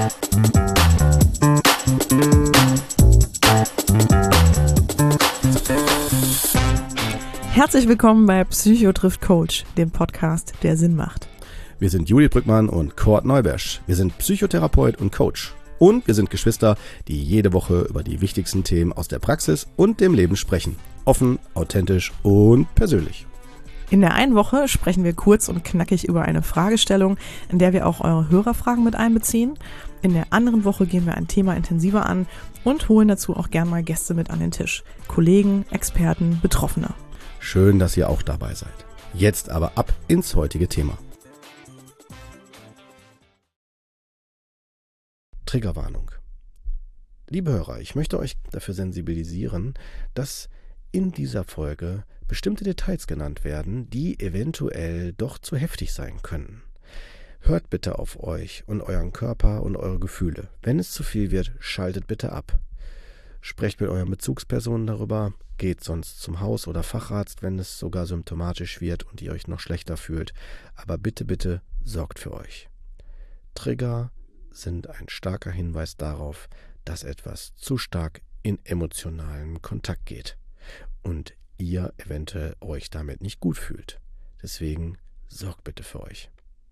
Herzlich willkommen bei Psycho trifft Coach, dem Podcast, der Sinn macht. Wir sind Judith Brückmann und Kurt Neubersch. Wir sind Psychotherapeut und Coach. Und wir sind Geschwister, die jede Woche über die wichtigsten Themen aus der Praxis und dem Leben sprechen. Offen, authentisch und persönlich. In der einen Woche sprechen wir kurz und knackig über eine Fragestellung, in der wir auch eure Hörerfragen mit einbeziehen. In der anderen Woche gehen wir ein Thema intensiver an und holen dazu auch gern mal Gäste mit an den Tisch. Kollegen, Experten, Betroffene. Schön, dass ihr auch dabei seid. Jetzt aber ab ins heutige Thema. Triggerwarnung. Liebe Hörer, ich möchte euch dafür sensibilisieren, dass in dieser Folge bestimmte Details genannt werden, die eventuell doch zu heftig sein können. Hört bitte auf euch und euren Körper und eure Gefühle. Wenn es zu viel wird, schaltet bitte ab. Sprecht mit euren Bezugspersonen darüber, geht sonst zum Haus- oder Facharzt, wenn es sogar symptomatisch wird und ihr euch noch schlechter fühlt. Aber bitte, bitte sorgt für euch. Trigger sind ein starker Hinweis darauf, dass etwas zu stark in emotionalen Kontakt geht und ihr eventuell euch damit nicht gut fühlt. Deswegen sorgt bitte für euch.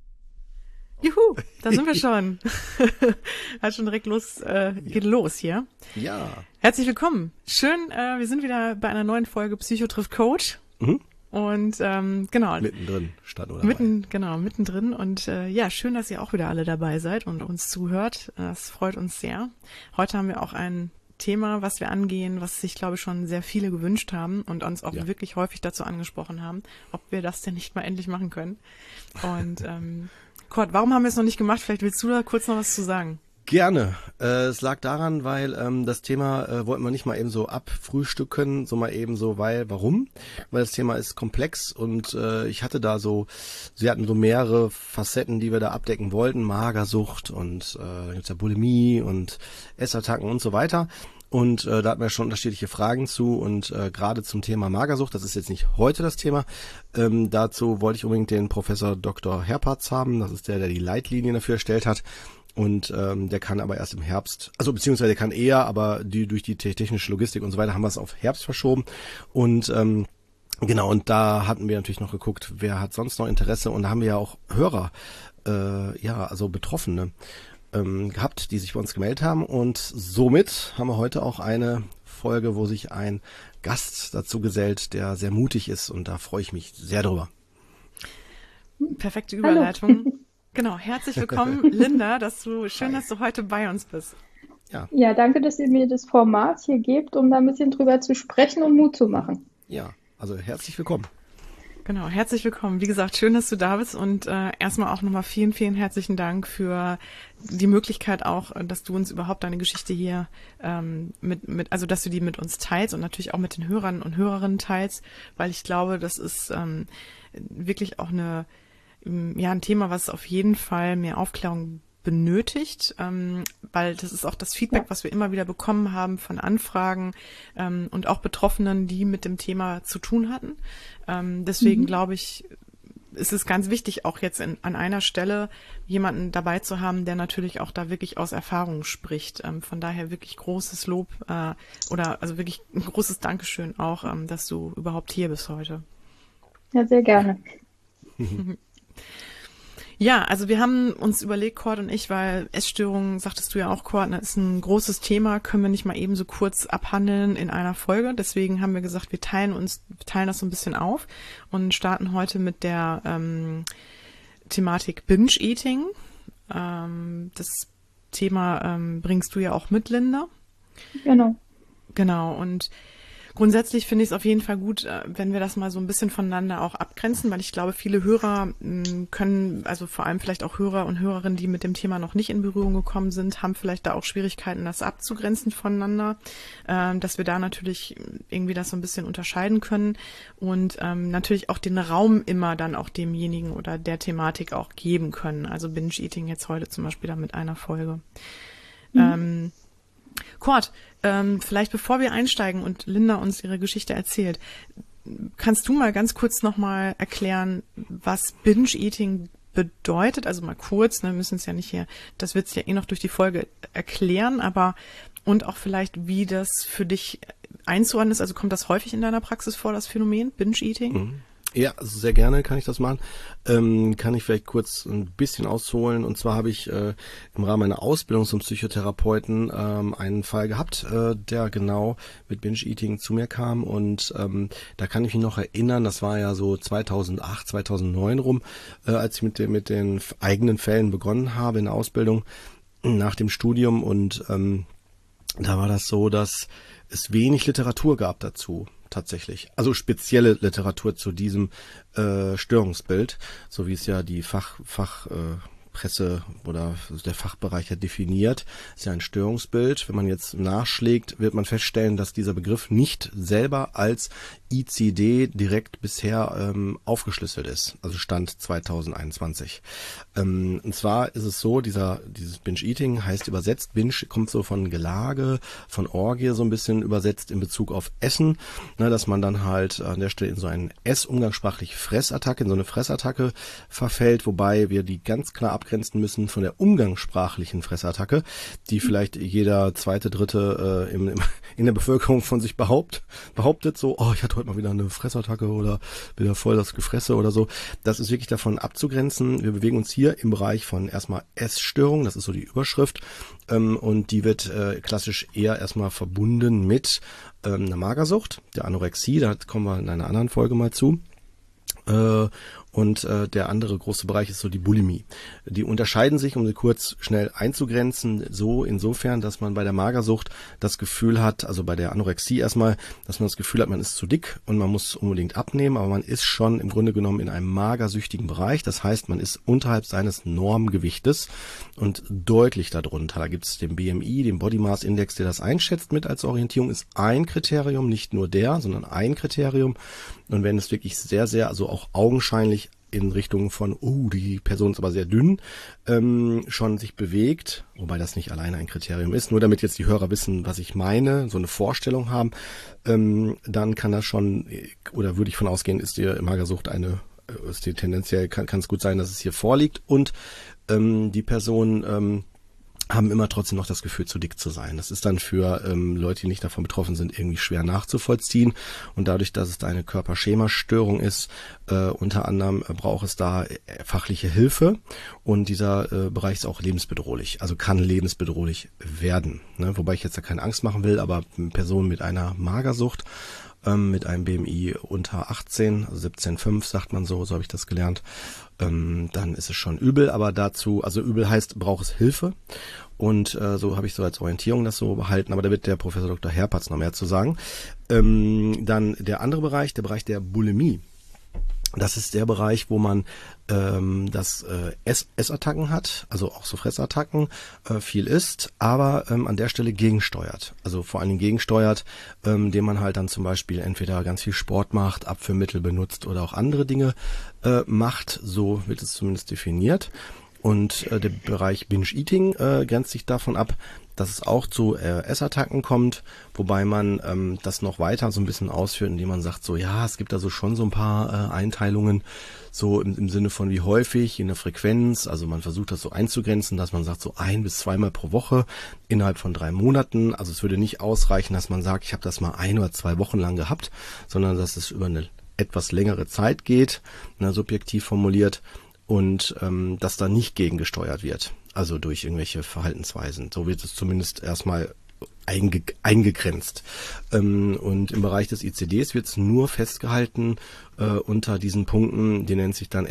Juhu, da sind wir schon. Hat schon direkt geht los hier. Ja. Herzlich willkommen. Schön, wir sind wieder bei einer neuen Folge Psycho trifft Coach. Mhm. Und genau. Mittendrin stand oder mittendrin. Und ja, schön, dass ihr auch wieder alle dabei seid und uns zuhört. Das freut uns sehr. Heute haben wir auch ein Thema, was wir angehen, was sich, glaube ich, schon sehr viele gewünscht haben und uns auch wirklich häufig dazu angesprochen haben, ob wir das denn nicht mal endlich machen können. Und Kurt, warum haben wir es noch nicht gemacht? Vielleicht willst du da kurz noch was zu sagen. Gerne. Es lag daran, weil das Thema wollten wir nicht mal eben so abfrühstücken, so mal eben so, warum? Weil das Thema ist komplex und ich hatte da sie hatten so mehrere Facetten, die wir da abdecken wollten, Magersucht und gibt's ja Bulimie und Essattacken und so weiter. Und da hatten wir schon unterschiedliche Fragen zu und gerade zum Thema Magersucht, das ist jetzt nicht heute das Thema, dazu wollte ich unbedingt den Professor Dr. Herpartz haben, das ist der die Leitlinien dafür erstellt hat. Und der kann aber erst im Herbst, also beziehungsweise der kann eher, aber durch die technische Logistik und so weiter haben wir es auf Herbst verschoben. Und genau, und da hatten wir natürlich noch geguckt, wer hat sonst noch Interesse. Und da haben wir ja auch Hörer, also Betroffene gehabt, die sich bei uns gemeldet haben. Und somit haben wir heute auch eine Folge, wo sich ein Gast dazu gesellt, der sehr mutig ist. Und da freue ich mich sehr drüber. Perfekte Überleitung. Hallo. Genau, herzlich willkommen, Linda, dass du heute bei uns bist. Ja, danke, dass ihr mir das Format hier gebt, um da ein bisschen drüber zu sprechen und Mut zu machen. Ja, also herzlich willkommen. Genau, herzlich willkommen. Wie gesagt, schön, dass du da bist und erstmal auch nochmal vielen, vielen herzlichen Dank für die Möglichkeit auch, dass du uns überhaupt deine Geschichte hier also dass du die mit uns teilst und natürlich auch mit den Hörern und Hörerinnen teilst, weil ich glaube, das ist wirklich auch ein Thema, was auf jeden Fall mehr Aufklärung benötigt, weil das ist auch das Feedback, was wir immer wieder bekommen haben von Anfragen und auch Betroffenen, die mit dem Thema zu tun hatten. Deswegen glaube ich, ist es ganz wichtig, auch jetzt an einer Stelle jemanden dabei zu haben, der natürlich auch da wirklich aus Erfahrung spricht. Von daher wirklich großes Lob also wirklich ein großes Dankeschön auch, dass du überhaupt hier bist heute. Ja, sehr gerne. Ja, also wir haben uns überlegt, Kurt und ich, weil Essstörungen, sagtest du ja auch, Kurt, ist ein großes Thema, können wir nicht mal eben so kurz abhandeln in einer Folge. Deswegen haben wir gesagt, wir teilen das so ein bisschen auf und starten heute mit der Thematik Binge-Eating. Das Thema bringst du ja auch mit, Linda. Genau, und grundsätzlich finde ich es auf jeden Fall gut, wenn wir das mal so ein bisschen voneinander auch abgrenzen, weil ich glaube, viele Hörer können, also vor allem vielleicht auch Hörer und Hörerinnen, die mit dem Thema noch nicht in Berührung gekommen sind, haben vielleicht da auch Schwierigkeiten, das abzugrenzen voneinander, dass wir da natürlich irgendwie das so ein bisschen unterscheiden können und natürlich auch den Raum immer dann auch demjenigen oder der Thematik auch geben können. Also Binge-Eating jetzt heute zum Beispiel da mit einer Folge. Kurt, vielleicht bevor wir einsteigen und Linda uns ihre Geschichte erzählt, kannst du mal ganz kurz nochmal erklären, was Binge-Eating bedeutet, also mal kurz, ne, müssen es ja nicht hier, das wird es ja eh noch durch die Folge erklären, aber und auch vielleicht, wie das für dich einzuordnen ist, also kommt das häufig in deiner Praxis vor, das Phänomen Binge-Eating? Mhm. Ja, also sehr gerne kann ich das machen. Kann ich vielleicht kurz ein bisschen ausholen. Und zwar habe ich im Rahmen meiner Ausbildung zum Psychotherapeuten einen Fall gehabt, der genau mit Binge-Eating zu mir kam. Und da kann ich mich noch erinnern, das war ja so 2008, 2009 rum, als ich mit den eigenen Fällen begonnen habe in der Ausbildung nach dem Studium. Und da war das so, dass es wenig Literatur gab dazu. Tatsächlich. Also spezielle Literatur zu diesem Störungsbild, so wie es ja die Fachpresse oder der Fachbereich ja definiert, ist ja ein Störungsbild. Wenn man jetzt nachschlägt, wird man feststellen, dass dieser Begriff nicht selber als ICD direkt bisher aufgeschlüsselt ist, also Stand 2021. Und zwar ist es so, dieses Binge-Eating heißt übersetzt, Binge kommt so von Gelage, von Orgie so ein bisschen übersetzt in Bezug auf Essen, ne, dass man dann halt an der Stelle in so eine umgangssprachliche Fressattacke, in so eine Fressattacke verfällt, wobei wir die ganz klar abgrenzen müssen von der umgangssprachlichen Fressattacke, die vielleicht jeder zweite, dritte in der Bevölkerung von sich behauptet so, oh, ich hatte heute mal wieder eine Fressattacke oder wieder voll das Gefresse oder so. Das ist wirklich davon abzugrenzen. Wir bewegen uns hier im Bereich von erstmal Essstörung, das ist so die Überschrift, und die wird klassisch eher erstmal verbunden mit einer Magersucht, der Anorexie, da kommen wir in einer anderen Folge mal zu. Und der andere große Bereich ist so die Bulimie. Die unterscheiden sich, um sie kurz schnell einzugrenzen, so insofern, dass man bei der Magersucht das Gefühl hat, also bei der Anorexie erstmal, dass man das Gefühl hat, man ist zu dick und man muss unbedingt abnehmen, aber man ist schon im Grunde genommen in einem magersüchtigen Bereich. Das heißt, man ist unterhalb seines Normgewichtes und deutlich darunter. Da gibt es den BMI, den Body Mass Index, der das einschätzt mit als Orientierung, ist ein Kriterium, nicht nur der, sondern ein Kriterium. Und wenn es wirklich sehr, sehr, also auch augenscheinlich in Richtung von, die Person ist aber sehr dünn, schon sich bewegt, wobei das nicht alleine ein Kriterium ist, nur damit jetzt die Hörer wissen, was ich meine, so eine Vorstellung haben, dann kann das schon, oder würde ich von ausgehen, ist die Magersucht tendenziell, kann es gut sein, dass es hier vorliegt und die Person haben immer trotzdem noch das Gefühl, zu dick zu sein. Das ist dann für Leute, die nicht davon betroffen sind, irgendwie schwer nachzuvollziehen. Und dadurch, dass es da eine Körperschemastörung ist, unter anderem braucht es da fachliche Hilfe. Und dieser Bereich ist auch lebensbedrohlich, also kann lebensbedrohlich werden. Ne? Wobei ich jetzt da keine Angst machen will, aber Personen mit einer Magersucht, mit einem BMI unter 18, also 17,5 sagt man so habe ich das gelernt, dann ist es schon übel, aber dazu, also übel heißt, braucht es Hilfe und so habe ich so als Orientierung das so behalten, aber da wird der Professor Dr. Herpatz noch mehr zu sagen. Dann der andere Bereich, der Bereich der Bulimie. Das ist der Bereich, wo man Essattacken hat, also auch so Fressattacken, viel isst, aber an der Stelle gegensteuert. Also vor allen Dingen gegensteuert, indem man halt dann zum Beispiel entweder ganz viel Sport macht, Abführmittel benutzt oder auch andere Dinge macht. So wird es zumindest definiert. Und der Bereich Binge-Eating grenzt sich davon ab, dass es auch zu Essattacken kommt, wobei man das noch weiter so ein bisschen ausführt, indem man sagt, so ja, es gibt da so schon so ein paar Einteilungen, so im Sinne von wie häufig, in der Frequenz, also man versucht das so einzugrenzen, dass man sagt, so 1 bis 2 Mal pro Woche innerhalb von 3 Monaten, also es würde nicht ausreichen, dass man sagt, ich habe das mal 1 oder 2 Wochen lang gehabt, sondern dass es über eine etwas längere Zeit geht, subjektiv formuliert, und dass da nicht gegengesteuert wird, also durch irgendwelche Verhaltensweisen. So wird es zumindest erstmal eingegrenzt. Und im Bereich des ICDs wird es nur festgehalten unter diesen Punkten, die nennt sich dann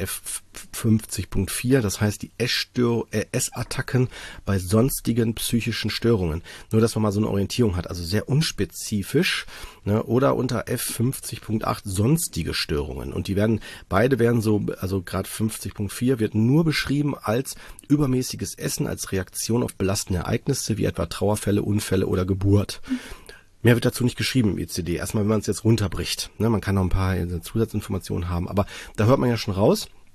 F50.4, das heißt die Essattacken bei sonstigen psychischen Störungen. Nur, dass man mal so eine Orientierung hat, also sehr unspezifisch, ne? Oder unter F50.8 sonstige Störungen. Und beide werden so, also gerade 50.4 wird nur beschrieben als übermäßiges Essen, als Reaktion auf belastende Ereignisse, wie etwa Trauerfälle, Unfälle oder Geburt. Mehr wird dazu nicht geschrieben im ICD. Erstmal, wenn man es jetzt runterbricht. Ne, man kann noch ein paar Zusatzinformationen haben, aber da hört man ja schon raus,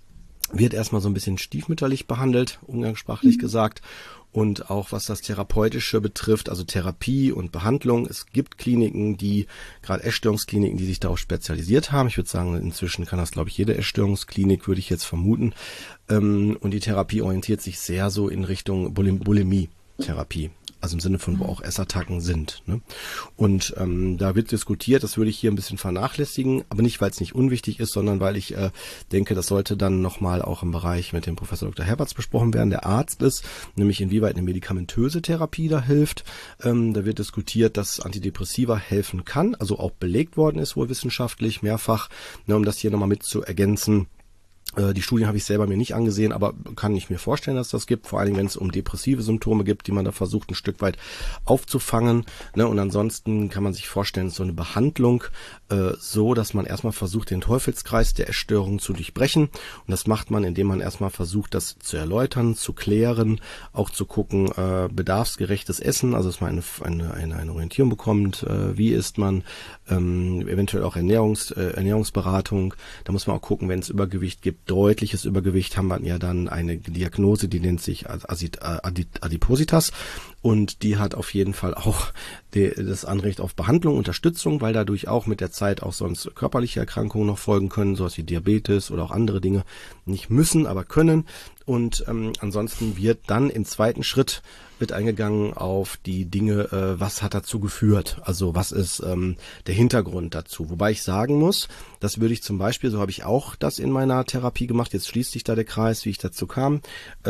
wird erstmal so ein bisschen stiefmütterlich behandelt, umgangssprachlich gesagt. Und auch was das Therapeutische betrifft, also Therapie und Behandlung. Es gibt Kliniken, gerade Essstörungskliniken, die sich darauf spezialisiert haben. Ich würde sagen, inzwischen kann das, glaube ich, jede Essstörungsklinik, würde ich jetzt vermuten. Und die Therapie orientiert sich sehr so in Richtung Bulimie-Therapie. Also im Sinne von, wo auch Essattacken sind. Ne? Und da wird diskutiert, das würde ich hier ein bisschen vernachlässigen, aber nicht, weil es nicht unwichtig ist, sondern weil ich denke, das sollte dann nochmal auch im Bereich mit dem Professor Dr. Herberts besprochen werden, der Arzt ist, nämlich inwieweit eine medikamentöse Therapie da hilft. Da wird diskutiert, dass Antidepressiva helfen kann, also auch belegt worden ist wohl wissenschaftlich mehrfach, ne, um das hier nochmal mit zu ergänzen. Die Studien habe ich selber mir nicht angesehen, aber kann ich mir vorstellen, dass das gibt, vor allem wenn es um depressive Symptome gibt, die man da versucht ein Stück weit aufzufangen. Ne? Und ansonsten kann man sich vorstellen, so eine Behandlung so, dass man erstmal versucht, den Teufelskreis der Essstörung zu durchbrechen. Und das macht man, indem man erstmal versucht, das zu erläutern, zu klären, auch zu gucken, bedarfsgerechtes Essen, also dass man eine Orientierung bekommt, wie isst man, eventuell auch Ernährungsberatung. Da muss man auch gucken, wenn es Übergewicht gibt, deutliches Übergewicht, haben wir ja dann eine Diagnose, die nennt sich Adipositas und die hat auf jeden Fall auch das Anrecht auf Behandlung, Unterstützung, weil dadurch auch mit der Zeit auch sonst körperliche Erkrankungen noch folgen können, sowas wie Diabetes oder auch andere Dinge, nicht müssen, aber können. Und ansonsten wird dann im zweiten Schritt wird eingegangen auf die Dinge, was hat dazu geführt, also was ist der Hintergrund dazu. Wobei ich sagen muss, das würde ich zum Beispiel, so habe ich auch das in meiner Therapie gemacht, jetzt schließt sich da der Kreis, wie ich dazu kam.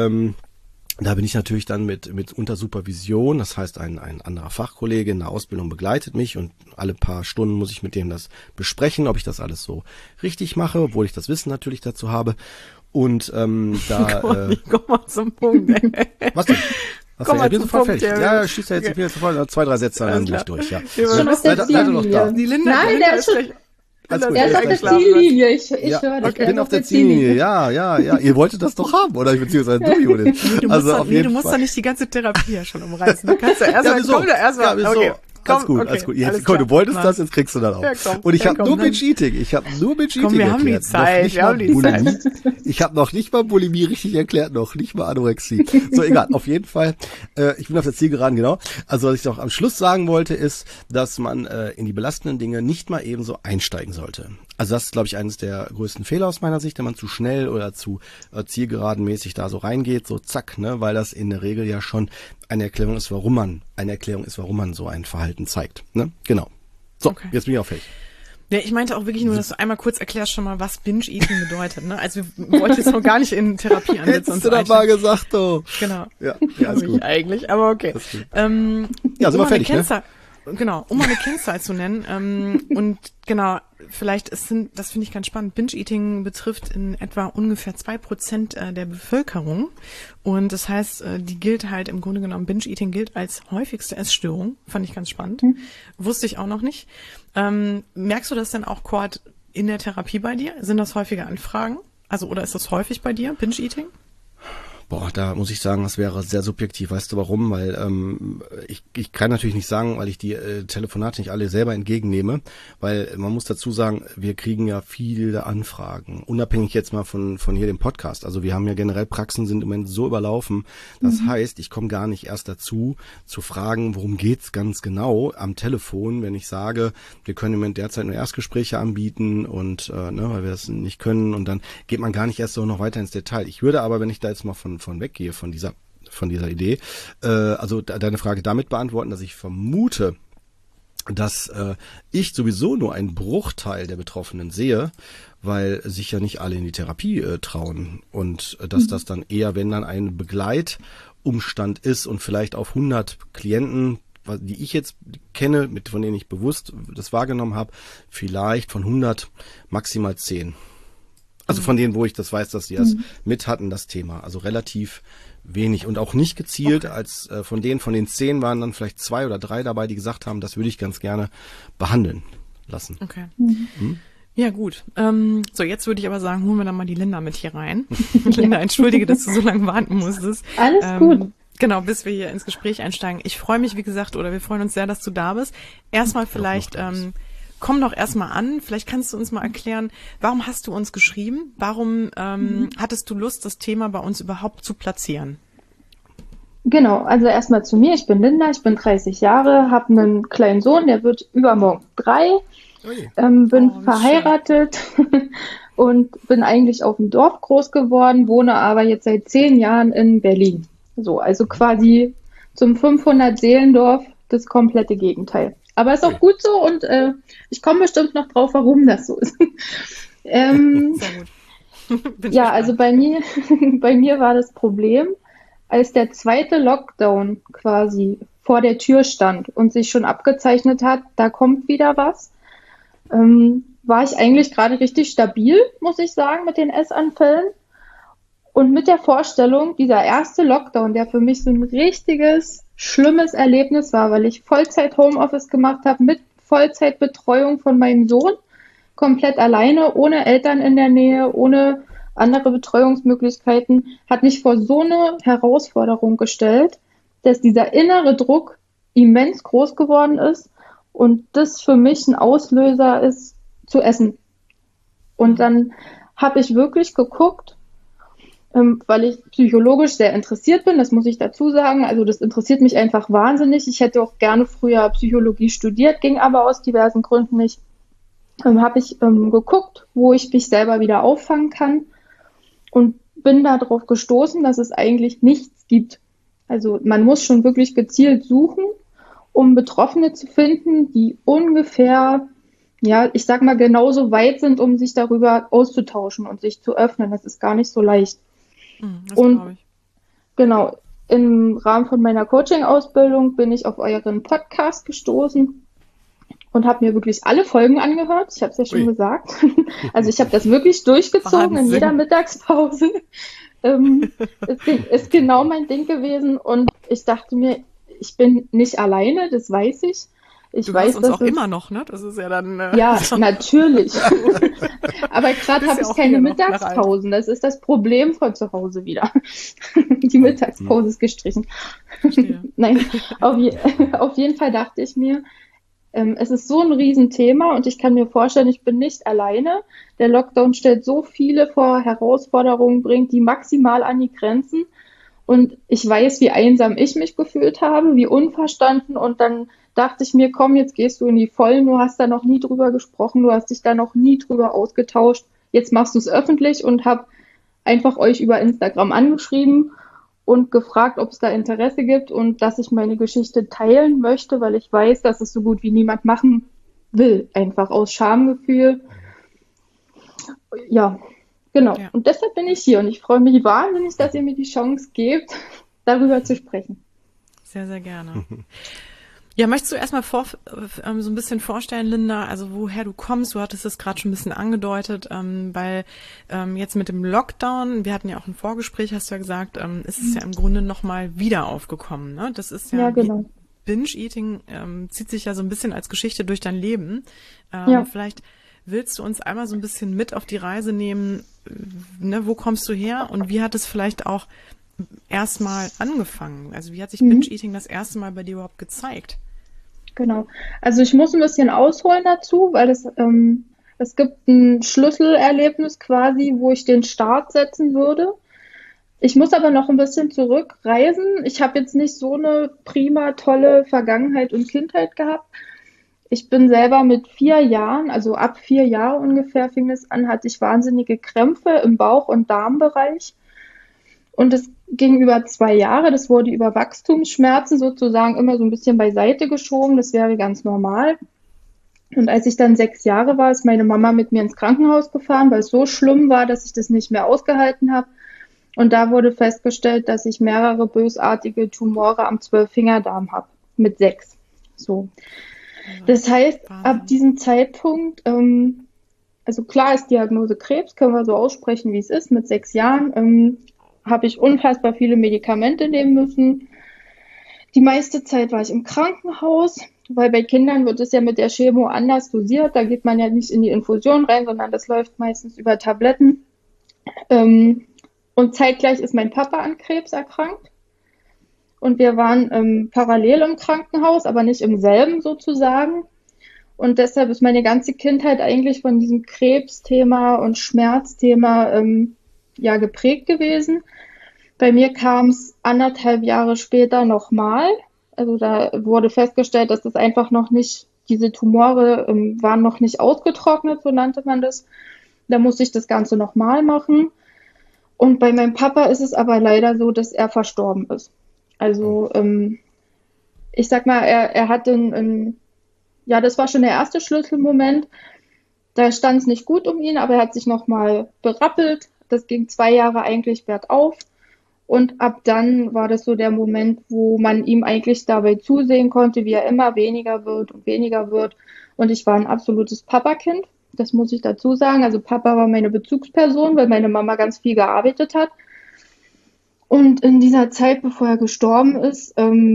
Da bin ich natürlich dann mit unter Supervision, das heißt ein anderer Fachkollege in der Ausbildung begleitet mich und alle paar Stunden muss ich mit dem das besprechen, ob ich das alles so richtig mache, obwohl ich das Wissen natürlich dazu habe. Und komm mal zum Punkt. Was denn? Komm mal bin zum sofort Punkt, fertig. ja. Ja, schießt ja jetzt sofort 2, 3 Sätze, dann bin ich durch. Ja. Schon auf der Ziellinie. Die Linda, Nein, der ist schon... Alles gut, Der ist auf der Ziellinie, ich höre dich. Ich bin auf der Ziellinie, ja. Ihr wolltet das doch haben, oder? Beziehungsweise du, Judith. Du musst doch nicht die ganze Therapie ja schon umreißen. Du kannst ja erstmal, okay. Alles gut. Komm, du wolltest das, jetzt kriegst du das auch. Ja, komm, und ich habe nur Binge-Eating. Komm, wir haben die Zeit. Ich habe noch nicht mal Bulimie richtig erklärt, noch nicht mal Anorexie. So, egal. Auf jeden Fall, ich bin auf der Zielgeraden, genau. Also, was ich noch am Schluss sagen wollte, ist, dass man in die belastenden Dinge nicht mal eben so einsteigen sollte. Also das ist, glaube ich, eines der größten Fehler aus meiner Sicht, wenn man zu schnell oder zu zielgeradenmäßig da so reingeht, so zack, ne, weil das in der Regel ja schon eine Erklärung ist, warum man so ein Verhalten zeigt. Ne? Genau. So, okay. Jetzt bin ich auch fertig. Ja, ich meinte auch wirklich nur, dass du einmal kurz erklärst schon mal, was Binge-Eating bedeutet. Ne? Also wir wollten jetzt noch gar nicht in Therapie ansetzen. Hättest du doch mal gesagt, oh. Genau. Ja, ist gut. Eigentlich, aber okay. Sind wir fertig, ne? Genau, um mal eine Kennzahl zu nennen. Und genau, vielleicht das finde ich ganz spannend. Binge-Eating betrifft in etwa ungefähr 2% der Bevölkerung. Und das heißt, die gilt halt im Grunde genommen, Binge-Eating gilt als häufigste Essstörung. Fand ich ganz spannend. Wusste ich auch noch nicht. Merkst du das denn auch, Cord, in der Therapie bei dir? Sind das häufige Anfragen? Also, oder ist das häufig bei dir, Binge-Eating? Boah, da muss ich sagen, das wäre sehr subjektiv. Weißt du warum? Weil ich kann natürlich nicht sagen, weil ich die Telefonate nicht alle selber entgegennehme, weil man muss dazu sagen, wir kriegen ja viele Anfragen, unabhängig jetzt mal von hier dem Podcast. Also wir haben ja generell Praxen sind im Moment so überlaufen. Das heißt, ich komme gar nicht erst dazu, zu fragen, worum geht's ganz genau am Telefon, wenn ich sage, wir können im Moment derzeit nur Erstgespräche anbieten und weil wir das nicht können und dann geht man gar nicht erst so noch weiter ins Detail. Ich würde aber, wenn ich da jetzt mal von weggehe von dieser Idee, also deine Frage damit beantworten, dass ich vermute, dass ich sowieso nur einen Bruchteil der Betroffenen sehe, weil sich ja nicht alle in die Therapie trauen und dass das dann eher, wenn dann ein Begleitumstand ist und vielleicht auf 100 Klienten, die ich jetzt kenne, von denen ich bewusst das wahrgenommen habe, vielleicht von 100 maximal 10. Also von denen, wo ich das weiß, dass die das mit hatten, das Thema. Also relativ wenig und auch nicht gezielt, als von den 10 waren dann vielleicht 2 oder 3 dabei, die gesagt haben, das würde ich ganz gerne behandeln lassen. Okay. Ja, gut. So, jetzt würde ich aber sagen, holen wir dann mal die Linda mit hier rein. Linda, entschuldige, dass du so lange warten musstest. Alles gut. Genau, bis wir hier ins Gespräch einsteigen. Ich freue mich, wie gesagt, oder wir freuen uns sehr, dass du da bist. Erstmal vielleicht komm doch erstmal an. Vielleicht kannst du uns mal erklären, warum hast du uns geschrieben? Warum hattest du Lust, das Thema bei uns überhaupt zu platzieren? Genau, also erstmal zu mir. Ich bin Linda, ich bin 30 Jahre, habe einen kleinen Sohn, der wird übermorgen 3, bin verheiratet und bin eigentlich auf dem Dorf groß geworden, wohne aber jetzt seit 10 Jahren in Berlin. So, also quasi zum 500-Seelendorf das komplette Gegenteil. Aber ist auch gut so und ich komme bestimmt noch drauf, warum das so ist. Sehr gut. Ja, also bei mir war das Problem, als der zweite Lockdown quasi vor der Tür stand und sich schon abgezeichnet hat, da kommt wieder was, war ich eigentlich gerade richtig stabil, muss ich sagen, mit den Essanfällen. Und mit der Vorstellung, dieser erste Lockdown, der für mich so ein richtiges, schlimmes Erlebnis war, weil ich Vollzeit Homeoffice gemacht habe mit Vollzeitbetreuung von meinem Sohn, komplett alleine, ohne Eltern in der Nähe, ohne andere Betreuungsmöglichkeiten, hat mich vor so eine Herausforderung gestellt, dass dieser innere Druck immens groß geworden ist und das für mich ein Auslöser ist, zu essen. Und dann habe ich wirklich geguckt, weil ich psychologisch sehr interessiert bin, das muss ich dazu sagen. Also das interessiert mich einfach wahnsinnig. Ich hätte auch gerne früher Psychologie studiert, ging aber aus diversen Gründen nicht. Habe ich geguckt, wo ich mich selber wieder auffangen kann und bin darauf gestoßen, dass es eigentlich nichts gibt. Also man muss schon wirklich gezielt suchen, um Betroffene zu finden, die ungefähr, ja, ich sag mal, genauso weit sind, um sich darüber auszutauschen und sich zu öffnen. Das ist gar nicht so leicht. Das Und glaube ich. genau, im Rahmen von meiner Coaching-Ausbildung bin ich auf euren Podcast gestoßen und habe mir wirklich alle Folgen angehört. Ich habe es ja schon gesagt. Also ich habe das wirklich durchgezogen in jeder Mittagspause. Ist genau mein Ding gewesen und ich dachte mir, ich bin nicht alleine, das weiß ich. Du weiß, uns auch immer noch, ne? Das ist ja dann... Ja, natürlich. Aber gerade habe ich keine Mittagspausen. Das ist das Problem von zu Hause wieder. Die Mittagspause ist gestrichen. Verstehe. Nein, auf jeden Fall dachte ich mir, es ist so ein Riesenthema und ich kann mir vorstellen, ich bin nicht alleine. Der Lockdown stellt so viele vor Herausforderungen, bringt die maximal an die Grenzen. Und ich weiß, wie einsam ich mich gefühlt habe, wie unverstanden. Und dann dachte ich mir, komm, jetzt gehst du in die Vollen. Du hast da noch nie drüber gesprochen, du hast dich da noch nie drüber ausgetauscht. Jetzt machst du es öffentlich und habe einfach euch über Instagram angeschrieben und gefragt, ob es da Interesse gibt und dass ich meine Geschichte teilen möchte, weil ich weiß, dass es so gut wie niemand machen will. Einfach aus Schamgefühl. Ja. Genau. Ja. Und deshalb bin ich hier und ich freue mich wahnsinnig, dass ihr mir die Chance gebt, darüber zu sprechen. Sehr, sehr gerne. Ja, möchtest du erstmal so ein bisschen vorstellen, Linda, also woher du kommst? Du hattest es gerade schon ein bisschen angedeutet, weil jetzt mit dem Lockdown, wir hatten ja auch ein Vorgespräch, hast du ja gesagt, ist es ja im Grunde nochmal wieder aufgekommen. Ne? Das ist ja genau. Binge-Eating zieht sich ja so ein bisschen als Geschichte durch dein Leben. Vielleicht willst du uns einmal so ein bisschen mit auf die Reise nehmen, ne, wo kommst du her und wie hat es vielleicht auch erstmal angefangen? Also wie hat sich Binge-Eating das erste Mal bei dir überhaupt gezeigt? Genau. Also ich muss ein bisschen ausholen dazu, weil es gibt ein Schlüsselerlebnis quasi, wo ich den Start setzen würde. Ich muss aber noch ein bisschen zurückreisen. Ich habe jetzt nicht so eine prima tolle Vergangenheit und Kindheit gehabt. Ich bin selber mit 4 Jahren, also ab 4 Jahre ungefähr fing es an, hatte ich wahnsinnige Krämpfe im Bauch- und Darmbereich. Und es ging über 2 Jahre. Das wurde über Wachstumsschmerzen sozusagen immer so ein bisschen beiseite geschoben. Das wäre ganz normal. Und als ich dann 6 Jahre war, ist meine Mama mit mir ins Krankenhaus gefahren, weil es so schlimm war, dass ich das nicht mehr ausgehalten habe. Und da wurde festgestellt, dass ich mehrere bösartige Tumore am 12-Fingerdarm habe. Mit 6. So. Das heißt, ab diesem Zeitpunkt, also klar ist Diagnose Krebs, können wir so aussprechen, wie es ist, mit 6 Jahren, habe ich unfassbar viele Medikamente nehmen müssen. Die meiste Zeit war ich im Krankenhaus, weil bei Kindern wird es ja mit der Chemo anders dosiert. Da geht man ja nicht in die Infusion rein, sondern das läuft meistens über Tabletten. Und zeitgleich ist mein Papa an Krebs erkrankt. Und wir waren parallel im Krankenhaus, aber nicht im selben sozusagen. Und deshalb ist meine ganze Kindheit eigentlich von diesem Krebsthema und Schmerzthema ja geprägt gewesen. Bei mir kam es 1,5 Jahre später nochmal. Also da wurde festgestellt, dass das einfach noch nicht, diese Tumore waren noch nicht ausgetrocknet, so nannte man das. Da musste ich das Ganze nochmal machen. Und bei meinem Papa ist es aber leider so, dass er verstorben ist. Also ich sag mal, er hatte ja, das war schon der erste Schlüsselmoment. Da stand es nicht gut um ihn, aber er hat sich nochmal berappelt. Das ging 2 Jahre eigentlich bergauf. Und ab dann war das so der Moment, wo man ihm eigentlich dabei zusehen konnte, wie er immer weniger wird und weniger wird. Und ich war ein absolutes Papakind, das muss ich dazu sagen. Also Papa war meine Bezugsperson, weil meine Mama ganz viel gearbeitet hat. Und in dieser Zeit, bevor er gestorben ist,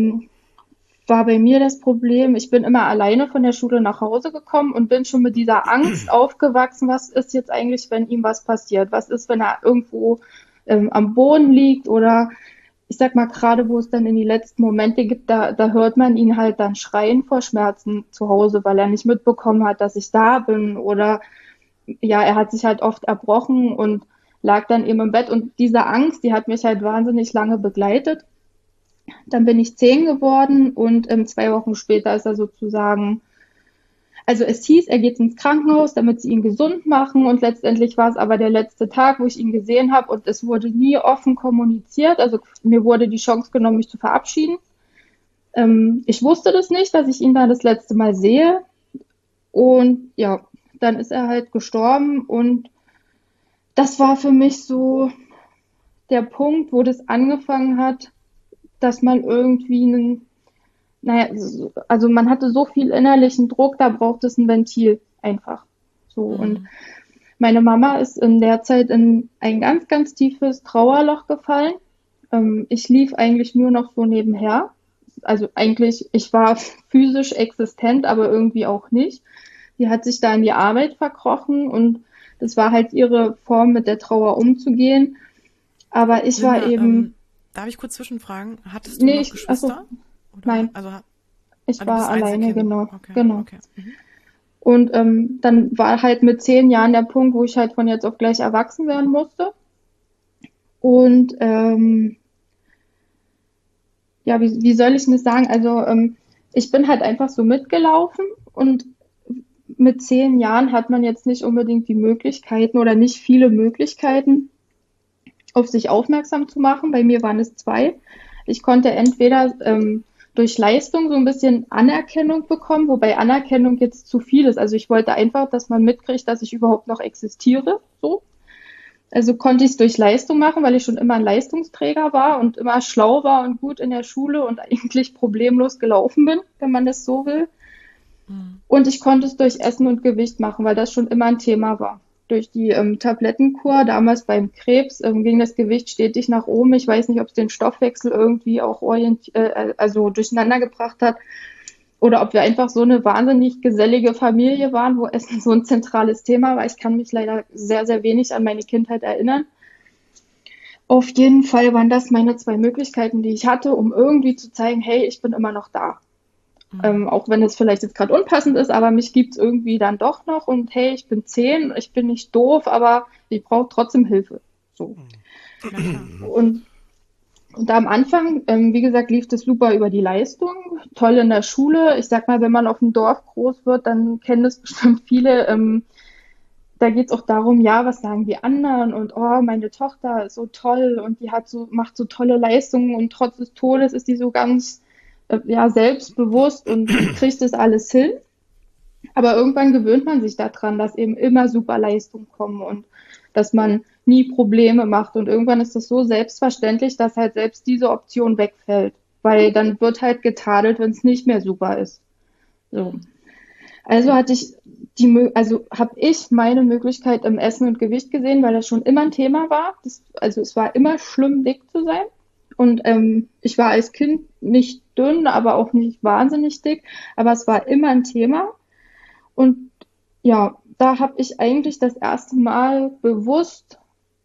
war bei mir das Problem, ich bin immer alleine von der Schule nach Hause gekommen und bin schon mit dieser Angst aufgewachsen, was ist jetzt eigentlich, wenn ihm was passiert? Was ist, wenn er irgendwo am Boden liegt oder ich sag mal, gerade wo es dann in die letzten Momente gibt, da hört man ihn halt dann schreien vor Schmerzen zu Hause, weil er nicht mitbekommen hat, dass ich da bin oder ja, er hat sich halt oft erbrochen und lag dann eben im Bett und diese Angst, die hat mich halt wahnsinnig lange begleitet. Dann bin ich 10 geworden und 2 Wochen später ist er sozusagen, also es hieß, er geht ins Krankenhaus, damit sie ihn gesund machen und letztendlich war es aber der letzte Tag, wo ich ihn gesehen habe und es wurde nie offen kommuniziert, also mir wurde die Chance genommen, mich zu verabschieden. Ich wusste das nicht, dass ich ihn da das letzte Mal sehe und ja, dann ist er halt gestorben und das war für mich so der Punkt, wo das angefangen hat, dass man irgendwie naja, also man hatte so viel innerlichen Druck, da braucht es ein Ventil einfach. So. Und meine Mama ist in der Zeit in ein ganz, ganz tiefes Trauerloch gefallen. Ich lief eigentlich nur noch so nebenher. Also eigentlich, ich war physisch existent, aber irgendwie auch nicht. Die hat sich da in die Arbeit verkrochen und das war halt ihre Form, mit der Trauer umzugehen. Aber ich Linda, war eben, darf ich kurz zwischenfragen? Hattest du nee, noch Geschwister? Oder? nein, Also, ich du war bist alleine, Einzelkind. genau, Okay, genau. okay. Mhm. Und dann war halt mit 10 Jahren der Punkt, wo ich halt von jetzt auf gleich erwachsen werden musste. Und ja, wie soll ich denn das sagen? Also ich bin halt einfach so mitgelaufen und mit 10 Jahren hat man jetzt nicht unbedingt die Möglichkeiten oder nicht viele Möglichkeiten, auf sich aufmerksam zu machen. Bei mir waren es 2. Ich konnte entweder durch Leistung so ein bisschen Anerkennung bekommen, wobei Anerkennung jetzt zu viel ist. Also ich wollte einfach, dass man mitkriegt, dass ich überhaupt noch existiere. So. Also konnte ich es durch Leistung machen, weil ich schon immer ein Leistungsträger war und immer schlau war und gut in der Schule und eigentlich problemlos gelaufen bin, wenn man das so will. Und ich konnte es durch Essen und Gewicht machen, weil das schon immer ein Thema war. Durch die Tablettenkur, damals beim Krebs, ging das Gewicht stetig nach oben. Ich weiß nicht, ob es den Stoffwechsel irgendwie auch also durcheinander gebracht hat oder ob wir einfach so eine wahnsinnig gesellige Familie waren, wo Essen so ein zentrales Thema war. Ich kann mich leider sehr, sehr wenig an meine Kindheit erinnern. Auf jeden Fall waren das meine 2 Möglichkeiten, die ich hatte, um irgendwie zu zeigen, hey, ich bin immer noch da. Auch wenn es vielleicht jetzt gerade unpassend ist, aber mich gibt es irgendwie dann doch noch und hey, ich bin 10, ich bin nicht doof, aber ich brauche trotzdem Hilfe. So. Und am Anfang, wie gesagt, lief das super über die Leistung, toll in der Schule. Ich sag mal, wenn man auf dem Dorf groß wird, dann kennen das bestimmt viele. Da geht es auch darum, ja, was sagen die anderen und oh, meine Tochter ist so toll und die macht so tolle Leistungen und trotz des Todes ist die so ganz ja, selbstbewusst und kriegt das alles hin. Aber irgendwann gewöhnt man sich daran, dass eben immer super Leistungen kommen und dass man nie Probleme macht. Und irgendwann ist das so selbstverständlich, dass halt selbst diese Option wegfällt. Weil dann wird halt getadelt, wenn es nicht mehr super ist. So. Also habe ich meine Möglichkeit im Essen und Gewicht gesehen, weil das schon immer ein Thema war. Also es war immer schlimm, dick zu sein. Und ich war als Kind nicht dünn, aber auch nicht wahnsinnig dick. Aber es war immer ein Thema. Und ja, da habe ich eigentlich das erste Mal bewusst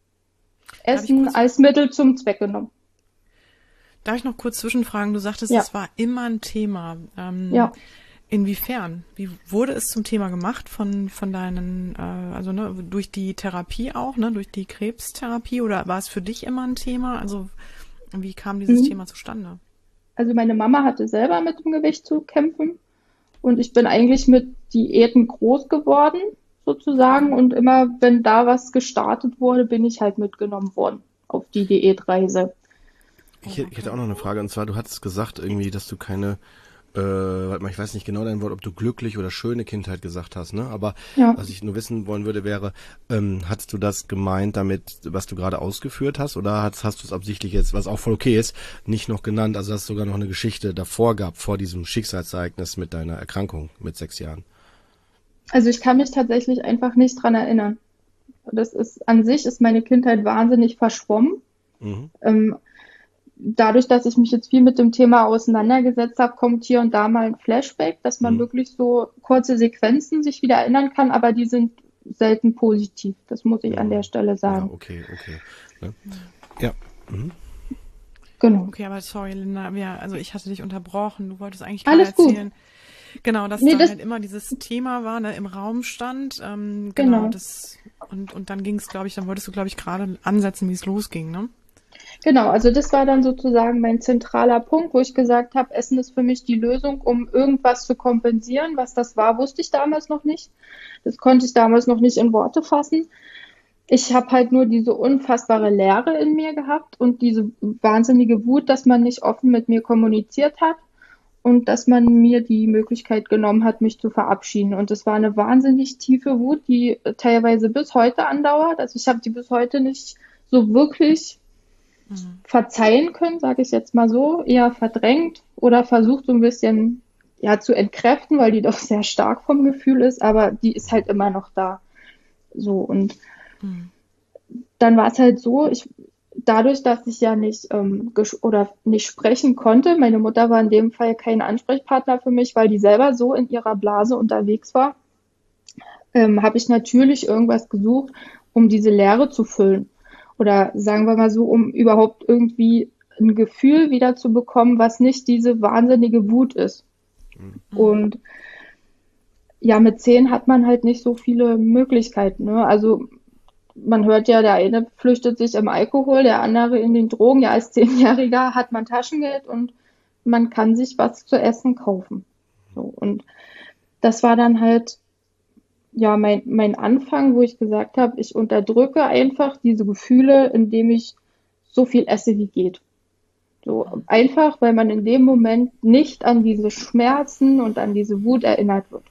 Essen als Mittel zum Zweck genommen. Darf ich noch kurz zwischenfragen? Du sagtest, Ja. es war immer ein Thema. Ja. Inwiefern? Wie wurde es zum Thema gemacht von deinen, also ne, durch die Therapie auch, ne, durch die Krebstherapie, oder war es für dich immer ein Thema? Also wie kam dieses Mhm. Thema zustande? Also meine Mama hatte selber mit dem Gewicht zu kämpfen und ich bin eigentlich mit Diäten groß geworden, sozusagen. Und immer, wenn da was gestartet wurde, bin ich halt mitgenommen worden auf die Diätreise. Oh, Ich hätte okay. auch noch eine Frage, und zwar, du hattest gesagt irgendwie, dass du keine, warte mal, ich weiß nicht genau dein Wort, ob du glücklich oder schöne Kindheit gesagt hast, ne? Aber Ja, was ich nur wissen wollen würde, wäre, hattest du das gemeint damit, was du gerade ausgeführt hast, oder hast du es absichtlich jetzt, was auch voll okay ist, nicht noch genannt, also dass es sogar noch eine Geschichte davor gab, vor diesem Schicksalsereignis mit deiner Erkrankung mit 6 Jahren? also ich kann mich tatsächlich einfach nicht dran erinnern. Das ist an sich ist meine Kindheit wahnsinnig verschwommen. Mhm. Ähm, Dadurch, dass ich mich jetzt viel mit dem Thema auseinandergesetzt habe, kommt hier und da mal ein Flashback, dass man Mhm. wirklich so kurze Sequenzen sich wieder erinnern kann, aber die sind selten positiv. Das muss ich an der Mhm. Stelle Ja, sagen. okay. Ne? Ja. Mhm. Genau. Okay, aber sorry, Linda, also ich hatte dich unterbrochen. Du wolltest eigentlich gerade Alles gut. erzählen, genau, dass Nee, da das, halt immer dieses Thema war, ne, im Raum stand. Genau, genau. das und dann ging es, glaube ich, dann wolltest du, glaube ich, gerade ansetzen, wie es losging, ne? Genau, also das war dann sozusagen mein zentraler Punkt, wo ich gesagt habe, Essen ist für mich die Lösung, um irgendwas zu kompensieren. Was das war, wusste ich damals noch nicht. Das konnte ich damals noch nicht in Worte fassen. Ich habe halt nur diese unfassbare Leere in mir gehabt und diese wahnsinnige Wut, dass man nicht offen mit mir kommuniziert hat und dass man mir die Möglichkeit genommen hat, mich zu verabschieden. Und es war eine wahnsinnig tiefe Wut, die teilweise bis heute andauert. Also ich habe die bis heute nicht so wirklich Mhm. verzeihen können, sage ich jetzt mal so, eher verdrängt oder versucht so ein bisschen ja zu entkräften, weil die doch sehr stark vom Gefühl ist, aber die ist halt immer noch da. So und Mhm. dann war es halt so, dadurch, dass ich ja nicht oder nicht sprechen konnte, meine Mutter war in dem Fall kein Ansprechpartner für mich, weil die selber so in ihrer Blase unterwegs war, habe ich natürlich irgendwas gesucht, um diese Leere zu füllen. Oder sagen wir mal so, um überhaupt irgendwie ein Gefühl wieder zu bekommen, was nicht diese wahnsinnige Wut ist. Mhm. Und ja, mit 10 hat man halt nicht so viele Möglichkeiten. Ne? Also man hört ja, der eine flüchtet sich im Alkohol, der andere in den Drogen. Ja, als Zehnjähriger hat man Taschengeld und man kann sich was zu essen kaufen. So, und das war dann halt ja mein Anfang, wo ich gesagt habe, ich unterdrücke einfach diese Gefühle, indem ich so viel esse, wie geht. So einfach, weil man in dem Moment nicht an diese Schmerzen und an diese Wut erinnert wird.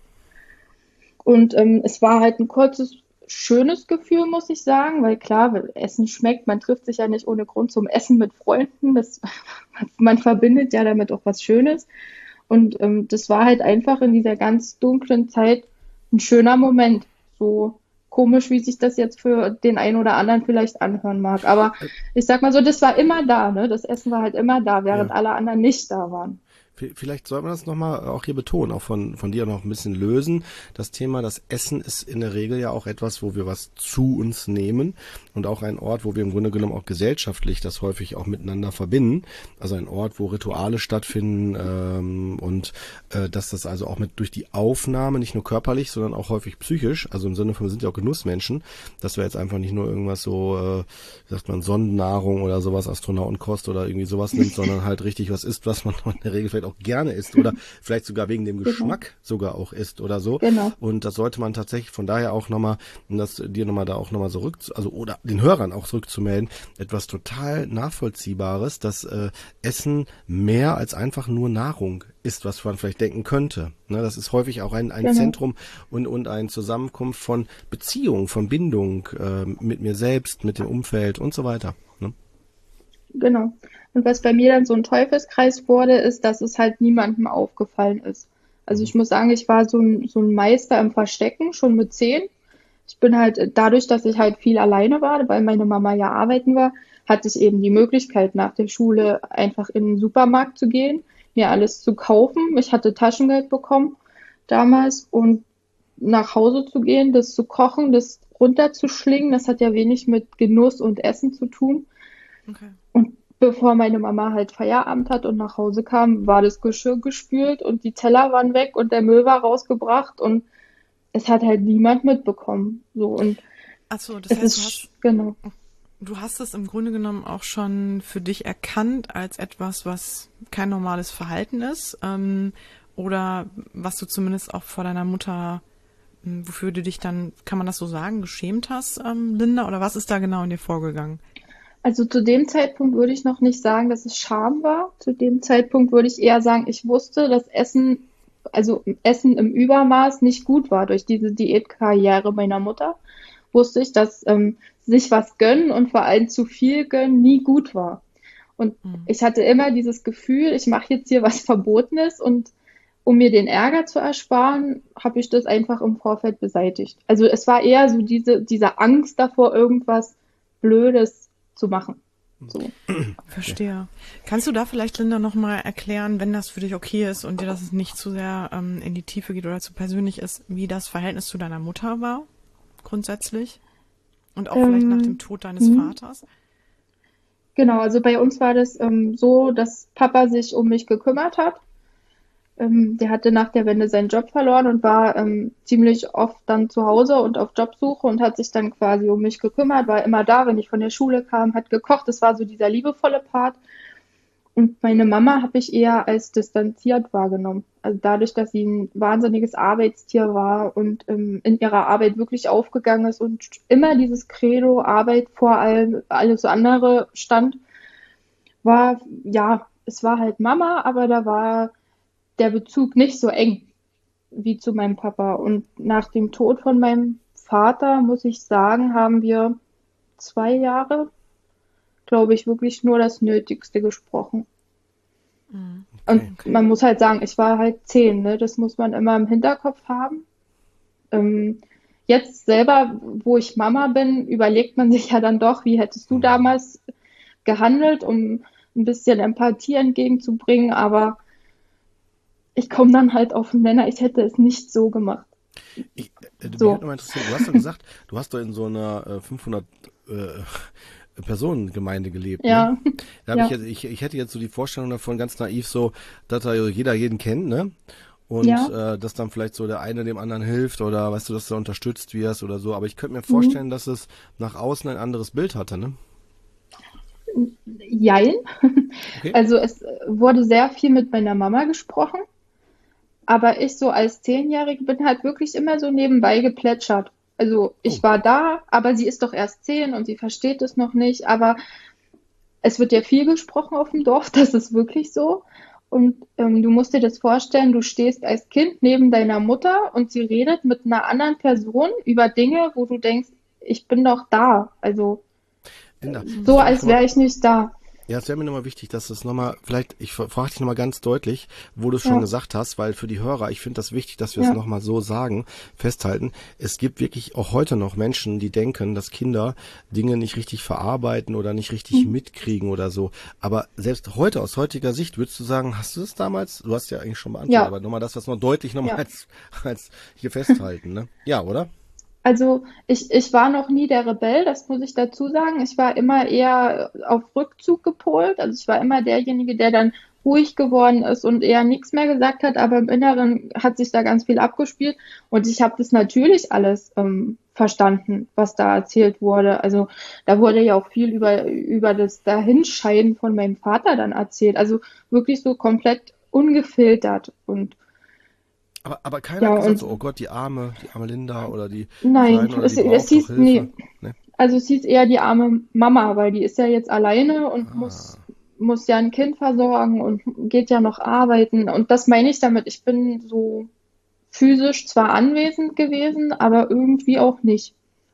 Und es war halt ein kurzes, schönes Gefühl, muss ich sagen, weil klar, wenn Essen schmeckt, man trifft sich ja nicht ohne Grund zum Essen mit Freunden. Man verbindet ja damit auch was Schönes. Und das war halt einfach in dieser ganz dunklen Zeit ein schöner Moment. So komisch, wie sich das jetzt für den einen oder anderen vielleicht anhören mag. Aber ich sag mal so, das war immer da, ne? Das Essen war halt immer da, während Ja. alle anderen nicht da waren. Vielleicht soll man das nochmal auch hier betonen, auch von dir noch ein bisschen lösen. Das Thema, das Essen ist in der Regel ja auch etwas, wo wir was zu uns nehmen und auch ein Ort, wo wir im Grunde genommen auch gesellschaftlich das häufig auch miteinander verbinden. Also ein Ort, wo Rituale stattfinden und dass das also auch mit durch die Aufnahme, nicht nur körperlich, sondern auch häufig psychisch, also im Sinne von, wir sind ja auch Genussmenschen, dass wir jetzt einfach nicht nur irgendwas so, wie sagt man, Sondennahrung oder sowas, Astronautenkost oder irgendwie sowas nimmt, sondern halt richtig was isst, was man in der Regel vielleicht auch gerne isst oder vielleicht sogar wegen dem Genau, Geschmack sogar auch isst oder so. genau, Und das sollte man tatsächlich von daher auch nochmal, um das dir nochmal da auch nochmal zurück, also oder den Hörern auch zurückzumelden, etwas total Nachvollziehbares, dass Essen mehr als einfach nur Nahrung ist, was man vielleicht denken könnte. Ne, das ist häufig auch ein genau. Zentrum und ein Zusammenkunft von Beziehung, von Bindung mit mir selbst, mit dem Umfeld und so weiter. Ne? Genau. Und was bei mir dann so ein Teufelskreis wurde, ist, dass es halt niemandem aufgefallen ist. Also Mhm. ich muss sagen, ich war so ein Meister im Verstecken, schon mit 10. Ich bin halt, dadurch, dass ich halt viel alleine war, weil meine Mama ja arbeiten war, hatte ich eben die Möglichkeit, nach der Schule einfach in den Supermarkt zu gehen, mir alles zu kaufen. Ich hatte Taschengeld bekommen damals und nach Hause zu gehen, das zu kochen, das runterzuschlingen, das hat ja wenig mit Genuss und Essen zu tun. Okay. Und bevor meine Mama halt Feierabend hat und nach Hause kam, war das Geschirr gespült und die Teller waren weg und der Müll war rausgebracht und es hat halt niemand mitbekommen. So, und Ach so, das es heißt, ist, genau. du hast es im Grunde genommen auch schon für dich erkannt als etwas, was kein normales Verhalten ist, oder was du zumindest auch vor deiner Mutter, wofür du dich dann, kann man das so sagen, geschämt hast, Linda, oder was ist da genau in dir vorgegangen? Also zu dem Zeitpunkt würde ich noch nicht sagen, dass es Scham war. Zu dem Zeitpunkt würde ich eher sagen, ich wusste, dass Essen, also Essen im Übermaß nicht gut war. Durch diese Diätkarriere meiner Mutter wusste ich, dass sich was gönnen und vor allem zu viel gönnen nie gut war. Und Mhm. ich hatte immer dieses Gefühl, ich mache jetzt hier was Verbotenes und um mir den Ärger zu ersparen, habe ich das einfach im Vorfeld beseitigt. Also es war eher so diese Angst davor, irgendwas Blödes zu machen. So. Okay. Verstehe. Kannst du da vielleicht, Linda, nochmal erklären, wenn das für dich okay ist und dir das nicht zu sehr in die Tiefe geht oder zu persönlich ist, wie das Verhältnis zu deiner Mutter war, grundsätzlich? Und auch vielleicht nach dem Ähm, Tod deines hm. Vaters? Genau, also bei uns war das so, dass Papa sich um mich gekümmert hat. Der hatte nach der Wende seinen Job verloren und war ziemlich oft dann zu Hause und auf Jobsuche und hat sich dann quasi um mich gekümmert, war immer da, wenn ich von der Schule kam, hat gekocht. Das war so dieser liebevolle Part. Und meine Mama habe ich eher als distanziert wahrgenommen. Also dadurch, dass sie ein wahnsinniges Arbeitstier war und in ihrer Arbeit wirklich aufgegangen ist und immer dieses Credo Arbeit vor allem alles andere stand, war, ja, es war halt Mama, aber da war der Bezug nicht so eng wie zu meinem Papa. Und nach dem Tod von meinem Vater, muss ich sagen, haben wir 2 Jahre, glaube ich, wirklich nur das Nötigste gesprochen. Mhm. Und Okay. Okay. man muss halt sagen, ich war halt 10, ne? Das muss man immer im Hinterkopf haben. Ähm, Jetzt selber, wo ich Mama bin, überlegt man sich ja dann doch, wie hättest du Mhm. damals gehandelt, um ein bisschen Empathie entgegenzubringen, aber ich komme dann halt auf den Nenner, ich hätte es nicht so gemacht. Mich würde So, noch mal interessieren, du hast doch gesagt, du hast doch in so einer 500 Personengemeinde gelebt, ne? ja, Da habe ich ja, jetzt, ich hätte jetzt so die Vorstellung davon, ganz naiv so, dass da jeder jeden kennt, ne? Und ja. dass dann vielleicht so der eine dem anderen hilft oder weißt du, dass du unterstützt wirst oder so. Aber ich könnte mir Mhm. vorstellen, dass es nach außen ein anderes Bild hatte, ne? Jein. Okay. Also es wurde sehr viel mit meiner Mama gesprochen, aber ich so als Zehnjährige bin halt wirklich immer so nebenbei geplätschert. Also Oh. ich war da, aber sie ist doch erst 10 und sie versteht es noch nicht. Aber es wird ja viel gesprochen auf dem Dorf, das ist wirklich so. Und du musst dir das vorstellen, du stehst als Kind neben deiner Mutter und sie redet mit einer anderen Person über Dinge, wo du denkst, ich bin doch da. Also Linda, so, das wäre mich als nochmal, wäre ich nicht da. ja, es wäre mir nochmal wichtig, dass es nochmal, vielleicht, ich frage dich nochmal ganz deutlich, wo du es schon Ja, gesagt hast, weil für die Hörer, ich finde das wichtig, dass wir es ja. nochmal so sagen, festhalten. Es gibt wirklich auch heute noch Menschen, die denken, dass Kinder Dinge nicht richtig verarbeiten oder nicht richtig Hm. mitkriegen oder so. Aber selbst heute, aus heutiger Sicht, würdest du sagen, hast du es damals? Du hast ja eigentlich schon beantwortet, Ja, aber nochmal das, was noch deutlich nochmal ja. als hier festhalten, ne? Ja, oder? Also ich war noch nie der Rebell, das muss ich dazu sagen. Ich war immer eher auf Rückzug gepolt. Also ich war immer derjenige, der dann ruhig geworden ist und eher nichts mehr gesagt hat, aber im Inneren hat sich da ganz viel abgespielt. Und ich habe das natürlich alles verstanden, was da erzählt wurde. Also da wurde ja auch viel über das Dahinscheiden von meinem Vater dann erzählt. Also wirklich so komplett ungefiltert. Und Aber keiner ja, hat gesagt und so, oh Gott, die arme Linda oder die nein, Kleine oder die es braucht doch hieß, Hilfe. nee, Ne? also es hieß eher die arme Mama, weil die ist ja jetzt alleine und Ah. muss ja ein Kind versorgen und geht ja noch arbeiten. Und das meine ich damit. Ich bin so physisch zwar anwesend gewesen, aber irgendwie auch nicht.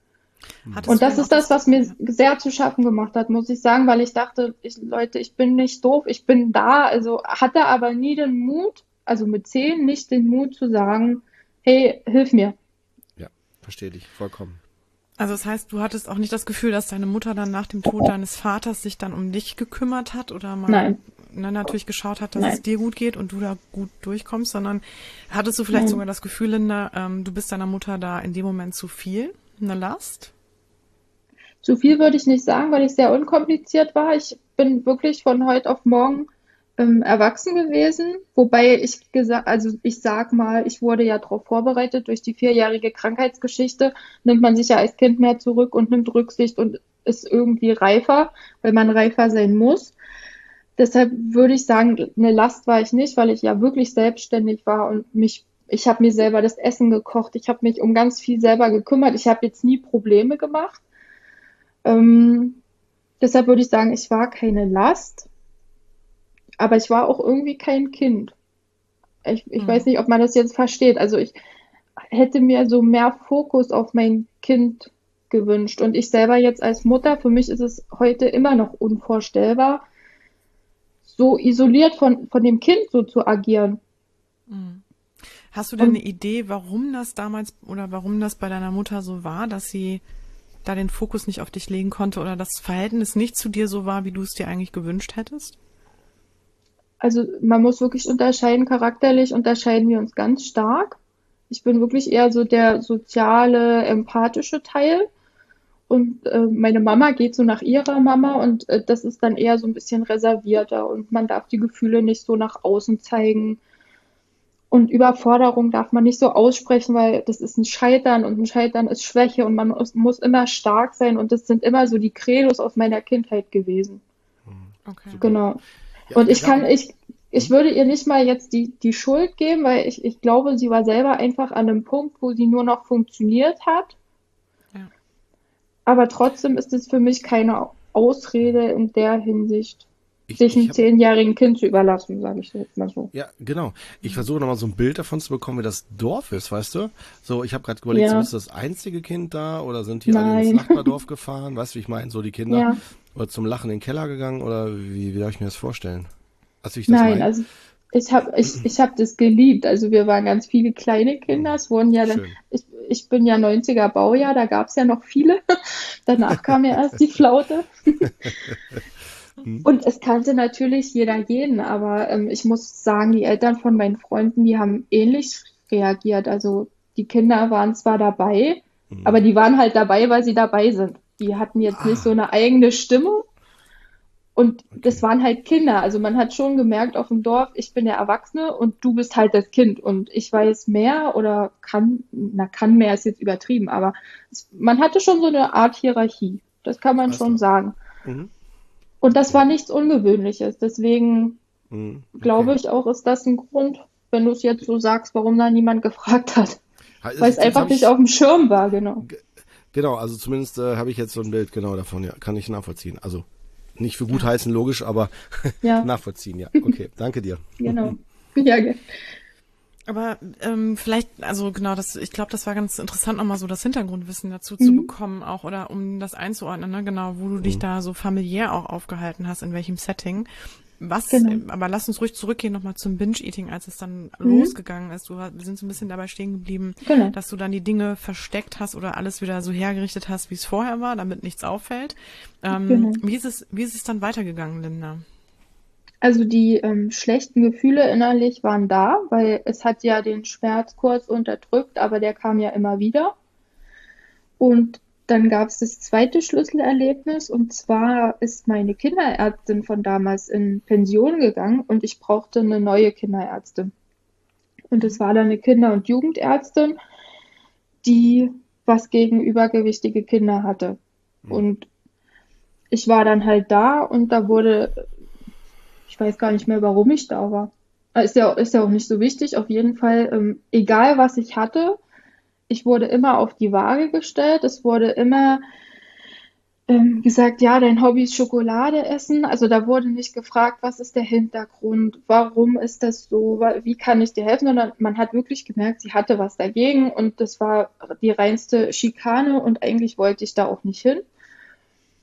Hm. Und Hattest du das denn auch ist das, das, was mir ja. sehr zu schaffen gemacht hat, muss ich sagen, weil ich dachte, Leute, ich bin nicht doof, ich bin da. Also hatte aber nie den Mut, also mit 10 nicht den Mut zu sagen, hey, hilf mir. Ja, verstehe dich vollkommen. Also das heißt, du hattest auch nicht das Gefühl, dass deine Mutter dann nach dem Tod deines Vaters sich dann um dich gekümmert hat oder mal, Nein, ne, natürlich geschaut hat, dass es nein, dir gut geht und du da gut durchkommst, sondern hattest du vielleicht sogar nein. das Gefühl, Linda, du bist deiner Mutter da in dem Moment zu viel, eine Last? Zu viel würde ich nicht sagen, weil ich sehr unkompliziert war. Ich bin wirklich von heute auf morgen erwachsen gewesen, wobei ich sag mal, ich wurde ja darauf vorbereitet, durch die 4-jährige Krankheitsgeschichte nimmt man sich ja als Kind mehr zurück und nimmt Rücksicht und ist irgendwie reifer, weil man reifer sein muss. Deshalb würde ich sagen, eine Last war ich nicht, weil ich ja wirklich selbstständig war und ich habe mir selber das Essen gekocht, ich habe mich um ganz viel selber gekümmert, ich habe jetzt nie Probleme gemacht. Ähm, Deshalb würde ich sagen, ich war keine Last, aber ich war auch irgendwie kein Kind. Ich weiß Mhm. nicht, ob man das jetzt versteht. Also ich hätte mir so mehr Fokus auf mein Kind gewünscht. Und ich selber jetzt als Mutter, für mich ist es heute immer noch unvorstellbar, so isoliert von dem Kind so zu agieren. Mhm. Hast du denn eine Und Idee, warum das damals oder warum das bei deiner Mutter so war, dass sie da den Fokus nicht auf dich legen konnte oder das Verhältnis nicht zu dir so war, wie du es dir eigentlich gewünscht hättest? also man muss wirklich unterscheiden, charakterlich unterscheiden wir uns ganz stark. Ich bin wirklich eher so der soziale, empathische Teil. Und meine Mama geht so nach ihrer Mama und das ist dann eher so ein bisschen reservierter und man darf die Gefühle nicht so nach außen zeigen. Und Überforderung darf man nicht so aussprechen, weil das ist ein Scheitern und ein Scheitern ist Schwäche und man muss immer stark sein und das sind immer so die Credos aus meiner Kindheit gewesen. Okay. Super. Genau. Ja, Und da und ich würde ihr nicht mal jetzt die Schuld geben, weil ich glaube, sie war selber einfach an einem Punkt, wo sie nur noch funktioniert hat. Ja. Aber trotzdem ist es für mich keine Ausrede in der Hinsicht, sich ich einem habe 10-jährigen Kind zu überlassen, sage ich jetzt mal so. Ja, genau. Ich Mhm. versuche nochmal so ein Bild davon zu bekommen, wie das Dorf ist, weißt du? So, ich habe gerade überlegt, so Ja, bist du das einzige Kind da oder sind die alle ins nein, Nachbardorf gefahren? Weißt du, wie ich meine? So die Kinder ja, oder zum Lachen in den Keller gegangen oder wie darf ich mir das vorstellen? Weißt du, wie ich das nein, meine? also ich hab das geliebt. Also wir waren ganz viele kleine Kinder. Es wurden ja dann, Schön. ich bin ja 90er Baujahr, da gab es ja noch viele. Danach kam ja erst die Flaute. Hm? Und es kannte natürlich jeder jeden, aber ich muss sagen, die Eltern von meinen Freunden, die haben ähnlich reagiert. Also die Kinder waren zwar dabei, aber Hm. die waren halt dabei, weil sie dabei sind. Die hatten jetzt nicht so Ah, eine eigene Stimme und das okay. waren halt Kinder. Also man hat schon gemerkt auf dem Dorf, ich bin der Erwachsene und du bist halt das Kind und ich weiß mehr oder kann mehr ist jetzt übertrieben, aber man hatte schon so eine Art Hierarchie. Das kann man Alles schon klar. sagen. Mhm. Und das Okay. war nichts Ungewöhnliches. Deswegen Okay. glaube ich auch, ist das ein Grund, wenn du es jetzt so sagst, warum da niemand gefragt hat. Weil es Jetzt einfach habe nicht auf ich dem Schirm war, genau. genau, also zumindest habe ich jetzt so ein Bild genau davon, ja, kann ich nachvollziehen. Also nicht für gut Ja. heißen, logisch, aber Ja, nachvollziehen, ja. Okay, danke dir. genau. Ja, Aber vielleicht, also genau, ich glaube, das war ganz interessant, nochmal so das Hintergrundwissen dazu zu mhm. bekommen, auch oder um das einzuordnen, ne? Genau, wo du dich Mhm. da so familiär auch aufgehalten hast, in welchem Setting. Genau. Aber lass uns ruhig zurückgehen nochmal zum Binge-Eating, als es dann Mhm. losgegangen ist. Wir sind so ein bisschen dabei stehen geblieben, Genau. dass du dann die Dinge versteckt hast oder alles wieder so hergerichtet hast, wie es vorher war, damit nichts auffällt. Genau. Wie ist es dann weitergegangen, Linda? Also die schlechten Gefühle innerlich waren da, weil es hat ja den Schmerz kurz unterdrückt, aber der kam ja immer wieder. Und dann gab es das zweite Schlüsselerlebnis und zwar ist meine Kinderärztin von damals in Pension gegangen und ich brauchte eine neue Kinderärztin. Und es Mhm. war dann eine Kinder- und Jugendärztin, die was gegen übergewichtige Kinder hatte. Mhm. Und ich war dann halt da und da wurde, ich weiß gar nicht mehr, warum ich da war. Ist ja auch nicht so wichtig. Auf jeden Fall, egal was ich hatte, ich wurde immer auf die Waage gestellt. Es wurde immer gesagt, ja, dein Hobby ist Schokolade essen. Also da wurde nicht gefragt, was ist der Hintergrund, warum ist das so, wie kann ich dir helfen, sondern man hat wirklich gemerkt, sie hatte was dagegen und das war die reinste Schikane und eigentlich wollte ich da auch nicht hin.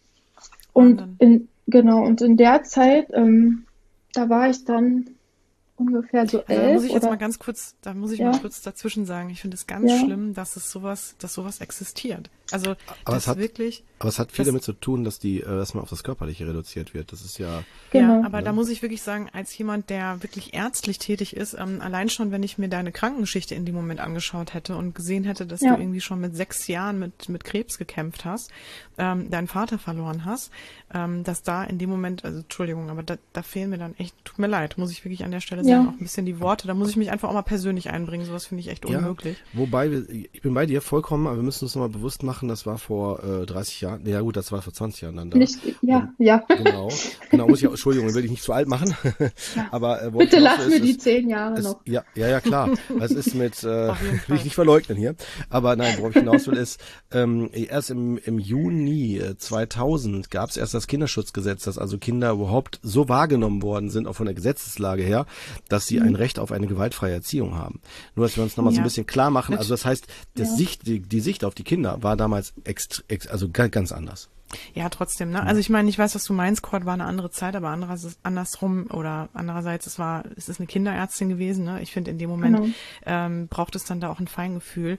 Wahnsinn. Genau, und in der Zeit, da war ich dann ungefähr so Also da muss 11 ich jetzt oder mal ganz kurz, da muss ich ja, mal kurz dazwischen sagen, ich finde es ganz ja, schlimm, dass sowas existiert. Also, Aber es das hat, wirklich, aber es hat viel das damit zu tun, dass man auf das Körperliche reduziert wird. Das ist ja, Ja, genau. aber da ne? muss ich wirklich sagen, als jemand, der wirklich ärztlich tätig ist, allein schon, wenn ich mir deine Krankengeschichte in dem Moment angeschaut hätte und gesehen hätte, dass du Ja, irgendwie schon mit 6 Jahren mit Krebs gekämpft hast, deinen Vater verloren hast, dass da in dem Moment, also Entschuldigung, aber da fehlen mir dann echt, tut mir leid, muss ich wirklich an der Stelle sagen, ja, auch ein bisschen die Worte, da muss ich mich einfach auch mal persönlich einbringen, sowas finde ich echt Ja, unmöglich. wobei, ich bin bei dir vollkommen, aber wir müssen uns nochmal bewusst machen, das war vor 30 Jahren, ja gut, das war vor 20 Jahren dann da. nicht, Und ja, ja, muss ich, Entschuldigung, will ich nicht zu alt machen, ja. aber worauf ich Bitte hinaus will, lass mir die 10 Jahre noch. ja, klar, es ist mit, Auf jeden will ich Fall. nicht verleugnen hier, aber nein, worauf ich hinaus will, ist, erst im Juni 2000 gab es erst das Kinderschutzgesetz, dass also Kinder überhaupt so wahrgenommen worden sind, auch von der Gesetzeslage her, dass sie ein Mhm. Recht auf eine gewaltfreie Erziehung haben. Nur, dass wir uns nochmal so ein Ja, bisschen klar machen, also das heißt, Ja, die Sicht auf die Kinder war damals also ganz anders. ja, trotzdem, ne? Also ich meine, ich weiß, was du meinst, Kurt war eine andere Zeit, aber andersrum oder andererseits, es ist eine Kinderärztin gewesen, ne? Ich finde, in dem Moment genau, braucht es dann da auch ein Feingefühl.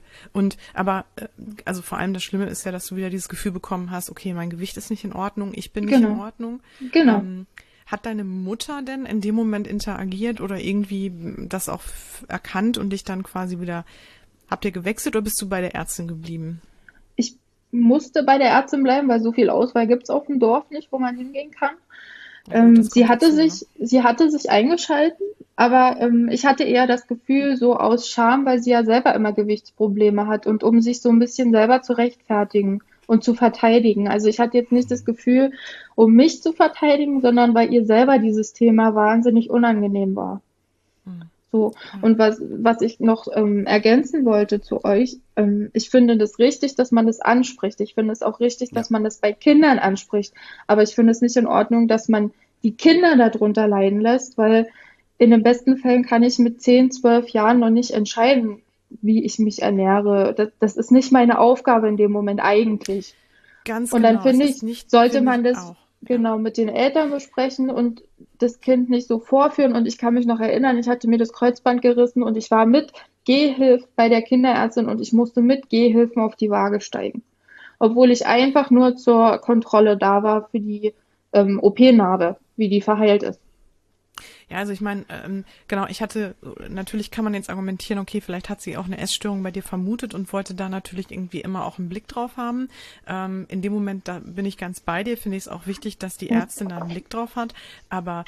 Also vor allem das Schlimme ist ja, dass du wieder dieses Gefühl bekommen hast, okay, mein Gewicht ist nicht in Ordnung, ich bin nicht in genau, Ordnung. genau. Ähm, Hat deine Mutter denn in dem Moment interagiert oder irgendwie das auch erkannt und dich dann quasi wieder, habt ihr gewechselt oder bist du bei der Ärztin geblieben? Ich musste bei der Ärztin bleiben, weil so viel Auswahl gibt's auf dem Dorf nicht, wo man hingehen kann. Ja gut, das kommt dazu, ne? Sie hatte sich eingeschalten, aber ich hatte eher das Gefühl, so aus Scham, weil sie ja selber immer Gewichtsprobleme hat und um sich so ein bisschen selber zu rechtfertigen und zu verteidigen. Also ich hatte jetzt nicht das Gefühl, um mich zu verteidigen, sondern weil ihr selber dieses Thema wahnsinnig unangenehm war. Hm, So, ja. und was ich noch ergänzen wollte zu euch, ich finde das richtig, dass man das anspricht. Ich finde es auch richtig, Ja. dass man das bei Kindern anspricht. Aber ich finde es nicht in Ordnung, dass man die Kinder darunter leiden lässt, weil in den besten Fällen kann ich mit 10, 12 Jahren noch nicht entscheiden, wie ich mich ernähre. Das ist nicht meine Aufgabe in dem Moment eigentlich. Ganz Und dann genau, es finde ist ich, nicht, sollte finde man ich das auch. Ja. genau mit den Eltern besprechen und das Kind nicht so vorführen. Und ich kann mich noch erinnern, ich hatte mir das Kreuzband gerissen und ich war mit Gehhilfe bei der Kinderärztin und ich musste mit Gehhilfen auf die Waage steigen. Obwohl ich einfach nur zur Kontrolle da war für die OP-Narbe, wie die verheilt ist. Ja, also ich meine, genau, natürlich kann man jetzt argumentieren, okay, vielleicht hat sie auch eine Essstörung bei dir vermutet und wollte da natürlich irgendwie immer auch einen Blick drauf haben. In dem Moment, da bin ich ganz bei dir, finde ich es auch wichtig, dass die Ja, Ärztin da einen Blick drauf hat, aber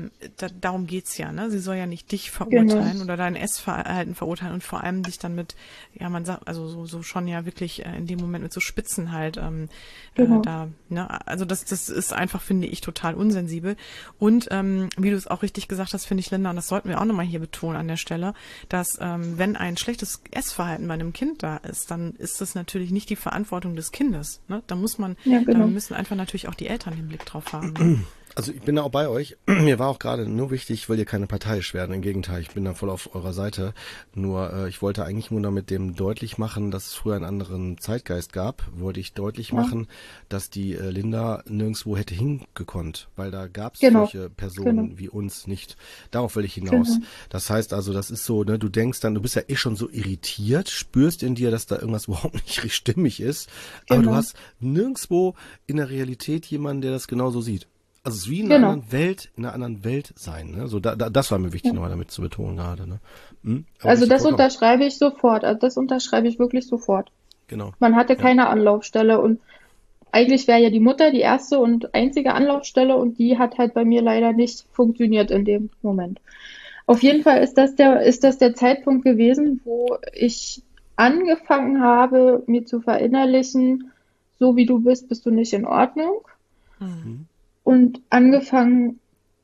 darum geht's ja, ne? Sie soll ja nicht dich genau, verurteilen oder dein Essverhalten verurteilen und vor allem dich dann mit, ja, man sagt, also so schon ja wirklich in dem Moment mit so Spitzen halt genau. ne? Also das ist einfach, finde ich, total unsensibel. Und wie du es auch richtig gesagt hast, finde ich, Linda, und das sollten wir auch nochmal hier betonen an der Stelle, dass wenn ein schlechtes Essverhalten bei einem Kind da ist, dann ist das natürlich nicht die Verantwortung des Kindes. Ne? Ja, Da genau. müssen einfach natürlich auch die Eltern den Blick drauf haben. Ne? Also ich bin da auch bei euch. Mir war auch gerade nur wichtig, ich will hier keine parteiisch werden. Im Gegenteil, ich bin da voll auf eurer Seite. Nur ich wollte eigentlich nur damit dem deutlich machen, dass es früher einen anderen Zeitgeist gab. Wollte ich deutlich Ja, machen, dass die Linda nirgendwo hätte hingekonnt. Weil da gab es genau, solche genau, Personen wie uns nicht. Darauf will ich hinaus. genau. Das heißt also, das ist so, ne, du denkst dann, du bist ja eh schon so irritiert, spürst in dir, dass da irgendwas überhaupt nicht richtig stimmig ist. Aber du Genau, hast nirgendwo in der Realität jemanden, der das genauso sieht. Also es ist wie genau. in einer anderen Welt sein, ne? So, das war mir wichtig, Ja. nochmal damit zu betonen gerade, ne? Aber Also richtig das vollkommen. unterschreibe ich sofort. Also das unterschreibe ich wirklich sofort. Genau. Man hatte Ja. keine Anlaufstelle und eigentlich wäre ja die Mutter die erste und einzige Anlaufstelle und die hat halt bei mir leider nicht funktioniert in dem Moment. Auf jeden Fall ist das der Zeitpunkt gewesen, wo ich angefangen habe, mir zu verinnerlichen, so wie du bist, bist du nicht in Ordnung Hm. Mhm. und angefangen,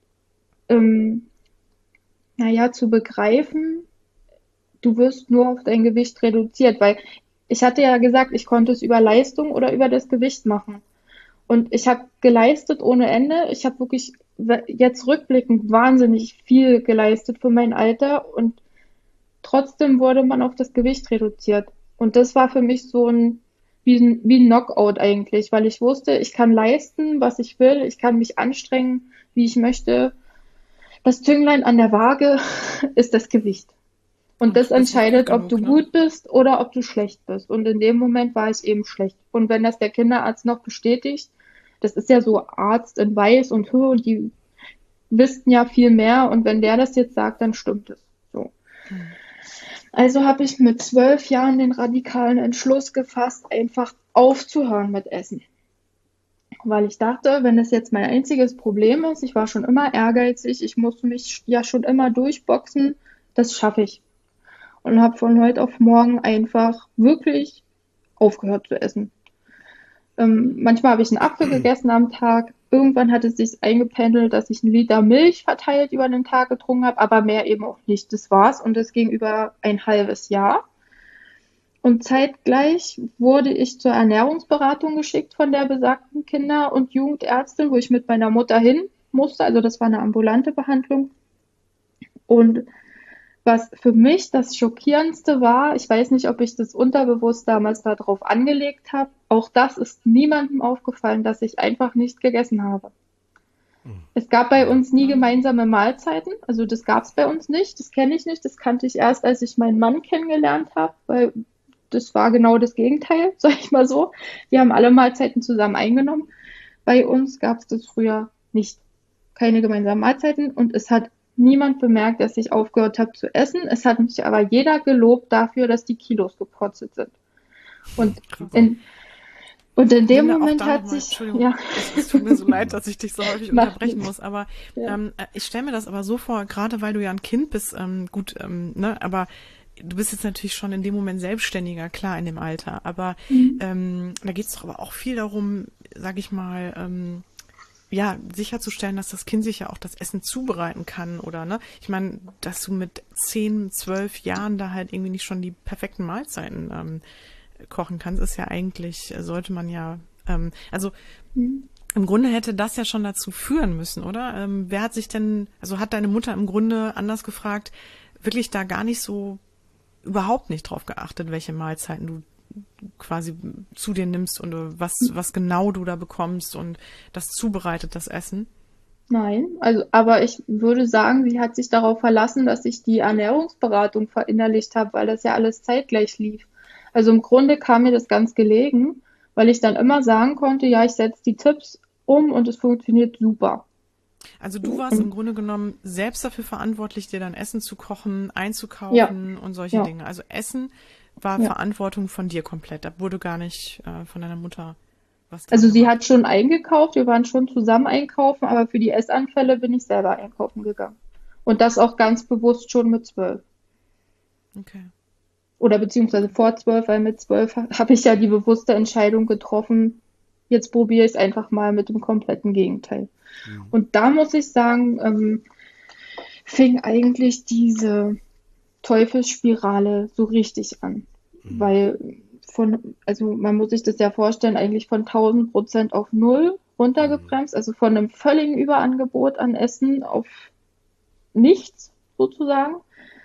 ähm, naja, zu begreifen, du wirst nur auf dein Gewicht reduziert, weil ich hatte ja gesagt, ich konnte es über Leistung oder über das Gewicht machen. Und ich habe geleistet ohne Ende. Ich habe wirklich jetzt rückblickend wahnsinnig viel geleistet für mein Alter und trotzdem wurde man auf das Gewicht reduziert. Und das war für mich so wie ein Knockout eigentlich, weil ich wusste, ich kann leisten, was ich will, ich kann mich anstrengen, wie ich möchte. Das Zünglein an der Waage ist das Gewicht. Und das Du bist nicht entscheidet, gut ob du genug, ne? gut bist oder ob du schlecht bist. Und in dem Moment war ich eben schlecht. Und wenn das der Kinderarzt noch bestätigt, das ist ja so Arzt in Weiß und die wissen ja viel mehr. Und wenn der das jetzt sagt, dann stimmt es. So. Also habe ich mit 12 Jahren den radikalen Entschluss gefasst, einfach aufzuhören mit Essen. Weil ich dachte, wenn das jetzt mein einziges Problem ist, ich war schon immer ehrgeizig, ich musste mich ja schon immer durchboxen, das schaffe ich. Und habe von heute auf morgen einfach wirklich aufgehört zu essen. Manchmal habe ich einen Apfel gegessen am Tag. Irgendwann hat es sich eingependelt, dass ich 1 Liter Milch verteilt über den Tag getrunken habe, aber mehr eben auch nicht. Das war's und das ging über ein halbes Jahr. Und zeitgleich wurde ich zur Ernährungsberatung geschickt von der besagten Kinder- und Jugendärztin, wo ich mit meiner Mutter hin musste. Also das war eine ambulante Behandlung. Und was für mich das Schockierendste war, ich weiß nicht, ob ich das unterbewusst damals darauf angelegt habe, auch das ist niemandem aufgefallen, dass ich einfach nicht gegessen habe. Es gab bei uns nie gemeinsame Mahlzeiten, also das gab es bei uns nicht, das kenne ich nicht, das kannte ich erst, als ich meinen Mann kennengelernt habe, weil das war genau das Gegenteil, sag ich mal so. Wir haben alle Mahlzeiten zusammen eingenommen. Bei uns gab es das früher nicht. Keine gemeinsamen Mahlzeiten und es hat niemand bemerkt, dass ich aufgehört habe zu essen. Es hat mich aber jeder gelobt dafür, dass die Kilos gepurzelt sind. Und in, und in dem Linda, auch Moment da hat nochmal, sich, Entschuldigung, ja, es tut mir so leid, dass ich dich so häufig macht unterbrechen nichts. muss, aber Ja. ich stelle mir das aber so vor, gerade weil du ja ein Kind bist, gut, ne, aber du bist jetzt natürlich schon in dem Moment selbstständiger, klar, in dem Alter, aber da geht es doch aber auch viel darum, sag ich mal, ja, sicherzustellen, dass das Kind sich ja auch das Essen zubereiten kann, oder, ne? Ich meine, dass du mit 10, 12 Jahren da halt irgendwie nicht schon die perfekten Mahlzeiten kochen kannst, ist ja eigentlich, sollte man ja, also im Grunde hätte das ja schon dazu führen müssen, oder? Wer hat sich denn, also hat deine Mutter im Grunde anders gefragt, wirklich da gar nicht so, überhaupt nicht drauf geachtet, welche Mahlzeiten du quasi zu dir nimmst und was genau du da bekommst und das zubereitet, das Essen? Nein, also, aber ich würde sagen, sie hat sich darauf verlassen, dass ich die Ernährungsberatung verinnerlicht habe, weil das ja alles zeitgleich lief. Also im Grunde kam mir das ganz gelegen, weil ich dann immer sagen konnte, ja, ich setze die Tipps um und es funktioniert super. Also du warst im Und Grunde genommen selbst dafür verantwortlich, dir dein Essen zu kochen, ja, einzukaufen und solche ja, Dinge. Also Essen war ja. Verantwortung von dir komplett. Da wurde gar nicht von deiner Mutter was dran Also sie gemacht. hat schon eingekauft, wir waren schon zusammen einkaufen, aber für die Essanfälle bin ich selber einkaufen gegangen. Und das auch ganz bewusst schon mit 12. Okay. Oder beziehungsweise vor 12, weil mit 12 habe ich ja die bewusste Entscheidung getroffen, jetzt probiere ich es einfach mal mit dem kompletten Gegenteil. Und da muss ich sagen, fing eigentlich diese Teufelsspirale so richtig an. Weil also man muss sich das ja vorstellen, eigentlich von 1000% auf null runtergebremst, also von einem völligen Überangebot an Essen auf nichts sozusagen.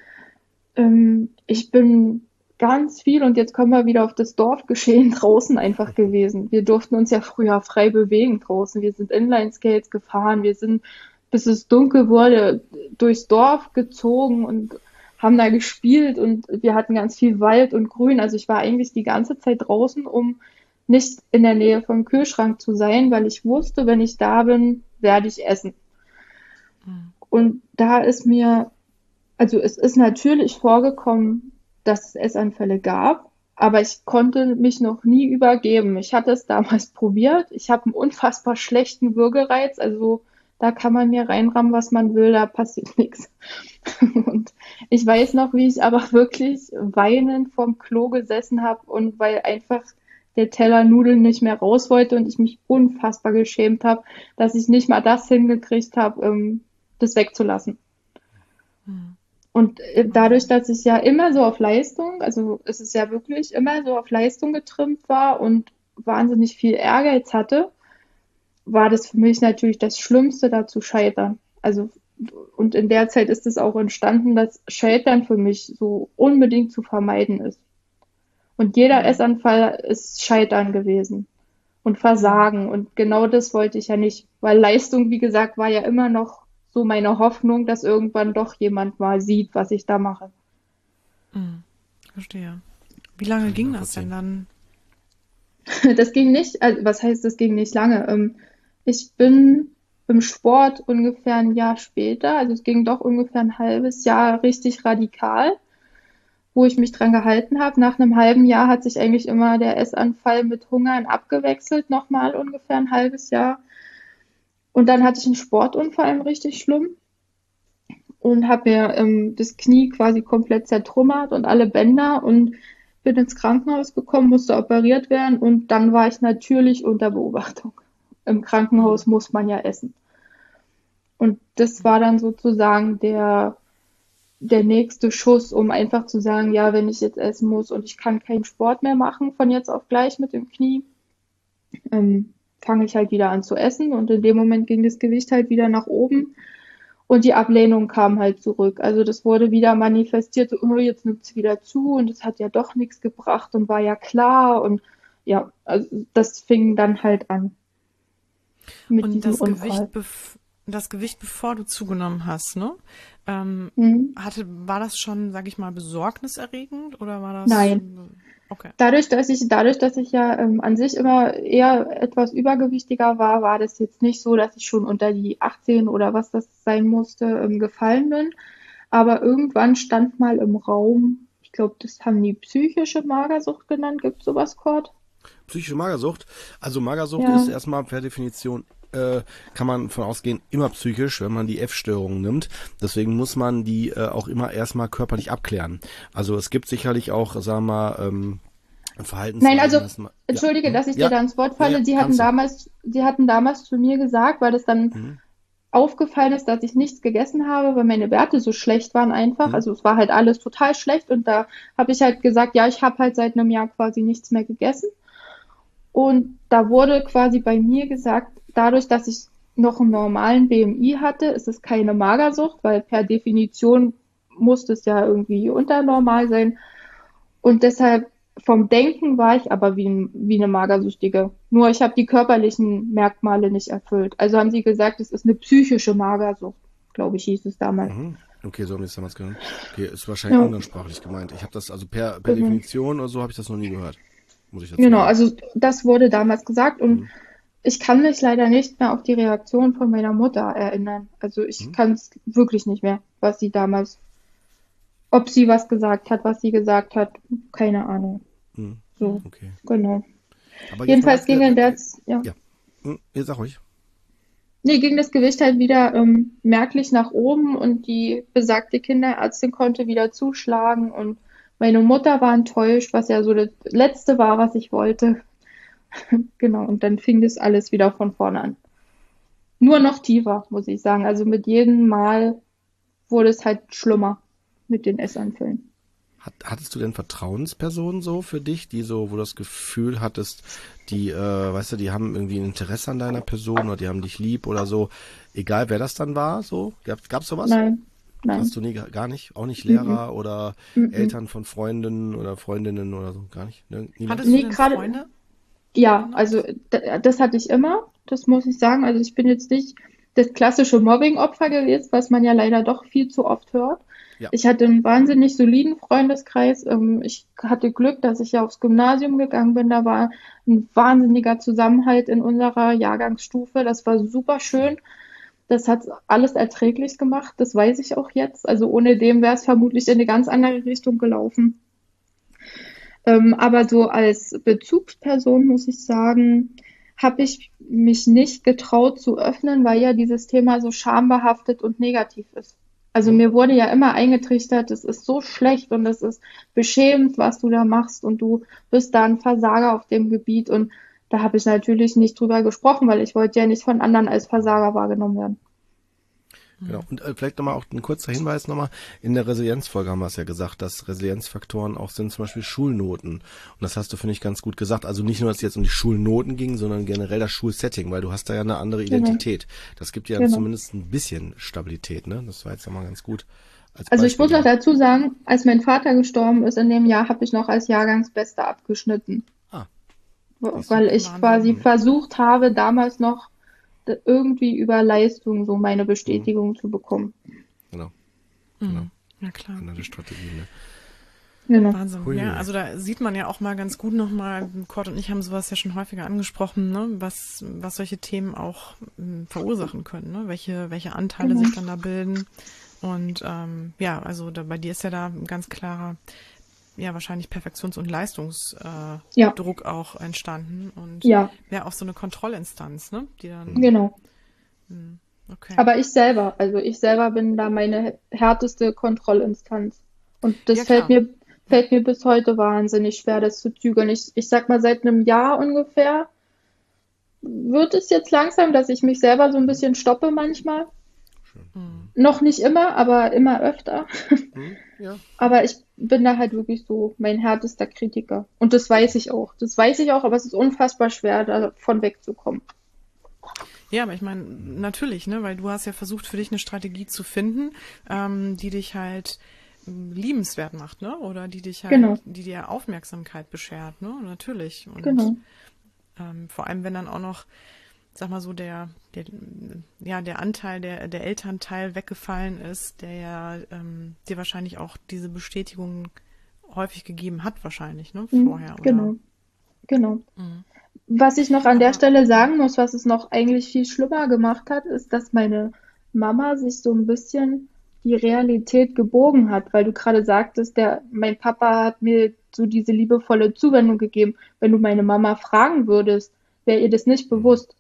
Ich bin ganz viel und jetzt kommen wir wieder auf das Dorfgeschehen draußen einfach gewesen. Wir durften uns ja früher frei bewegen draußen. Wir sind Inline-Skates gefahren, wir sind, bis es dunkel wurde, durchs Dorf gezogen und haben da gespielt und wir hatten ganz viel Wald und Grün. Also ich war eigentlich die ganze Zeit draußen, um nicht in der Nähe vom Kühlschrank zu sein, weil ich wusste, wenn ich da bin, werde ich essen. Und da ist mir, also es ist natürlich vorgekommen, dass es Essanfälle gab, aber ich konnte mich noch nie übergeben. Ich hatte es damals probiert. Ich habe einen unfassbar schlechten Würgereiz, also da kann man mir reinrammen, was man will, da passiert nichts. Und ich weiß noch, wie ich aber wirklich weinend vorm Klo gesessen habe und weil einfach der Teller Nudeln nicht mehr raus wollte und ich mich unfassbar geschämt habe, dass ich nicht mal das hingekriegt habe, das wegzulassen. Und dadurch, dass ich ja immer so auf Leistung, also es ist ja wirklich immer so auf Leistung getrimmt war und wahnsinnig viel Ehrgeiz hatte, war das für mich natürlich das Schlimmste, da zu scheitern. Also, und in der Zeit ist es auch entstanden, dass Scheitern für mich so unbedingt zu vermeiden ist. Und jeder Essanfall ist Scheitern gewesen und Versagen. Und genau das wollte ich ja nicht, weil Leistung, wie gesagt, war ja immer noch so meine Hoffnung, dass irgendwann doch jemand mal sieht, was ich da mache. Verstehe. Wie lange ging das denn dann? Das ging nicht, also was heißt, das ging nicht lange? Ich bin im Sport ungefähr ein Jahr später, also es ging doch ungefähr ein halbes Jahr richtig radikal, wo ich mich dran gehalten habe. Nach einem halben Jahr hat sich eigentlich immer der Essanfall mit Hungern abgewechselt, nochmal ungefähr ein halbes Jahr. Und dann hatte ich einen Sportunfall, richtig schlimm, und habe mir das Knie quasi komplett zertrümmert und alle Bänder und bin ins Krankenhaus gekommen, musste operiert werden und dann war ich natürlich unter Beobachtung. Im Krankenhaus muss man ja essen. Und das war dann sozusagen der nächste Schuss, um einfach zu sagen, ja, wenn ich jetzt essen muss und ich kann keinen Sport mehr machen von jetzt auf gleich mit dem Knie, fange ich halt wieder an zu essen und in dem Moment ging das Gewicht halt wieder nach oben und die Ablehnung kam halt zurück. Also das wurde wieder manifestiert, so, oh, jetzt nimmt es wieder zu und es hat ja doch nichts gebracht und war ja klar und ja, also das fing dann halt an mit Und diesem Unfall. Das Gewicht, bevor du zugenommen hast, ne? Mhm. War das schon, sag ich mal, besorgniserregend oder war das, Nein. okay. Dadurch, dass ich ja an sich immer eher etwas übergewichtiger war, war das jetzt nicht so, dass ich schon unter die 18 oder was das sein musste, gefallen bin. Aber irgendwann stand mal im Raum, ich glaube, das haben die psychische Magersucht genannt. Gibt es sowas, Cord? Psychische Magersucht. Also Magersucht ist Ja. erstmal per Definition, kann man von ausgehen, immer psychisch, wenn man die F-Störung nimmt. Deswegen muss man die auch immer erstmal körperlich abklären. Also es gibt sicherlich auch, sagen wir mal, Nein, Verhaltensweisen, also dass man, ja, entschuldige, dass ich dir ja, da ins Wort ja, ja, falle. kannst du. Sie hatten damals zu mir gesagt, weil das dann Mhm. aufgefallen ist, dass ich nichts gegessen habe, weil meine Werte so schlecht waren einfach. Mhm. Also es war halt alles total schlecht und da habe ich halt gesagt, ja, ich habe halt seit einem Jahr quasi nichts mehr gegessen. Und da wurde quasi bei mir gesagt, dadurch, dass ich noch einen normalen BMI hatte, ist es keine Magersucht, weil per Definition muss es ja irgendwie unternormal sein. Und deshalb vom Denken war ich aber wie eine Magersüchtige. Nur ich habe die körperlichen Merkmale nicht erfüllt. Also haben sie gesagt, es ist eine psychische Magersucht, glaube ich, hieß es damals. Mhm. Okay, so haben wir es damals genannt. Okay, ist wahrscheinlich Ja, umgangssprachlich gemeint. Ich habe das, also per genau. Definition oder so habe ich das noch nie gehört. Muss ich dazu Genau, sagen. also das wurde damals gesagt und Mhm. ich kann mich leider nicht mehr auf die Reaktion von meiner Mutter erinnern. Also ich Mhm. kann es wirklich nicht mehr, was sie damals, ob sie was gesagt hat, was sie gesagt hat, keine Ahnung. Mhm. So, Okay. genau. Aber jetzt mal Jedenfalls ganz, ging in der, ja, ja, ihr sag ruhig. nee, ging das Gewicht halt wieder merklich nach oben und die besagte Kinderärztin konnte wieder zuschlagen und meine Mutter war enttäuscht, was ja so das Letzte war, was ich wollte. Genau, und dann fing das alles wieder von vorne an. Nur noch tiefer, muss ich sagen. Also mit jedem Mal wurde es halt schlimmer mit den Essanfällen. Hattest du denn Vertrauenspersonen so für dich, die so, wo du das Gefühl hattest, die, weißt du, die haben irgendwie ein Interesse an deiner Person oder die haben dich lieb oder so, egal wer das dann war, so? Gab's sowas? Nein, Hast nein. du nie, gar nicht? Auch nicht Mhm. Lehrer oder Mhm. Eltern von Freundinnen oder Freundinnen oder so? Gar nicht? Ne? Niemand? Hattest du Nee, denn gerade, Freunde ja, also damals? das hatte ich immer, das muss ich sagen. Also ich bin jetzt nicht das klassische Mobbing-Opfer gewesen, was man ja leider doch viel zu oft hört. Ja. Ich hatte einen wahnsinnig soliden Freundeskreis. Ich hatte Glück, dass ich ja aufs Gymnasium gegangen bin. Da war ein wahnsinniger Zusammenhalt in unserer Jahrgangsstufe. Das war super schön. Das hat alles erträglich gemacht. Das weiß ich auch jetzt. Also ohne dem wäre es vermutlich in eine ganz andere Richtung gelaufen. Aber so als Bezugsperson muss ich sagen, habe ich mich nicht getraut zu öffnen, weil ja dieses Thema so schambehaftet und negativ ist. Also Hm? mir wurde ja immer eingetrichtert, es ist so schlecht und es ist beschämend, was du da machst und du bist da ein Versager auf dem Gebiet und da habe ich natürlich nicht drüber gesprochen, weil ich wollte ja nicht von anderen als Versager wahrgenommen werden. Genau. Und vielleicht nochmal auch ein kurzer Hinweis nochmal. In der Resilienzfolge haben wir es ja gesagt, dass Resilienzfaktoren auch sind, zum Beispiel Schulnoten. Und das hast du, finde ich, ganz gut gesagt. Also nicht nur, dass es jetzt um die Schulnoten ging, sondern generell das Schulsetting, weil du hast da ja eine andere Genau, Identität. Das gibt ja genau. zumindest ein bisschen Stabilität, ne? Das war jetzt nochmal ganz gut als Also ich Beispiel muss noch genannt. dazu sagen, als mein Vater gestorben ist in dem Jahr, habe ich noch als Jahrgangsbester abgeschnitten, Ah, siehst du? weil ich Wahnsinn. quasi versucht habe, damals noch irgendwie über Leistung so meine Bestätigung zu bekommen. Genau. Ja, klar. Andere Strategien, ne? Genau. Wahnsinn. Hui. Ja, also da sieht man ja auch mal ganz gut nochmal, Kurt und ich haben sowas ja schon häufiger angesprochen, ne, was solche Themen auch verursachen können, ne, welche Anteile sich dann da bilden. Und ja, also bei dir ist ja da ein ganz klarer, ja, wahrscheinlich Perfektions- und Leistungsdruck auch entstanden. Und Ja, auch so eine Kontrollinstanz, ne, die dann, genau. okay. Aber ich selber bin da meine härteste Kontrollinstanz. Und das Ja, klar. fällt mir bis heute wahnsinnig schwer, das zu zügeln. Ich sag mal, seit einem Jahr ungefähr wird es jetzt langsam, dass ich mich selber so ein bisschen stoppe manchmal. Noch nicht immer, aber immer öfter. Ja. Aber ich bin da halt wirklich so mein härtester Kritiker. Und das weiß ich auch. Das weiß ich auch, aber es ist unfassbar schwer, davon wegzukommen. Ja, aber ich meine, natürlich, ne, weil du hast ja versucht, für dich eine Strategie zu finden, die dich halt liebenswert macht, ne, oder die dich halt, Genau. die dir Aufmerksamkeit beschert, ne, natürlich. Und Genau. vor allem, wenn dann auch noch, sag mal so, der Anteil, der Elternteil weggefallen ist, der ja dir wahrscheinlich auch diese Bestätigung häufig gegeben hat, wahrscheinlich, ne, vorher, oder? Genau. Genau. Was ich noch an der Stelle sagen muss, was es noch eigentlich viel schlimmer gemacht hat, ist, dass meine Mama sich so ein bisschen die Realität gebogen hat, weil du gerade sagtest, mein Papa hat mir so diese liebevolle Zuwendung gegeben. Wenn du meine Mama fragen würdest, wäre ihr das nicht bewusst.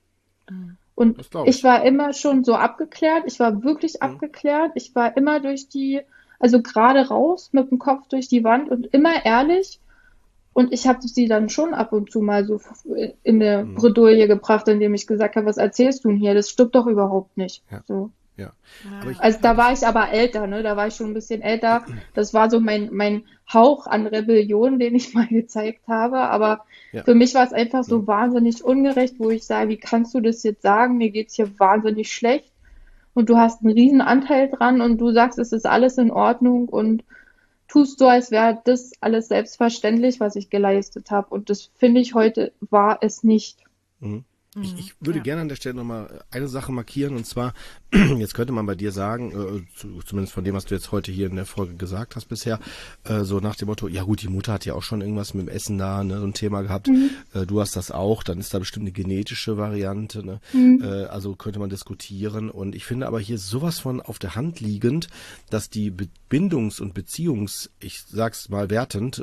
Und Das glaub ich. ich war immer schon so abgeklärt. Ich war wirklich abgeklärt. Ich war immer also gerade raus mit dem Kopf durch die Wand und immer ehrlich. Und ich habe sie dann schon ab und zu mal so in eine Bredouille gebracht, indem ich gesagt habe, was erzählst du denn hier? Das stimmt doch überhaupt nicht. Ja. So. Ja. Also da war ich aber älter, ne? Da war ich schon ein bisschen älter. Das war so mein Hauch an Rebellion, den ich mal gezeigt habe. Aber Ja. für mich war es einfach so wahnsinnig ungerecht, wo ich sage, wie kannst du das jetzt sagen? Mir geht's hier wahnsinnig schlecht. Und du hast einen riesen Anteil dran und du sagst, es ist alles in Ordnung und tust so, als wäre das alles selbstverständlich, was ich geleistet habe. Und das finde ich heute war es nicht. Ich würde gerne an der Stelle nochmal eine Sache markieren, und zwar, jetzt könnte man bei dir sagen, zumindest von dem, was du jetzt heute hier in der Folge gesagt hast bisher, so nach dem Motto, ja gut, die Mutter hat ja auch schon irgendwas mit dem Essen da, ne, so ein Thema gehabt, du hast das auch, dann ist da bestimmt eine genetische Variante, ne, also könnte man diskutieren, und ich finde aber hier sowas von auf der Hand liegend, dass die Bindungs- und ich sag's mal wertend,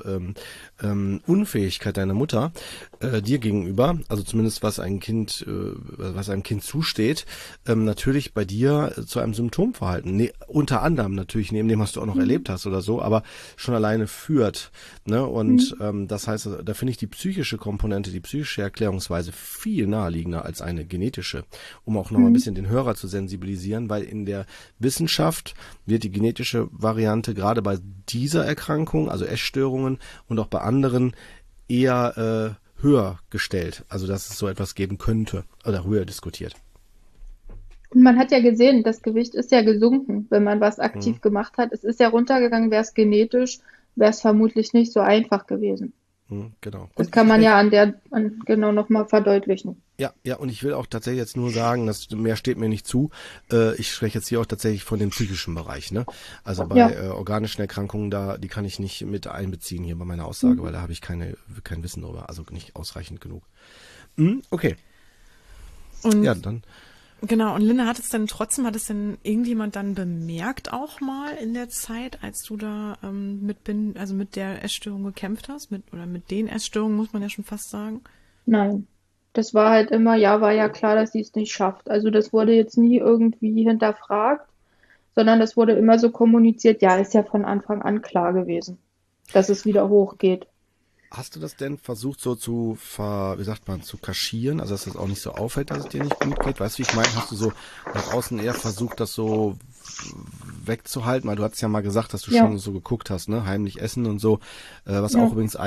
Unfähigkeit deiner Mutter dir gegenüber, also zumindest was einem Kind zusteht, natürlich bei dir zu einem Symptomverhalten, unter anderem natürlich neben dem, was du auch noch erlebt hast oder so, aber schon alleine führt, ne? Und das heißt, da finde ich die psychische Komponente, die psychische Erklärungsweise viel naheliegender als eine genetische, um auch noch mal ein bisschen den Hörer zu sensibilisieren, weil in der Wissenschaft wird die genetische Variante gerade bei dieser Erkrankung, also Essstörungen und auch bei anderen eher höher gestellt, also dass es so etwas geben könnte oder höher diskutiert. Und man hat ja gesehen, das Gewicht ist ja gesunken, wenn man was aktiv gemacht hat. Es ist ja runtergegangen, wäre es genetisch, wäre es vermutlich nicht so einfach gewesen. Genau. Das kann man ja genau nochmal verdeutlichen. Ja, und ich will auch tatsächlich jetzt nur sagen, dass mehr steht mir nicht zu. Ich spreche jetzt hier auch tatsächlich von dem psychischen Bereich, ne? Also bei organischen Erkrankungen die kann ich nicht mit einbeziehen hier bei meiner Aussage, weil da habe ich kein Wissen drüber, also nicht ausreichend genug. Okay. Und ja, dann. Genau, und Linda, hat es denn irgendjemand dann bemerkt auch mal in der Zeit, als du da mit der Essstörung gekämpft hast, mit den Essstörungen, muss man ja schon fast sagen? Nein. Das war halt immer, war ja klar, dass sie es nicht schafft. Also das wurde jetzt nie irgendwie hinterfragt, sondern das wurde immer so kommuniziert, ist ja von Anfang an klar gewesen, dass es wieder hochgeht. Hast du das denn versucht so zu kaschieren, also dass das auch nicht so auffällt, dass es dir nicht gut geht? Weißt du, wie ich meine? Hast du so nach außen eher versucht, das so wegzuhalten? Weil du hattest ja mal gesagt, dass du schon so geguckt hast, ne? Heimlich essen und so, was auch übrigens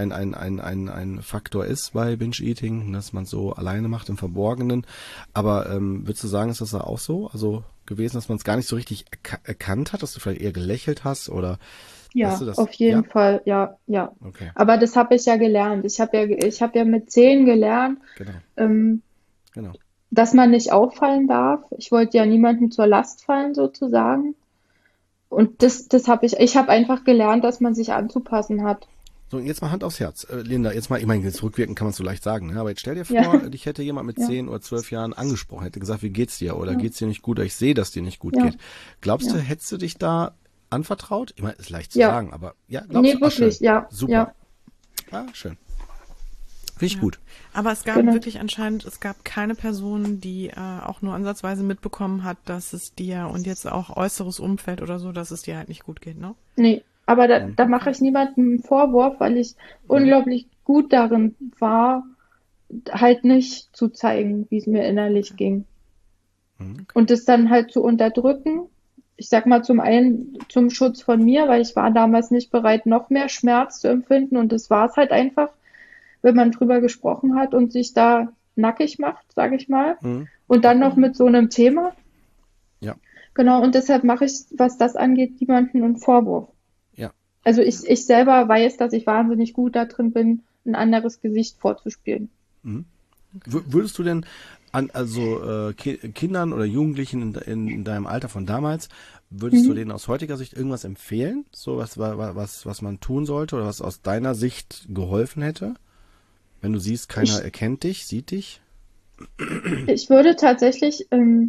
ein Faktor ist bei Binge-Eating, dass man so alleine macht im Verborgenen. Aber würdest du sagen, ist das da auch so? Also gewesen, dass man es gar nicht so richtig erkannt hat, dass du vielleicht eher gelächelt hast oder... Ja, weißt du das? auf jeden Fall, ja. Okay. Aber das habe ich ja gelernt. Ich habe ja mit 10 gelernt, Genau. dass man nicht auffallen darf. Ich wollte ja niemandem zur Last fallen sozusagen. Und das habe ich habe einfach gelernt, dass man sich anzupassen hat. So, jetzt mal Hand aufs Herz. Linda, jetzt mal, ich meine, jetzt rückwirkend kann man es so leicht sagen, ne? Aber jetzt stell dir Ja, vor, dich hätte jemand mit ja, 10 oder 12 Jahren angesprochen, hätte gesagt, wie geht's dir? Oder ja, geht's dir nicht gut? Oder ich sehe, dass dir nicht gut ja, geht. Glaubst du, ja, hättest du dich da anvertraut? Ich meine, ist leicht zu ja. sagen, aber ja, glaubst du? Nee, Ah, schön. wirklich, ja, Super. ja, Ah, schön. Finde ich Ja. gut. Aber es gab genau. wirklich anscheinend, es gab keine Person, die auch nur ansatzweise mitbekommen hat, dass es dir und jetzt auch äußeres Umfeld oder so, dass es dir halt nicht gut geht, ne? Nee, aber Mhm. da mache Okay. ich niemandem einen Vorwurf, weil ich Mhm. unglaublich gut darin war, halt nicht zu zeigen, wie es mir innerlich Okay. ging. Mhm. Okay. Und das dann halt zu unterdrücken. Ich sag mal zum einen zum Schutz von mir, weil ich war damals nicht bereit, noch mehr Schmerz zu empfinden. Und das war es halt einfach, wenn man drüber gesprochen hat und sich da nackig macht, sage ich mal. Mhm. Und Ja, dann noch Mhm. mit so einem Thema. ja, Genau, und deshalb mache ich, was das angeht, niemandem einen Vorwurf. ja. Also ich selber weiß, dass ich wahnsinnig gut da drin bin, ein anderes Gesicht vorzuspielen. Mhm. Okay. Würdest du denn an also Kindern oder Jugendlichen in deinem Alter von damals, würdest du Mhm. denen aus heutiger Sicht irgendwas empfehlen? So was man tun sollte oder was aus deiner Sicht geholfen hätte? Wenn du siehst, keiner Ich, erkennt dich, sieht dich? ich würde tatsächlich,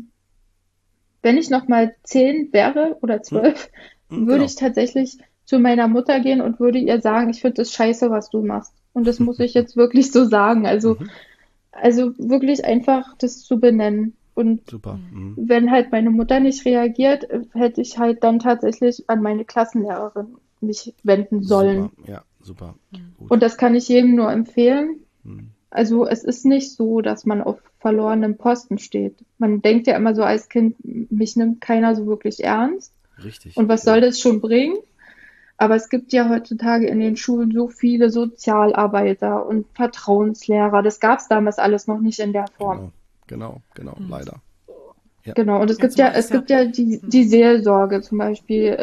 wenn ich noch mal 10 wäre oder Hm? 12, würde Genau. ich tatsächlich zu meiner Mutter gehen und würde ihr sagen, ich finde das scheiße, was du machst. Und das muss ich jetzt wirklich so sagen. Mhm. Also wirklich einfach das zu benennen. Und Super. Mhm. Mhm. wenn halt meine Mutter nicht reagiert, hätte ich halt dann tatsächlich an meine Klassenlehrerin mich wenden sollen. Super. Ja, super. Mhm. Gut. Und das kann ich jedem nur empfehlen. Mhm. Also es ist nicht so, dass man auf verlorenem Posten steht. Man denkt ja immer so als Kind, mich nimmt keiner so wirklich ernst. Richtig. Und was soll Ja. das schon bringen? Aber es gibt ja heutzutage in den Schulen so viele Sozialarbeiter und Vertrauenslehrer. Das gab es damals alles noch nicht in der Form. Genau. Mhm. Leider. Ja. Genau. Und Ja, zumal es es ja, gibt ja die, mhm. die Seelsorge zum Beispiel.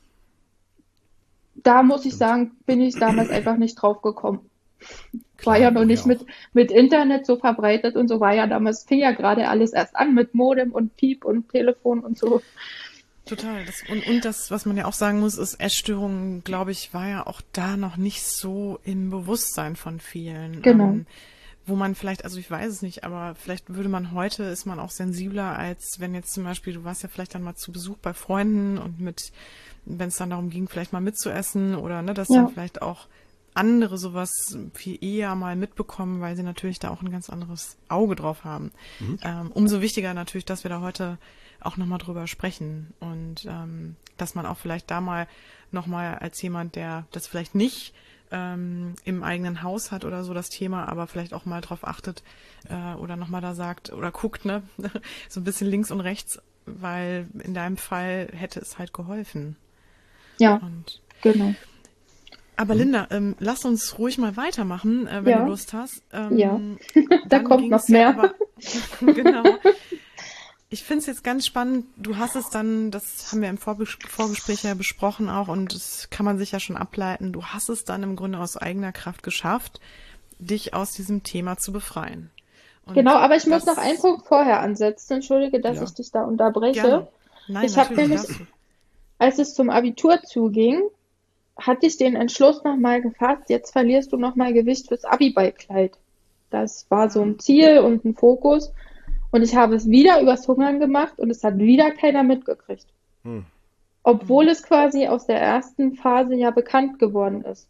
Da muss ich Stimmt. sagen, bin ich damals einfach nicht drauf gekommen. War ja Klar, noch woher nicht auch? mit Internet so verbreitet und so war ja damals, fing ja gerade alles erst an mit Modem und Piep und Telefon und so. Total. Und das, was man ja auch sagen muss, ist, Essstörungen, glaube ich, war ja auch da noch nicht so im Bewusstsein von vielen. Genau. Wo man vielleicht, also ich weiß es nicht, aber vielleicht würde man heute, ist man auch sensibler, als wenn jetzt zum Beispiel, du warst ja vielleicht dann mal zu Besuch bei Freunden und wenn es dann darum ging, vielleicht mal mitzuessen oder ne, dass dann Ja, vielleicht auch andere sowas viel eher mal mitbekommen, weil sie natürlich da auch ein ganz anderes Auge drauf haben. Mhm. Umso wichtiger natürlich, dass wir da heute auch nochmal drüber sprechen und dass man auch vielleicht da mal nochmal als jemand, der das vielleicht nicht im eigenen Haus hat oder so das Thema, aber vielleicht auch mal drauf achtet oder nochmal da sagt oder guckt, ne, so ein bisschen links und rechts, weil in deinem Fall hätte es halt geholfen. ja, Und genau. aber Mhm. Linda, lass uns ruhig mal weitermachen, wenn du Ja, Lust hast. ja. Da Dann kommt ging noch es ja mehr. aber, genau. Ich finde es jetzt ganz spannend. Du hast es dann, das haben wir im Vorgespräch ja besprochen auch und das kann man sich ja schon ableiten. Du hast es dann im Grunde aus eigener Kraft geschafft, dich aus diesem Thema zu befreien. Genau, Und aber ich muss noch einen das, Punkt vorher ansetzen. Entschuldige, dass ich Ja. dich da unterbreche. gerne. Nein, Ich habe natürlich, nämlich, darfst du. als es zum Abitur zuging, hatte ich den Entschluss nochmal gefasst, jetzt verlierst du nochmal Gewicht fürs Abiballkleid. Das war so Ah, ein Ziel und ein Fokus. Und ich habe es wieder übers Hungern gemacht und es hat wieder keiner mitgekriegt. Hm. Obwohl es quasi aus der ersten Phase ja bekannt geworden ist.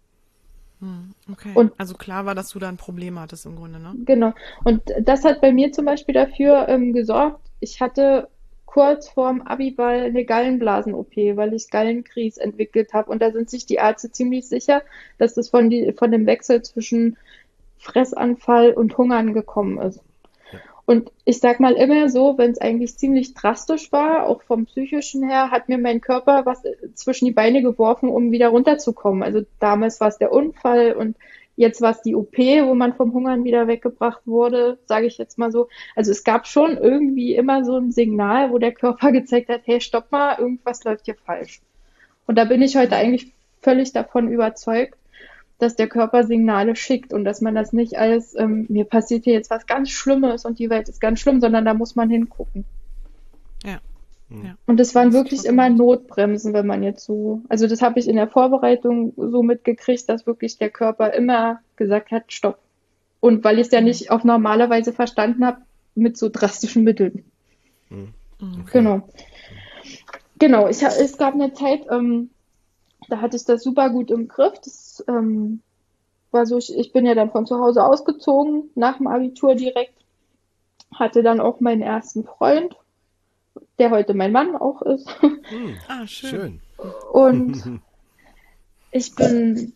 okay. Und Also klar war, dass du da ein Problem hattest im Grunde, ne? genau. Und das hat bei mir zum Beispiel dafür gesorgt, ich hatte kurz vorm Abiball eine Gallenblasen-OP, weil ich Gallenkries entwickelt habe. Und da sind sich die Ärzte ziemlich sicher, dass das von dem Wechsel zwischen Fressanfall und Hungern gekommen ist. Ja. Und ich sag mal immer so, wenn es eigentlich ziemlich drastisch war, auch vom psychischen her, hat mir mein Körper was zwischen die Beine geworfen, um wieder runterzukommen. Also damals war es der Unfall und jetzt war es die OP, wo man vom Hungern wieder weggebracht wurde, sage ich jetzt mal so. Also es gab schon irgendwie immer so ein Signal, wo der Körper gezeigt hat, hey, stopp mal, irgendwas läuft hier falsch. Und da bin ich heute eigentlich völlig davon überzeugt, dass der Körper Signale schickt und dass man das nicht als, mir passiert hier jetzt was ganz Schlimmes und die Welt ist ganz schlimm, sondern da muss man hingucken. Ja. Ja. Und es waren Das ist wirklich voll immer gut. Notbremsen, wenn man jetzt so, also das habe ich in der Vorbereitung so mitgekriegt, dass wirklich der Körper immer gesagt hat, stopp. Und weil ich es ja nicht auf normale Weise verstanden habe, mit so drastischen Mitteln. Okay. Genau. Genau, es gab eine Zeit, da hatte ich das super gut im Griff. Das war so, ich bin ja dann von zu Hause ausgezogen, nach dem Abitur direkt, hatte dann auch meinen ersten Freund, der heute mein Mann auch ist. Ah, schön. Schön. Und ich bin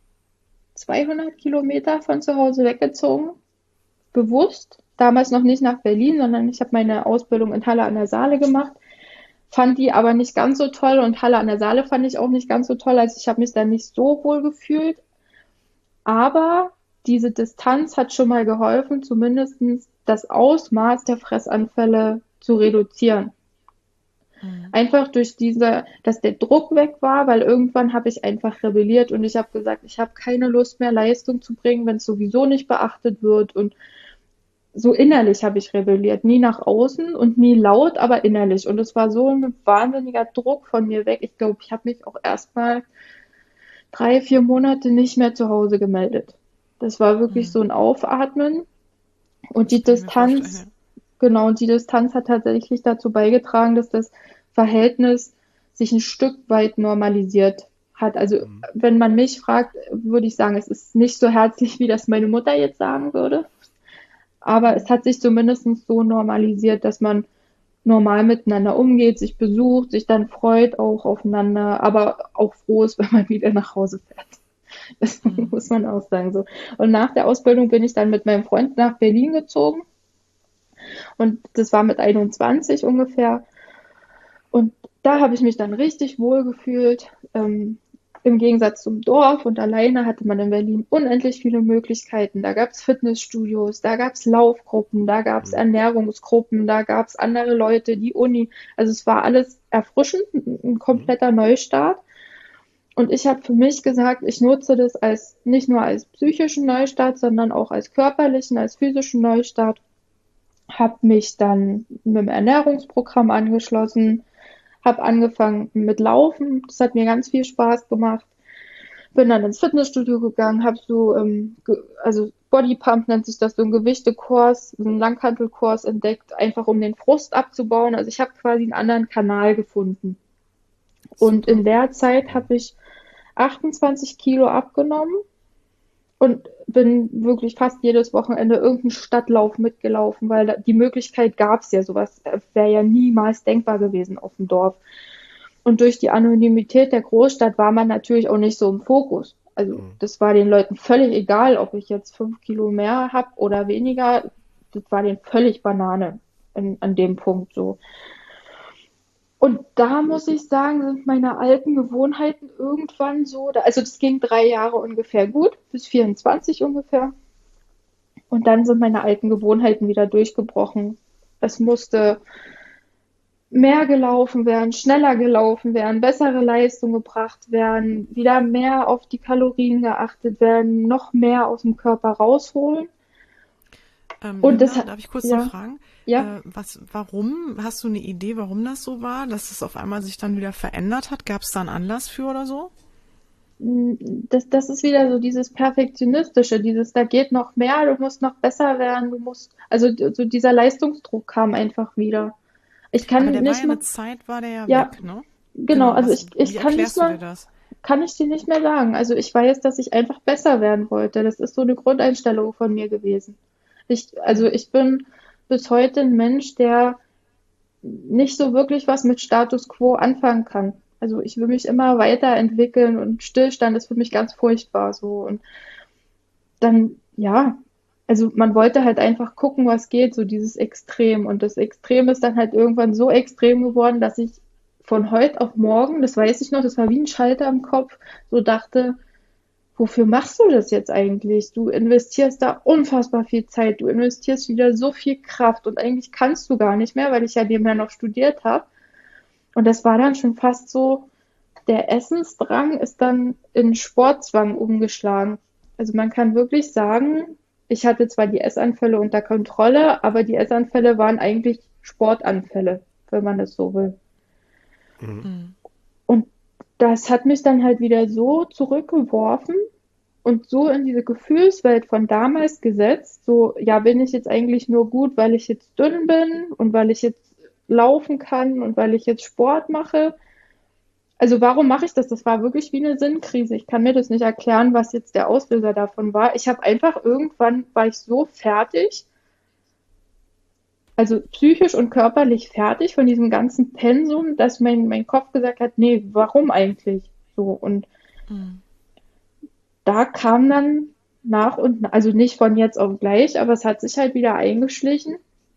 200 Kilometer von zu Hause weggezogen, bewusst. Damals noch nicht nach Berlin, sondern ich habe meine Ausbildung in Halle an der Saale gemacht, fand die aber nicht ganz so toll und Halle an der Saale fand ich auch nicht ganz so toll, also ich habe mich da nicht so wohl gefühlt. Aber diese Distanz hat schon mal geholfen, zumindest das Ausmaß der Fressanfälle zu reduzieren. Einfach durch dass der Druck weg war, weil irgendwann habe ich einfach rebelliert und ich habe gesagt, ich habe keine Lust mehr, Leistung zu bringen, wenn es sowieso nicht beachtet wird. Und so innerlich habe ich rebelliert, nie nach außen und nie laut, aber innerlich. Und es war so ein wahnsinniger Druck von mir weg. Ich glaube, ich habe mich auch erst mal 3, 4 Monate nicht mehr zu Hause gemeldet. Das war wirklich so ein Aufatmen. Und die Kann ich mir vorstellen, Distanz, genau, und die Distanz hat tatsächlich dazu beigetragen, dass das Verhältnis sich ein Stück weit normalisiert hat. Also, wenn man mich fragt, würde ich sagen, es ist nicht so herzlich, wie das meine Mutter jetzt sagen würde. Aber es hat sich zumindest so normalisiert, dass man normal miteinander umgeht, sich besucht, sich dann freut auch aufeinander, aber auch froh ist, wenn man wieder nach Hause fährt. Das muss man auch sagen so. Und nach der Ausbildung bin ich dann mit meinem Freund nach Berlin gezogen und das war mit 21 ungefähr. Und da habe ich mich dann richtig wohl gefühlt. Im Gegensatz zum Dorf und alleine hatte man in Berlin unendlich viele Möglichkeiten. Da gab es Fitnessstudios, da gab es Laufgruppen, da gab es Ernährungsgruppen, da gab es andere Leute, die Uni. Also es war alles erfrischend, ein kompletter Neustart. Und ich habe für mich gesagt, ich nutze das nicht nur als psychischen Neustart, sondern auch als körperlichen, als physischen Neustart. Habe mich dann mit dem Ernährungsprogramm angeschlossen, habe angefangen mit Laufen. Das hat mir ganz viel Spaß gemacht. Bin dann ins Fitnessstudio gegangen, habe so, also Bodypump nennt sich das, so ein Gewichtekurs, so einen Langhantelkurs entdeckt, einfach um den Frust abzubauen. Also ich habe quasi einen anderen Kanal gefunden. Und in der Zeit habe ich 28 Kilo abgenommen und bin wirklich fast jedes Wochenende irgendeinen Stadtlauf mitgelaufen, weil die Möglichkeit gab es ja, sowas wäre ja niemals denkbar gewesen auf dem Dorf. Und durch die Anonymität der Großstadt war man natürlich auch nicht so im Fokus. Also das war den Leuten völlig egal, ob ich jetzt 5 Kilo mehr habe oder weniger. Das war denen völlig Banane an dem Punkt so. Und da muss ich sagen, sind meine alten Gewohnheiten irgendwann so, also das ging 3 Jahre ungefähr gut, bis 24 ungefähr. Und dann sind meine alten Gewohnheiten wieder durchgebrochen. Es musste mehr gelaufen werden, schneller gelaufen werden, bessere Leistung gebracht werden, wieder mehr auf die Kalorien geachtet werden, noch mehr aus dem Körper rausholen. Und das Linda, darf ich kurz noch fragen? Ja. Warum? Hast du eine Idee, warum das so war, dass es auf einmal sich dann wieder verändert hat? Gab es da einen Anlass für oder so? Das ist wieder so dieses Perfektionistische, da geht noch mehr, du musst noch besser werden, also so dieser Leistungsdruck kam einfach wieder. Ich kann Aber der nicht war ja mehr, eine Zeit, war der ja ja, weg, ne? genau, also ich Wie kann nicht erklärst du dir mehr, das? kann ich dir nicht mehr sagen. Also ich weiß, dass ich einfach besser werden wollte. Das ist so eine Grundeinstellung von mir gewesen. Also ich bin bis heute ein Mensch, der nicht so wirklich was mit Status quo anfangen kann. Also ich will mich immer weiterentwickeln und Stillstand ist für mich ganz furchtbar so. Und dann, ja, also man wollte halt einfach gucken, was geht, so dieses Extrem. Und das Extrem ist dann halt irgendwann so extrem geworden, dass ich von heute auf morgen, das weiß ich noch, das war wie ein Schalter im Kopf, so dachte, wofür machst du das jetzt eigentlich? Du investierst da unfassbar viel Zeit, du investierst wieder so viel Kraft und eigentlich kannst du gar nicht mehr, weil ich ja nebenher noch studiert habe. Und das war dann schon fast so der Essensdrang ist dann in Sportzwang umgeschlagen. Also man kann wirklich sagen, ich hatte zwar die Essanfälle unter Kontrolle, aber die Essanfälle waren eigentlich Sportanfälle, wenn man das so will. Mhm. Und das hat mich dann halt wieder so zurückgeworfen und so in diese Gefühlswelt von damals gesetzt, so, ja, bin ich jetzt eigentlich nur gut, weil ich jetzt dünn bin und weil ich jetzt laufen kann und weil ich jetzt Sport mache. Also warum mache ich das? Das war wirklich wie eine Sinnkrise. Ich kann mir das nicht erklären, was jetzt der Auslöser davon war. Ich habe einfach irgendwann war ich so fertig, also psychisch und körperlich fertig von diesem ganzen Pensum, dass mein Kopf gesagt hat, nee, warum eigentlich? So, und Mhm. da kam dann nach und nach, also nicht von jetzt auf gleich, aber es hat sich halt wieder eingeschlichen,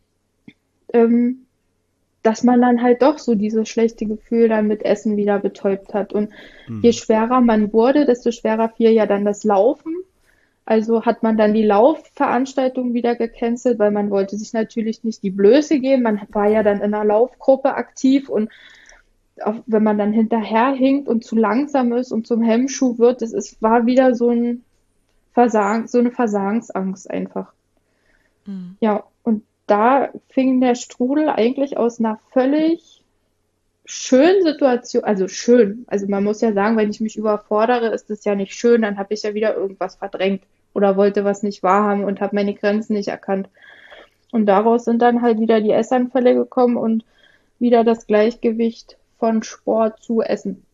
ähm, dass man dann halt doch so dieses schlechte Gefühl dann mit Essen wieder betäubt hat. Und je Mhm. schwerer man wurde, desto schwerer fiel ja dann das Laufen. Also hat man dann die Laufveranstaltung wieder gecancelt, weil man wollte sich natürlich nicht die Blöße geben. Man war ja dann in einer Laufgruppe aktiv und auch wenn man dann hinterherhinkt und zu langsam ist und zum Hemmschuh wird, war wieder so ein Versagen, so eine Versagensangst einfach. Mhm. Ja, und da fing der Strudel eigentlich aus einer völlig schönen Situation, also schön, also man muss ja sagen, wenn ich mich überfordere, ist es ja nicht schön, dann habe ich ja wieder irgendwas verdrängt oder wollte was nicht wahrhaben und habe meine Grenzen nicht erkannt. Und daraus sind dann halt wieder die Essanfälle gekommen und wieder das Gleichgewicht von Sport zu Essen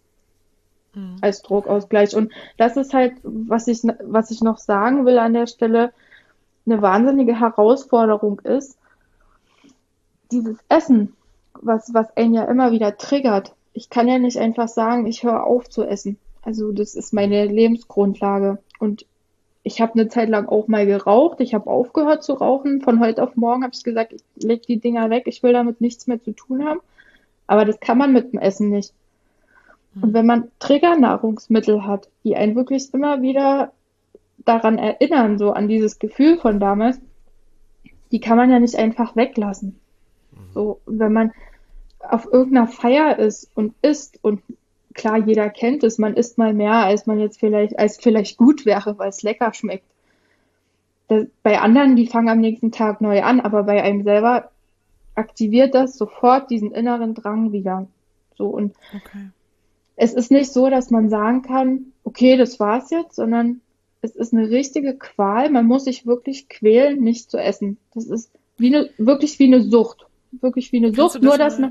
Mhm. als Druckausgleich. Und das ist halt, was ich noch sagen will an der Stelle, eine wahnsinnige Herausforderung ist, dieses Essen, was einen ja immer wieder triggert. Ich kann ja nicht einfach sagen, ich höre auf zu essen. Also das ist meine Lebensgrundlage. Und ich habe eine Zeit lang auch mal geraucht. Ich habe aufgehört zu rauchen. Von heute auf morgen habe ich gesagt, ich leg die Dinger weg. Ich will damit nichts mehr zu tun haben. Aber das kann man mit dem Essen nicht. Und Mhm. wenn man Triggernahrungsmittel hat, die einen wirklich immer wieder daran erinnern, so an dieses Gefühl von damals, die kann man ja nicht einfach weglassen. So, und wenn man auf irgendeiner Feier ist und isst und klar, jeder kennt es, man isst mal mehr, als vielleicht gut wäre, weil es lecker schmeckt. Bei anderen, die fangen am nächsten Tag neu an, aber bei einem selber aktiviert das sofort diesen inneren Drang wieder. So, und Okay. es ist nicht so, dass man sagen kann, okay, das war's jetzt, sondern es ist eine richtige Qual. Man muss sich wirklich quälen, nicht zu essen. Das ist wirklich wie eine Sucht. Wirklich wie eine Kannst du Sucht, nur das mal,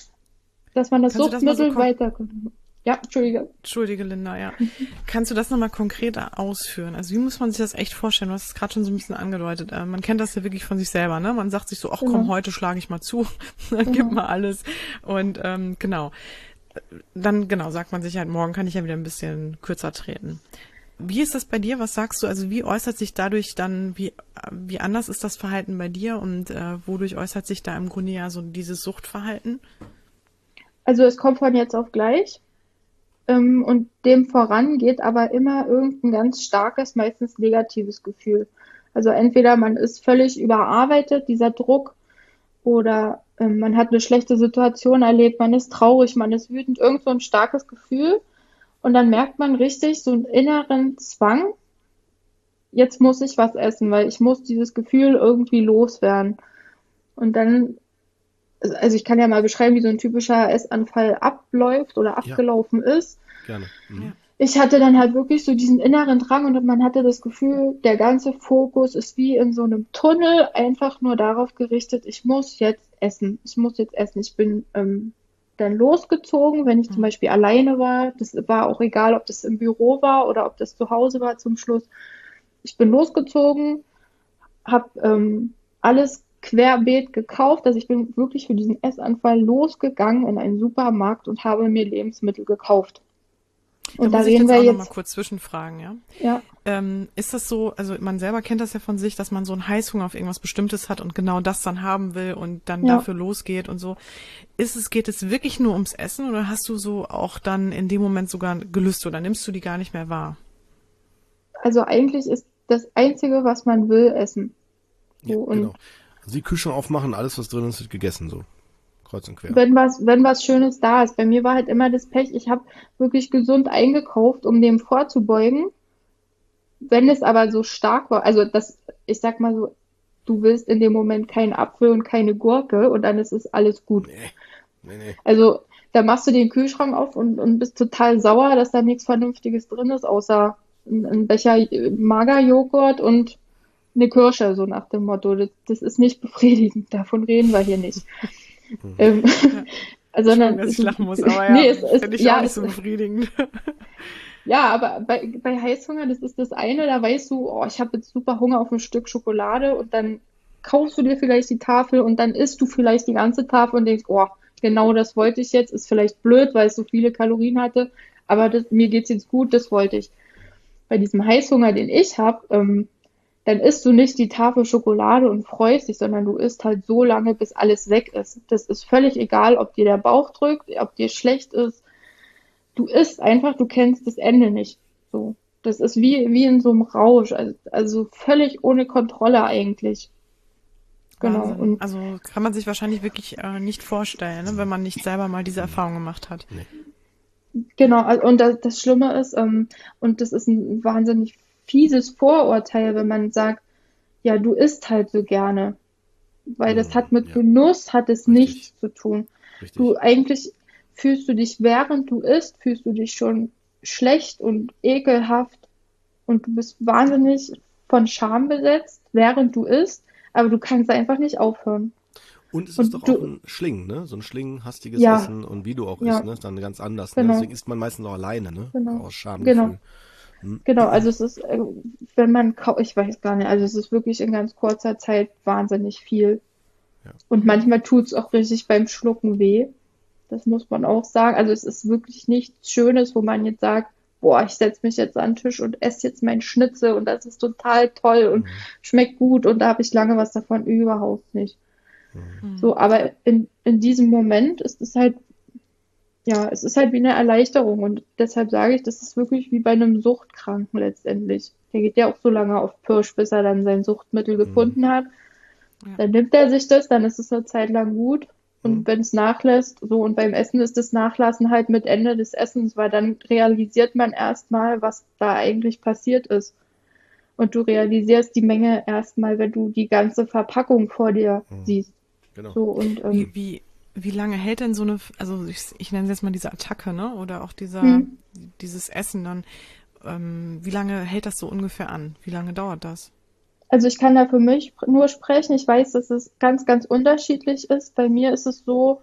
dass man das kannst du das mal so Suchtmittel weiter. Ja, Entschuldige. Entschuldige, Linda, ja. Kannst du das nochmal konkreter ausführen? Also wie muss man sich das echt vorstellen? Du hast es gerade schon so ein bisschen angedeutet. Man kennt das ja wirklich von sich selber, ne? Man sagt sich so, ach komm, Genau, heute schlage ich mal zu, dann gib genau. mal alles. Und genau, dann genau sagt man sich halt, morgen kann ich ja wieder ein bisschen kürzer treten. Wie ist das bei dir? Was sagst du? Also wie äußert sich dadurch dann, wie anders ist das Verhalten bei dir und wodurch äußert sich da im Grunde ja so dieses Suchtverhalten? Also es kommt von jetzt auf gleich. Und dem voran geht aber immer irgendein ganz starkes, meistens negatives Gefühl. Also entweder man ist völlig überarbeitet, dieser Druck, oder man hat eine schlechte Situation erlebt, man ist traurig, man ist wütend, irgend so ein starkes Gefühl. Und dann merkt man richtig so einen inneren Zwang, jetzt muss ich was essen, weil ich muss dieses Gefühl irgendwie loswerden. Und dann, also ich kann ja mal beschreiben, wie so ein typischer Essanfall abläuft oder Ja, abgelaufen ist. gerne. Mhm. Ja. Ich hatte dann halt wirklich so diesen inneren Drang und man hatte das Gefühl, der ganze Fokus ist wie in so einem Tunnel einfach nur darauf gerichtet, ich muss jetzt essen. Ich muss jetzt essen. Ich bin dann losgezogen, wenn ich zum Mhm. Beispiel alleine war. Das war auch egal, ob das im Büro war oder ob das zu Hause war zum Schluss. Ich bin losgezogen, habe alles querbeet gekauft. Also ich bin wirklich für diesen Essanfall losgegangen in einen Supermarkt und habe mir Lebensmittel gekauft. Da Und da muss ich reden jetzt wir auch noch mal jetzt, kurz zwischenfragen, ja? ja, Ist das so, also man selber kennt das ja von sich, dass man so einen Heißhunger auf irgendwas Bestimmtes hat und genau das dann haben will und dann ja. dafür losgeht und so. Geht es wirklich nur ums Essen oder hast du so auch dann in dem Moment sogar Gelüste oder nimmst du die gar nicht mehr wahr? Also eigentlich ist das Einzige, was man will, Essen. Ja, So, genau. und Also die Kühlschrank aufmachen, alles was drin ist, wird gegessen so. kreuz und quer. wenn was Schönes da ist. Bei mir war halt immer das Pech, ich habe wirklich gesund eingekauft, um dem vorzubeugen. Wenn es aber so stark war, also das, ich sag mal so, du willst in dem Moment keinen Apfel und keine Gurke und dann ist es alles gut. Nee. Also da machst du den Kühlschrank auf und bist total sauer, dass da nichts Vernünftiges drin ist, außer ein Becher Magerjoghurt und eine Kirsche, so nach dem Motto. Das ist nicht befriedigend, davon reden wir hier nicht. Ähm, Ja. sondern Entschuldigung, dass ich lachen muss, aber nee, ja, es ist, finde ich auch ja, nicht so befriedigend. ja, aber bei Heißhunger, das ist das eine, da weißt du, oh, ich habe jetzt super Hunger auf ein Stück Schokolade und dann kaufst du dir vielleicht die Tafel und dann isst du vielleicht die ganze Tafel und denkst, oh, genau das wollte ich jetzt, ist vielleicht blöd, weil es so viele Kalorien hatte, aber mir geht's jetzt gut, das wollte ich. Bei diesem Heißhunger, den ich habe, dann isst du nicht die Tafel Schokolade und freust dich, sondern du isst halt so lange, bis alles weg ist. Das ist völlig egal, ob dir der Bauch drückt, ob dir schlecht ist. Du isst einfach, du kennst das Ende nicht. So. Das ist wie in so einem Rausch, also völlig ohne Kontrolle eigentlich. Genau. Wahnsinn. Und Also kann man sich wahrscheinlich wirklich nicht vorstellen, ne, wenn man nicht selber mal diese Erfahrung gemacht hat. Nee. genau, und das Schlimme ist, und das ist ein wahnsinnig fieses Vorurteil, wenn man sagt, ja, du isst halt so gerne. Weil das hat mit Ja, Genuss, hat es richtig, nichts zu tun. richtig. Du eigentlich fühlst du dich, während du isst, fühlst du dich schon schlecht und ekelhaft und du bist wahnsinnig von Scham besetzt, während du isst, aber du kannst einfach nicht aufhören. Und es ist Und doch auch du, ein Schlingen, ne? So ein schlingenhastiges ja, Essen und wie du auch isst, ja, ne? Ist dann ganz anders, ne? genau, Deswegen isst man meistens auch alleine, ne? genau, Aus genau, Schamgefühl. Hm? genau. Also es ist, wenn man, ich weiß gar nicht, also es ist wirklich in ganz kurzer Zeit wahnsinnig viel. Ja. Und manchmal tut es auch richtig beim Schlucken weh. Das muss man auch sagen. Also es ist wirklich nichts Schönes, wo man jetzt sagt, boah, ich setze mich jetzt an den Tisch und esse jetzt mein Schnitzel und das ist total toll und schmeckt gut und da habe ich lange was davon, überhaupt nicht. Mhm. So, aber in diesem Moment ist es halt, ja, es ist halt wie eine Erleichterung und deshalb sage ich, das ist wirklich wie bei einem Suchtkranken letztendlich. Der geht ja auch so lange auf Pirsch, bis er dann sein Suchtmittel gefunden hat. Ja. Dann nimmt er sich das, dann ist es eine Zeit lang gut. Mhm. Und wenn es nachlässt, so und beim Essen ist das Nachlassen halt mit Ende des Essens, weil dann realisiert man erstmal, was da eigentlich passiert ist. Und du realisierst die Menge erstmal, wenn du die ganze Verpackung vor dir siehst. Genau. So und Wie lange hält denn so eine, also ich nenne es jetzt mal diese Attacke, ne? Oder auch hm. dieses Essen dann, wie lange hält das so ungefähr an? Wie lange dauert das? Also ich kann da für mich nur sprechen. Ich weiß, dass es ganz, ganz unterschiedlich ist. Bei mir ist es so,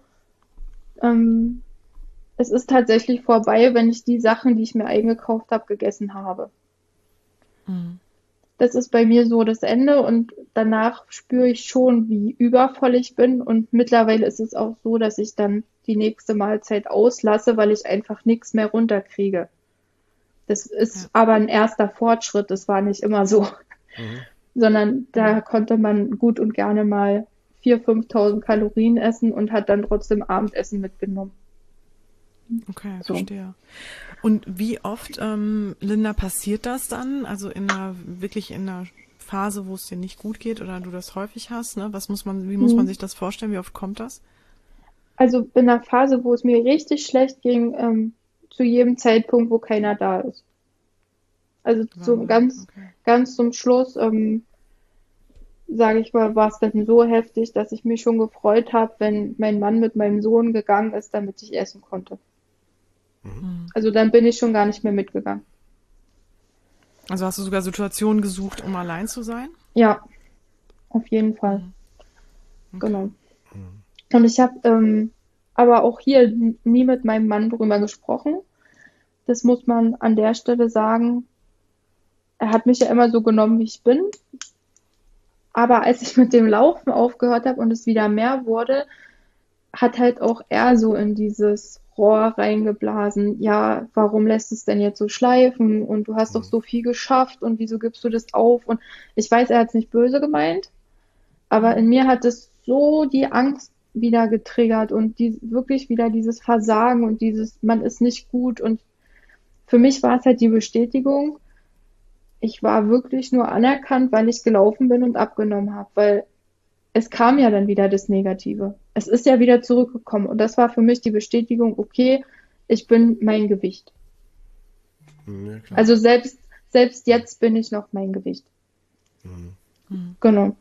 ähm, es ist tatsächlich vorbei, wenn ich die Sachen, die ich mir eingekauft habe, gegessen habe. Mhm. Das ist bei mir so das Ende und danach spüre ich schon, wie übervoll ich bin und mittlerweile ist es auch so, dass ich dann die nächste Mahlzeit auslasse, weil ich einfach nichts mehr runterkriege. Das ist Ja. aber ein erster Fortschritt, das war nicht immer so, Mhm. sondern da konnte man gut und gerne mal 4.000, 5.000 Kalorien essen und hat dann trotzdem Abendessen mitgenommen. Okay, So. verstehe. Und wie oft, Linda, passiert das dann? Also wirklich in einer Phase, wo es dir nicht gut geht oder du das häufig hast, ne? Wie muss man sich das vorstellen? Wie oft kommt das? Also in einer Phase, wo es mir richtig schlecht ging, zu jedem Zeitpunkt, wo keiner da ist. Also Wahnsinn, okay. ganz zum Schluss, sage ich mal, war es dann so heftig, dass ich mich schon gefreut habe, wenn mein Mann mit meinem Sohn gegangen ist, damit ich essen konnte. Mhm. Also dann bin ich schon gar nicht mehr mitgegangen. Also hast du sogar Situationen gesucht, um allein zu sein? Ja, auf jeden Fall. Okay. Genau. Und ich habe aber auch hier nie mit meinem Mann drüber gesprochen. Das muss man an der Stelle sagen. Er hat mich ja immer so genommen, wie ich bin. Aber als ich mit dem Laufen aufgehört habe und es wieder mehr wurde, hat halt auch er so in dieses Rohr reingeblasen. Ja, warum lässt es denn jetzt so schleifen? Und du hast doch so viel geschafft und wieso gibst du das auf? Und ich weiß, er hat es nicht böse gemeint, aber in mir hat es so die Angst wieder getriggert und wirklich wieder dieses Versagen und dieses, man ist nicht gut. Und für mich war es halt die Bestätigung, ich war wirklich nur anerkannt, weil ich gelaufen bin und abgenommen habe, weil es kam ja dann wieder das Negative. Es ist ja wieder zurückgekommen. Und das war für mich die Bestätigung, okay, ich bin mein Gewicht. Ja, klar. Also selbst jetzt bin ich noch mein Gewicht. Genau.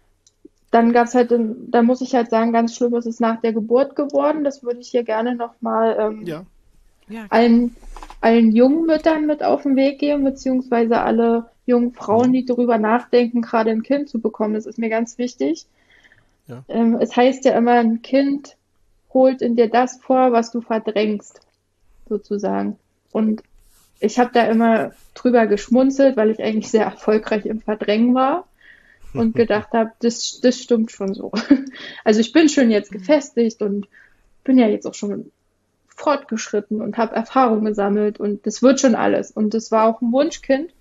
Dann gab's halt, da muss ich halt sagen, ganz schlimm ist es nach der Geburt geworden. Das würde ich hier gerne nochmal Ja. Ja, allen jungen Müttern mit auf den Weg geben, beziehungsweise alle jungen Frauen, die darüber nachdenken, gerade ein Kind zu bekommen. Das ist mir ganz wichtig. Ja. Es heißt ja immer, ein Kind holt in dir das vor, was du verdrängst, sozusagen. Und ich habe da immer drüber geschmunzelt, weil ich eigentlich sehr erfolgreich im Verdrängen war und gedacht habe, das stimmt schon so. Also ich bin schon jetzt gefestigt und bin ja jetzt auch schon fortgeschritten und habe Erfahrung gesammelt und das wird schon alles. Und das war auch ein Wunschkind.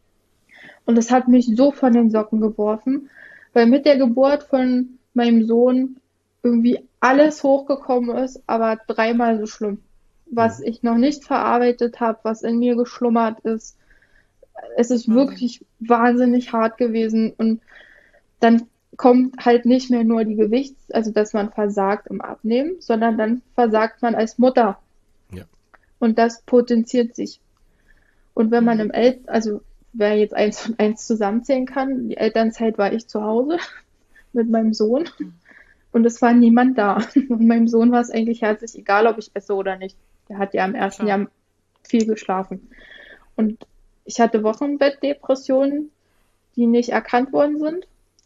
Und das hat mich so von den Socken geworfen, weil mit der Geburt von meinem Sohn irgendwie alles hochgekommen ist, aber dreimal so schlimm. Was ich noch nicht verarbeitet habe, was in mir geschlummert ist. Es ist wirklich wahnsinnig hart gewesen. Und dann kommt halt nicht mehr nur die also dass man versagt im Abnehmen, sondern dann versagt man als Mutter. Ja. Und das potenziert sich. Und wenn man also wer jetzt 1 und 1 zusammenzählen kann, die Elternzeit war ich zu Hause mit meinem Sohn und es war niemand da. Und meinem Sohn war es eigentlich herzlich egal, ob ich esse oder nicht. Der hat ja im ersten Jahr viel geschlafen. Und ich hatte Wochenbettdepressionen, die nicht erkannt worden sind.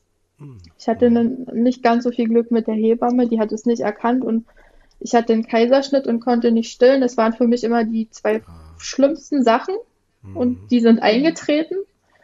Ich hatte nicht ganz so viel Glück mit der Hebamme, die hat es nicht erkannt und ich hatte einen Kaiserschnitt und konnte nicht stillen. Das waren für mich immer die 2 schlimmsten Sachen und die sind eingetreten.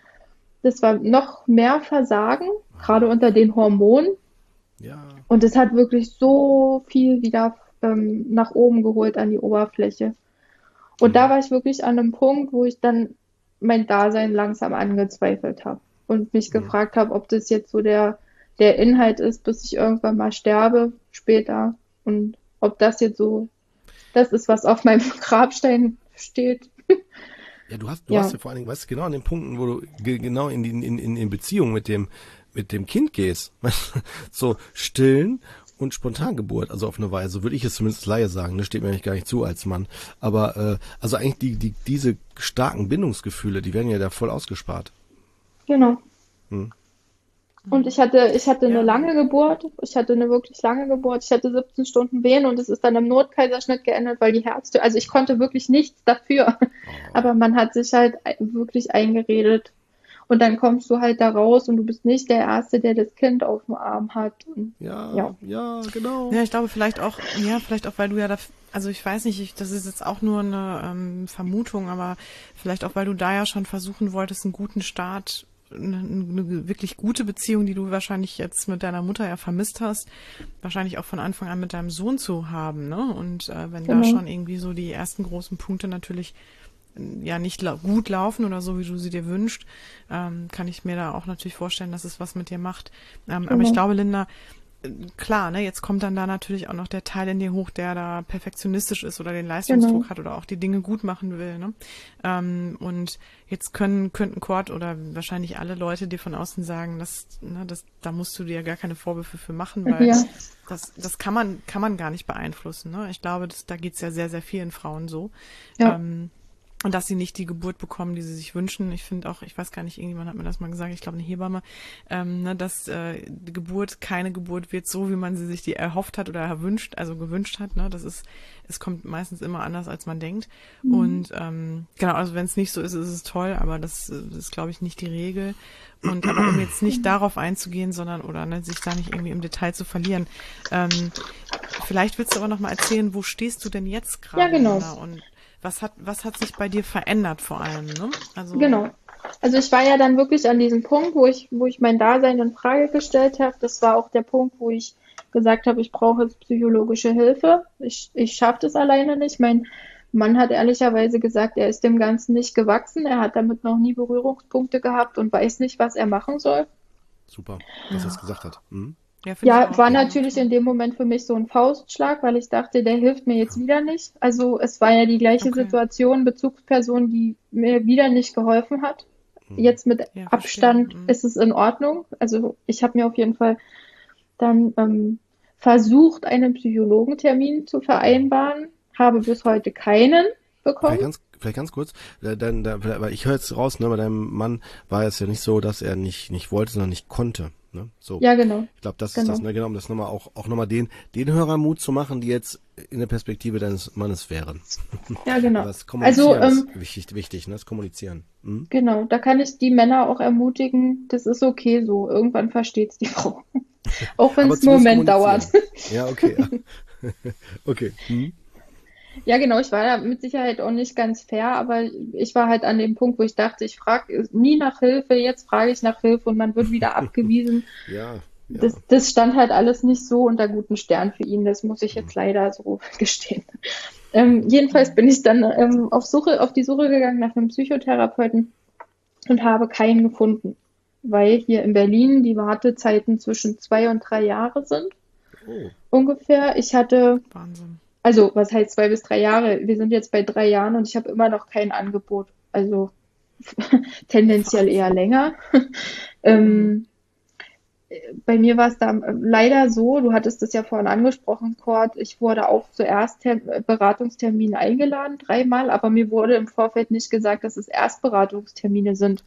Das war noch mehr Versagen, gerade unter den Hormonen. Ja. Und es hat wirklich so viel wieder nach oben geholt an die Oberfläche. Und da war ich wirklich an einem Punkt, wo ich dann mein Dasein langsam angezweifelt habe und mich gefragt habe, ob das jetzt so der Inhalt ist, bis ich irgendwann mal sterbe später und ob das jetzt so das ist, was auf meinem Grabstein steht. Ja, du hast ja vor allen Dingen, weißt du, genau an den Punkten, wo du genau in Beziehung mit dem Kind gehst. So stillen und Spontangeburt, also auf eine Weise, würde ich es zumindest als Laie sagen, das steht mir eigentlich gar nicht zu als Mann. Aber also eigentlich diese starken Bindungsgefühle, die werden ja da voll ausgespart. Genau. Und ich hatte eine lange Geburt. Ich hatte eine wirklich lange Geburt. Ich hatte 17 Stunden Wehen und es ist dann im Notkaiserschnitt geendet, weil die Ärzte, also ich konnte wirklich nichts dafür. Aber man hat sich halt wirklich eingeredet. Und dann kommst du halt da raus und du bist nicht der Erste, der das Kind auf dem Arm hat. Und, ja, genau. Ja, ich glaube vielleicht auch, weil du ja also ich weiß nicht, das ist jetzt auch nur eine Vermutung, aber vielleicht auch, weil du da ja schon versuchen wolltest, einen guten Start, eine wirklich gute Beziehung, die du wahrscheinlich jetzt mit deiner Mutter ja vermisst hast, wahrscheinlich auch von Anfang an mit deinem Sohn zu haben, ne? Und wenn da schon irgendwie so die ersten großen Punkte natürlich ja nicht gut laufen oder so, wie du sie dir wünschst, kann ich mir da auch natürlich vorstellen, dass es was mit dir macht. Aber ich glaube, Linda, klar, ne, jetzt kommt dann da natürlich auch noch der Teil in dir hoch, der da perfektionistisch ist oder den Leistungsdruck hat oder auch die Dinge gut machen will, ne? Und jetzt könnten Cord oder wahrscheinlich alle Leute dir von außen sagen, da musst du dir gar keine Vorwürfe für machen, weil das kann man gar nicht beeinflussen, ne? Ich glaube, da geht's ja sehr, sehr vielen Frauen so. Ja. Und dass sie nicht die Geburt bekommen, die sie sich wünschen. Ich finde auch, ich weiß gar nicht, irgendjemand hat mir das mal gesagt, ich glaube eine Hebamme, dass die Geburt keine Geburt wird, so wie man sie sich die erhofft hat oder erwünscht, also gewünscht hat. Ne? Es kommt meistens immer anders, als man denkt. Und genau, also wenn es nicht so ist, ist es toll, aber das ist, glaube ich, nicht die Regel. Und aber um jetzt nicht darauf einzugehen, sondern sich da nicht irgendwie im Detail zu verlieren. Vielleicht willst du aber noch mal erzählen, wo stehst du denn jetzt gerade? Ja, genau. Und was hat sich bei dir verändert vor allem, ne? Also Genau. Also ich war ja dann wirklich an diesem Punkt, wo ich mein Dasein in Frage gestellt habe. Das war auch der Punkt, wo ich gesagt habe, ich brauche jetzt psychologische Hilfe. Ich schaffe das alleine nicht. Mein Mann hat ehrlicherweise gesagt, er ist dem Ganzen nicht gewachsen. Er hat damit noch nie Berührungspunkte gehabt und weiß nicht, was er machen soll. Super, dass er es gesagt hat. Ja, war natürlich in dem Moment für mich so ein Faustschlag, weil ich dachte, der hilft mir jetzt wieder nicht. Also es war ja die gleiche Situation, Bezugsperson, die mir wieder nicht geholfen hat. Jetzt mit Abstand ist es in Ordnung. Also ich habe mir auf jeden Fall dann versucht, einen Psychologentermin zu vereinbaren, habe bis heute keinen bekommen. Vielleicht ganz kurz, weil ich höre jetzt raus, ne, bei deinem Mann war es ja nicht so, dass er nicht wollte, sondern nicht konnte. Ne? So. Ja, genau. Ich glaube, das Genau. ist das, ne, genau, um das nochmal auch nochmal den Hörern Mut zu machen, die jetzt in der Perspektive deines Mannes wären. Ja, genau. Das Kommunizieren Also, ist wichtig, ne, das Kommunizieren. Mhm. genau, da kann ich die Männer auch ermutigen, das ist okay so. Irgendwann versteht's die Frau. Auch wenn Aber es einen zumindest Moment dauert. kommunizieren. Ja, okay. Ja. Okay. Mhm. Ja, genau, ich war da mit Sicherheit auch nicht ganz fair, aber ich war halt an dem Punkt, wo ich dachte, ich frage nie nach Hilfe, jetzt frage ich nach Hilfe und man wird wieder abgewiesen. Ja. Das stand halt alles nicht so unter guten Stern für ihn, das muss ich jetzt leider so gestehen. Jedenfalls bin ich dann auf die Suche gegangen nach einem Psychotherapeuten und habe keinen gefunden, weil hier in Berlin die Wartezeiten zwischen 2 und 3 Jahre sind, Oh. ungefähr. Ich hatte, Wahnsinn. also was heißt 2 bis 3 Jahre? Wir sind jetzt bei 3 Jahren und ich habe immer noch kein Angebot. Also tendenziell eher länger. Bei mir war es da leider so, du hattest es ja vorhin angesprochen, Cord, ich wurde auch zuerst Beratungstermine eingeladen, 3-mal, aber mir wurde im Vorfeld nicht gesagt, dass es Erstberatungstermine sind.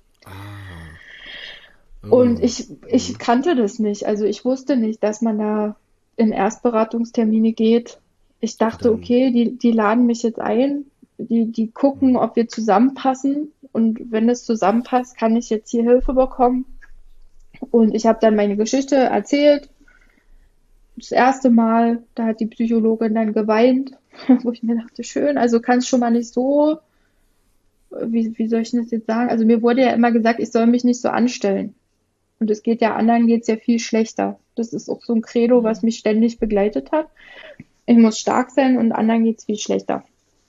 Und ich kannte das nicht. Also ich wusste nicht, dass man da in Erstberatungstermine geht. Ich dachte, okay, die laden mich jetzt ein, die gucken, ob wir zusammenpassen. Und wenn es zusammenpasst, kann ich jetzt hier Hilfe bekommen. Und ich habe dann meine Geschichte erzählt. Das erste Mal, da hat die Psychologin dann geweint, wo ich mir dachte, schön, also kann es schon mal nicht so, wie soll ich das jetzt sagen? Also mir wurde ja immer gesagt, ich soll mich nicht so anstellen. Und es geht ja anderen geht's ja viel schlechter. Das ist auch so ein Credo, was mich ständig begleitet hat. Ich muss stark sein und anderen geht's viel schlechter.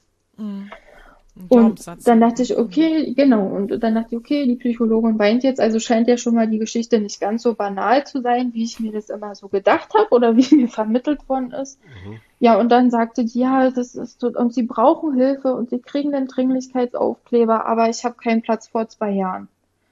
Und dann dachte ich, okay, genau. Und dann dachte ich, okay, die Psychologin weint jetzt, also scheint ja schon mal die Geschichte nicht ganz so banal zu sein, wie ich mir das immer so gedacht habe oder wie mir vermittelt worden ist. Ja, und dann sagte die, ja, das ist so, und sie brauchen Hilfe und sie kriegen den Dringlichkeitsaufkleber, aber ich habe keinen Platz vor 2 Jahren.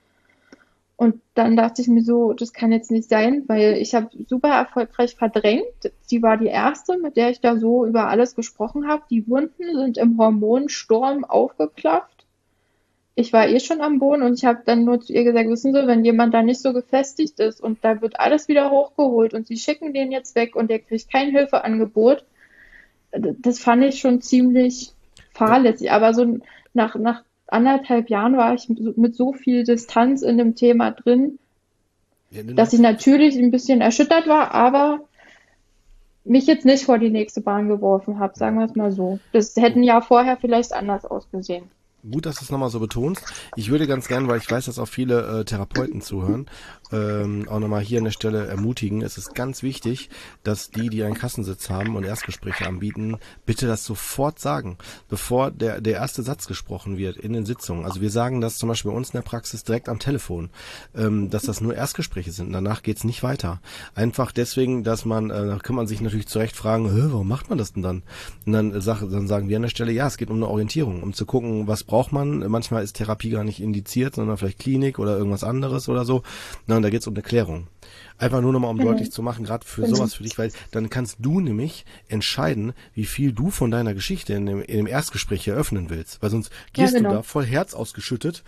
Und dann dachte ich mir so, das kann jetzt nicht sein, weil ich habe super erfolgreich verdrängt. Sie war die erste, mit der ich da so über alles gesprochen habe. Die Wunden sind im Hormonsturm aufgeklafft. Ich war eh schon am Boden und ich habe dann nur zu ihr gesagt, wissen Sie, wenn jemand da nicht so gefestigt ist und da wird alles wieder hochgeholt und Sie schicken den jetzt weg und der kriegt kein Hilfeangebot, das fand ich schon ziemlich fahrlässig. Aber so nach 1,5 Jahren war ich mit so viel Distanz in dem Thema drin, dass ich natürlich ein bisschen erschüttert war, aber mich jetzt nicht vor die nächste Bahn geworfen habe, sagen wir es mal so. Das hätte ein Jahr vorher vielleicht anders ausgesehen. Gut, dass du es nochmal so betonst. Ich würde ganz gern, weil ich weiß, dass auch viele Therapeuten zuhören, auch nochmal hier an der Stelle ermutigen. Es ist ganz wichtig, dass die einen Kassensitz haben und Erstgespräche anbieten, bitte das sofort sagen, bevor der erste Satz gesprochen wird in den Sitzungen. Also wir sagen das zum Beispiel bei uns in der Praxis direkt am Telefon, dass das nur Erstgespräche sind und danach geht's nicht weiter. Einfach deswegen, dass man, da kann man sich natürlich zu Recht fragen, warum macht man das denn dann? Und dann sagen wir an der Stelle, ja, es geht um eine Orientierung, um zu gucken, was braucht man. Manchmal ist Therapie gar nicht indiziert, sondern vielleicht Klinik oder irgendwas anderes oder so. Na, und da geht's um eine Klärung. Einfach nur nochmal, um deutlich zu machen, gerade für sowas für dich, weil dann kannst du nämlich entscheiden, wie viel du von deiner Geschichte in dem Erstgespräch eröffnen willst. Weil sonst gehst du da voll Herz ausgeschüttet,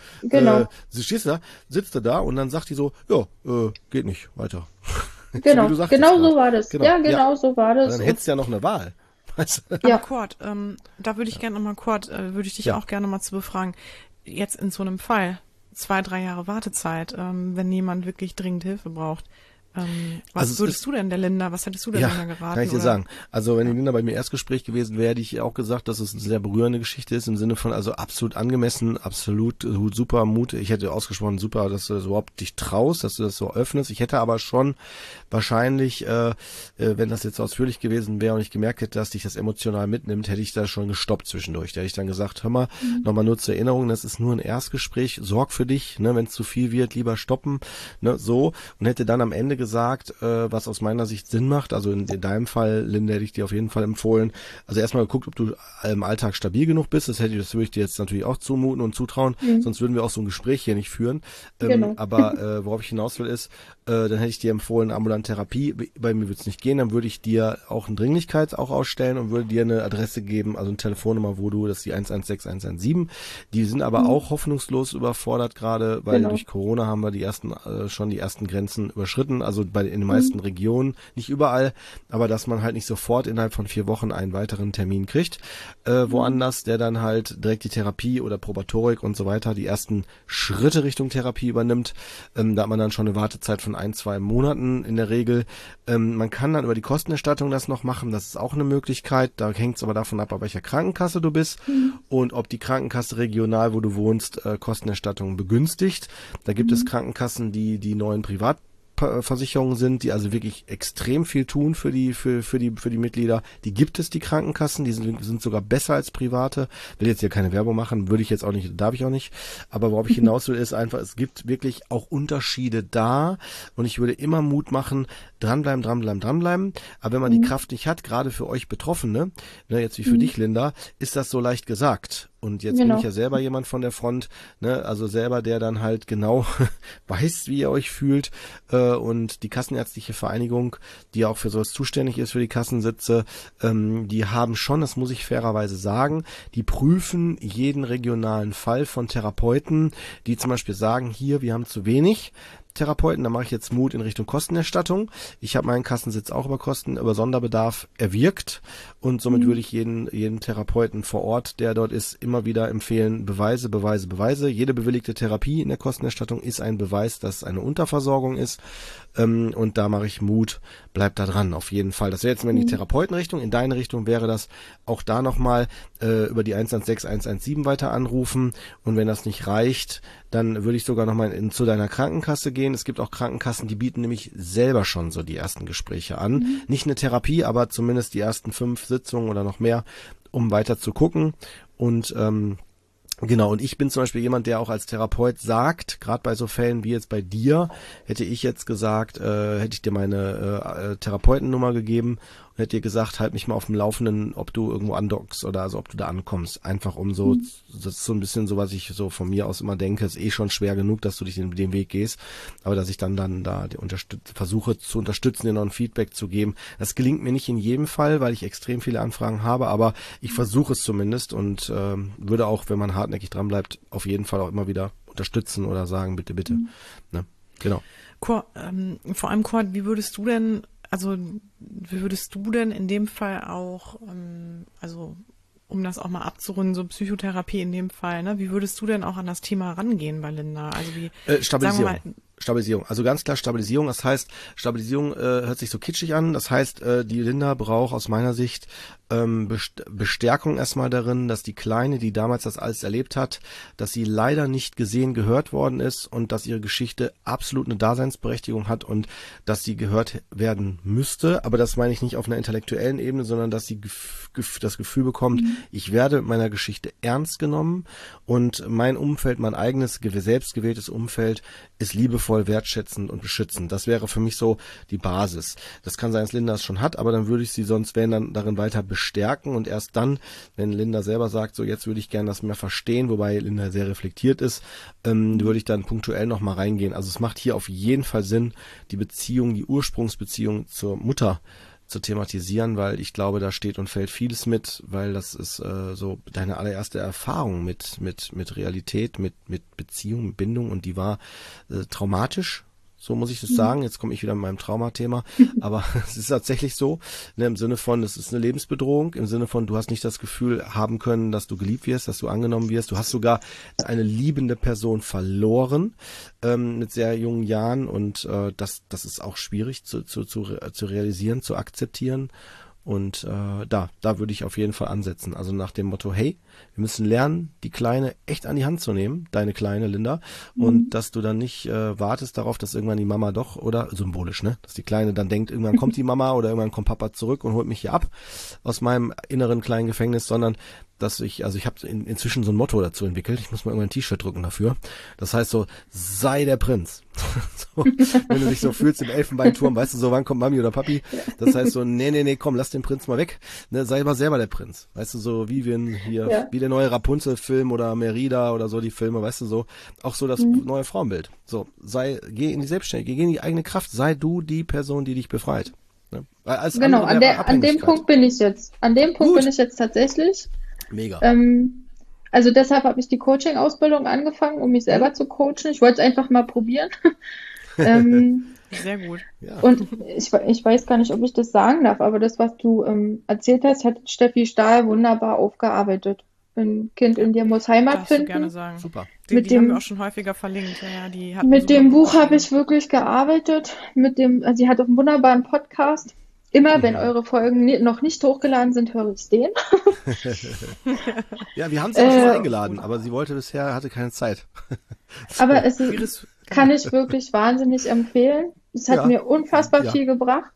sitzt du da und dann sagt die so, ja, geht nicht, weiter. Genau, so war das. Genau. Ja, genau so war das. Dann hättest du ja noch eine Wahl. Aber Cord, da würde ich gerne nochmal, würde ich dich auch gerne mal zu befragen. Jetzt in so einem Fall, 2, 3 Jahre Wartezeit, wenn jemand wirklich dringend Hilfe braucht. Was würdest du denn der Linda, was hättest du der Linda geraten? Kann ich dir sagen. Also wenn die Linda bei mir Erstgespräch gewesen wäre, hätte ich auch gesagt, dass es eine sehr berührende Geschichte ist, im Sinne von, also absolut angemessen, absolut super Mut. Ich hätte ausgesprochen, super, dass du das überhaupt dich traust, dass du das so öffnest. Ich hätte aber schon wahrscheinlich, wenn das jetzt ausführlich gewesen wäre und ich gemerkt hätte, dass dich das emotional mitnimmt, hätte ich da schon gestoppt zwischendurch. Da hätte ich dann gesagt, hör mal, nochmal nur zur Erinnerung, das ist nur ein Erstgespräch, sorg für dich, ne, wenn es zu viel wird, lieber stoppen, ne, so. Und hätte dann am Ende gesagt, gesagt, was aus meiner Sicht Sinn macht. Also in deinem Fall, Linda, hätte ich dir auf jeden Fall empfohlen. Also erstmal geguckt, ob du im Alltag stabil genug bist. Das würde ich dir jetzt natürlich auch zumuten und zutrauen. Sonst würden wir auch so ein Gespräch hier nicht führen. Genau. Aber worauf ich hinaus will ist, dann hätte ich dir empfohlen, ambulante Therapie. Bei mir würde es nicht gehen. Dann würde ich dir auch eine Dringlichkeit auch ausstellen und würde dir eine Adresse geben, also eine Telefonnummer, das ist die 116 117. Die sind aber auch hoffnungslos überfordert gerade, weil durch Corona haben wir schon die ersten Grenzen überschritten. Also in den meisten Regionen, nicht überall, aber dass man halt nicht sofort innerhalb von 4 Wochen einen weiteren Termin kriegt, woanders, der dann halt direkt die Therapie oder Probatorik und so weiter, die ersten Schritte Richtung Therapie übernimmt. Da hat man dann schon eine Wartezeit von 1-2 Monaten in der Regel. Man kann dann über die Kostenerstattung das noch machen, das ist auch eine Möglichkeit. Da hängt es aber davon ab, bei welcher Krankenkasse du bist und ob die Krankenkasse regional, wo du wohnst, Kostenerstattung begünstigt. Da gibt es Krankenkassen, die neuen Privatversicherungen sind, die also wirklich extrem viel tun für die Mitglieder. Die gibt es, die Krankenkassen, die sind sogar besser als private. Will jetzt hier keine Werbung machen, würde ich jetzt auch nicht, darf ich auch nicht. Aber worauf ich hinaus will, ist einfach, es gibt wirklich auch Unterschiede da und ich würde immer Mut machen, dranbleiben. Aber wenn man die Kraft nicht hat, gerade für euch Betroffene, ne, jetzt wie für dich, Linda, ist das so leicht gesagt. Und jetzt bin ich ja selber jemand von der Front, ne, also selber, der dann halt genau weiß, wie ihr euch fühlt, und die Kassenärztliche Vereinigung, die auch für sowas zuständig ist, für die Kassensitze, die haben schon, das muss ich fairerweise sagen, die prüfen jeden regionalen Fall von Therapeuten, die zum Beispiel sagen, hier, wir haben zu wenig Therapeuten, da mache ich jetzt Mut in Richtung Kostenerstattung. Ich habe meinen Kassensitz auch über Sonderbedarf erwirkt und somit würde ich jeden Therapeuten vor Ort, der dort ist, immer wieder empfehlen, Beweise. Jede bewilligte Therapie in der Kostenerstattung ist ein Beweis, dass es eine Unterversorgung ist, und da mache ich Mut, bleib da dran, auf jeden Fall. Das wäre jetzt mal in die Therapeutenrichtung, in deine Richtung wäre das auch da nochmal über die 116 117 weiter anrufen und wenn das nicht reicht, dann würde ich sogar nochmal zu deiner Krankenkasse gehen. Es gibt auch Krankenkassen, die bieten nämlich selber schon so die ersten Gespräche an. Nicht eine Therapie, aber zumindest die ersten 5 Sitzungen oder noch mehr, um weiter zu gucken. Und genau, und ich bin zum Beispiel jemand, der auch als Therapeut sagt, gerade bei so Fällen wie jetzt bei dir, hätte ich jetzt gesagt, hätte ich dir meine Therapeutennummer gegeben und hätte dir gesagt, halt mich mal auf dem Laufenden, ob du irgendwo andockst oder also ob du da ankommst. Einfach um so, das ist so ein bisschen so, was ich so von mir aus immer denke, ist schon schwer genug, dass du dich den Weg gehst, aber dass ich dann da versuche zu unterstützen, dir noch ein Feedback zu geben. Das gelingt mir nicht in jedem Fall, weil ich extrem viele Anfragen habe, aber ich versuche es zumindest und würde auch, wenn man hartnäckig dran bleibt, auf jeden Fall auch immer wieder unterstützen oder sagen, bitte. Ne? Genau. Vor allem, Kurt, wie würdest du denn in dem Fall auch, also um das auch mal abzurunden, so Psychotherapie in dem Fall, ne? Wie würdest du denn auch an das Thema rangehen bei Linda? Also wie Stabilisierung, also ganz klar Stabilisierung, das heißt, Stabilisierung hört sich so kitschig an, das heißt, die Linda braucht aus meiner Sicht Bestärkung erstmal darin, dass die Kleine, die damals das alles erlebt hat, dass sie leider nicht gesehen, gehört worden ist und dass ihre Geschichte absolut eine Daseinsberechtigung hat und dass sie gehört werden müsste, aber das meine ich nicht auf einer intellektuellen Ebene, sondern dass sie das Gefühl bekommt, ich werde mit meiner Geschichte ernst genommen und mein Umfeld, mein eigenes, selbstgewähltes Umfeld ist liebevoll, wertschätzend und beschützend. Das wäre für mich so die Basis. Das kann sein, dass Linda es schon hat, aber dann würde ich sie sonst, wenn dann darin weiter bestärken und erst dann, wenn Linda selber sagt, so jetzt würde ich gerne das mehr verstehen, wobei Linda sehr reflektiert ist, würde ich dann punktuell nochmal reingehen. Also es macht hier auf jeden Fall Sinn, die Ursprungsbeziehung zur Mutter zu thematisieren, weil ich glaube, da steht und fällt vieles mit, weil das ist so deine allererste Erfahrung mit Realität, mit Beziehung, mit Bindung und die war traumatisch. So muss ich das sagen. Jetzt komme ich wieder mit meinem Traumathema. Aber es ist tatsächlich so, ne, im Sinne von, es ist eine Lebensbedrohung, im Sinne von, du hast nicht das Gefühl haben können, dass du geliebt wirst, dass du angenommen wirst. Du hast sogar eine liebende Person verloren mit sehr jungen Jahren und das ist auch schwierig zu realisieren, zu akzeptieren. Und da würde ich auf jeden Fall ansetzen. Also nach dem Motto, hey, Wir müssen lernen, die Kleine echt an die Hand zu nehmen, deine kleine Linda, und dass du dann nicht wartest darauf, dass irgendwann die Mama doch, oder symbolisch, ne, dass die Kleine dann denkt, irgendwann kommt die Mama oder irgendwann kommt Papa zurück und holt mich hier ab aus meinem inneren kleinen Gefängnis, sondern dass ich habe inzwischen so ein Motto dazu entwickelt, ich muss mal irgendwann ein T-Shirt drücken dafür. Das heißt so, sei der Prinz. So, wenn du dich so fühlst im Elfenbeinturm, weißt du so, wann kommt Mami oder Papi? Das heißt so, nee, komm, lass den Prinz mal weg. Ne, sei mal selber der Prinz. Weißt du, so wie wie der neue Rapunzel-Film oder Merida oder so die Filme, weißt du so, auch so das neue Frauenbild. So, geh in die Selbstständigkeit, geh in die eigene Kraft, sei du die Person, die dich befreit. Ne? Genau, an dem Punkt bin ich jetzt. An dem Punkt bin ich jetzt tatsächlich. Mega. Also deshalb habe ich die Coaching-Ausbildung angefangen, um mich selber zu coachen. Ich wollte es einfach mal probieren. Sehr gut. Ja. Und ich weiß gar nicht, ob ich das sagen darf, aber das, was du erzählt hast, hat Steffi Stahl wunderbar aufgearbeitet. Ein Kind in dir muss Heimat Darfst du finden. gerne sagen. Super. Die haben wir auch schon häufiger verlinkt. Ja, die hat Mit dem Buch habe ich wirklich gearbeitet. Sie hat auch einen wunderbaren Podcast. Immer, wenn eure Folgen noch nicht hochgeladen sind, höre ich den. Ja, wir haben sie auch schon eingeladen, aber sie hatte keine Zeit. Aber kann ich wirklich wahnsinnig empfehlen. Es hat mir unfassbar viel gebracht.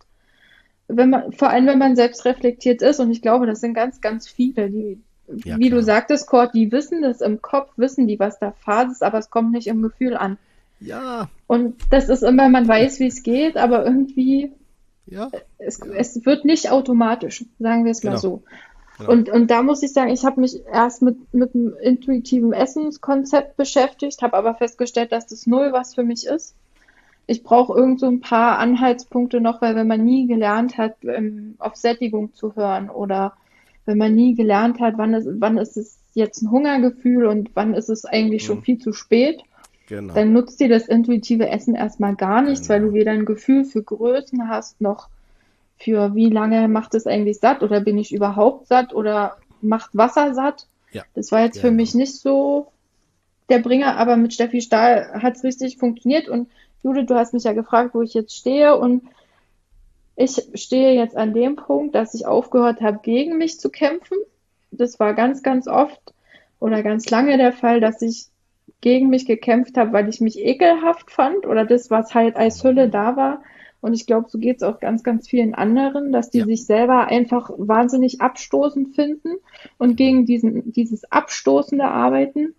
Vor allem, wenn man selbst reflektiert ist. Und ich glaube, das sind ganz, ganz viele, die, wie du sagtest, Kurt, die wissen das im Kopf, wissen die, was da Phase ist, aber es kommt nicht im Gefühl an. Ja. Und das ist immer, man weiß, wie es geht, aber irgendwie es wird nicht automatisch, sagen wir es mal so. Genau. Und da muss ich sagen, ich habe mich erst mit einem intuitiven Essenskonzept beschäftigt, habe aber festgestellt, dass das null was für mich ist. Ich brauche irgend so ein paar Anhaltspunkte noch, weil wenn man nie gelernt hat, auf Sättigung zu hören oder wenn man nie gelernt hat, wann ist es jetzt ein Hungergefühl und wann ist es eigentlich schon viel zu spät, dann nutzt dir das intuitive Essen erstmal gar nichts, weil du weder ein Gefühl für Größen hast, noch für wie lange macht es eigentlich satt oder bin ich überhaupt satt oder macht Wasser satt. Ja. Das war jetzt für mich nicht so der Bringer, aber mit Steffi Stahl hat es richtig funktioniert. Und Judith, du hast mich ja gefragt, wo ich jetzt stehe, und ich stehe jetzt an dem Punkt, dass ich aufgehört habe, gegen mich zu kämpfen. Das war ganz, ganz oft oder ganz lange der Fall, dass ich gegen mich gekämpft habe, weil ich mich ekelhaft fand oder das, was halt als Hülle da war. Und ich glaube, so geht es auch ganz, ganz vielen anderen, dass die sich selber einfach wahnsinnig abstoßend finden und gegen dieses abstoßende arbeiten.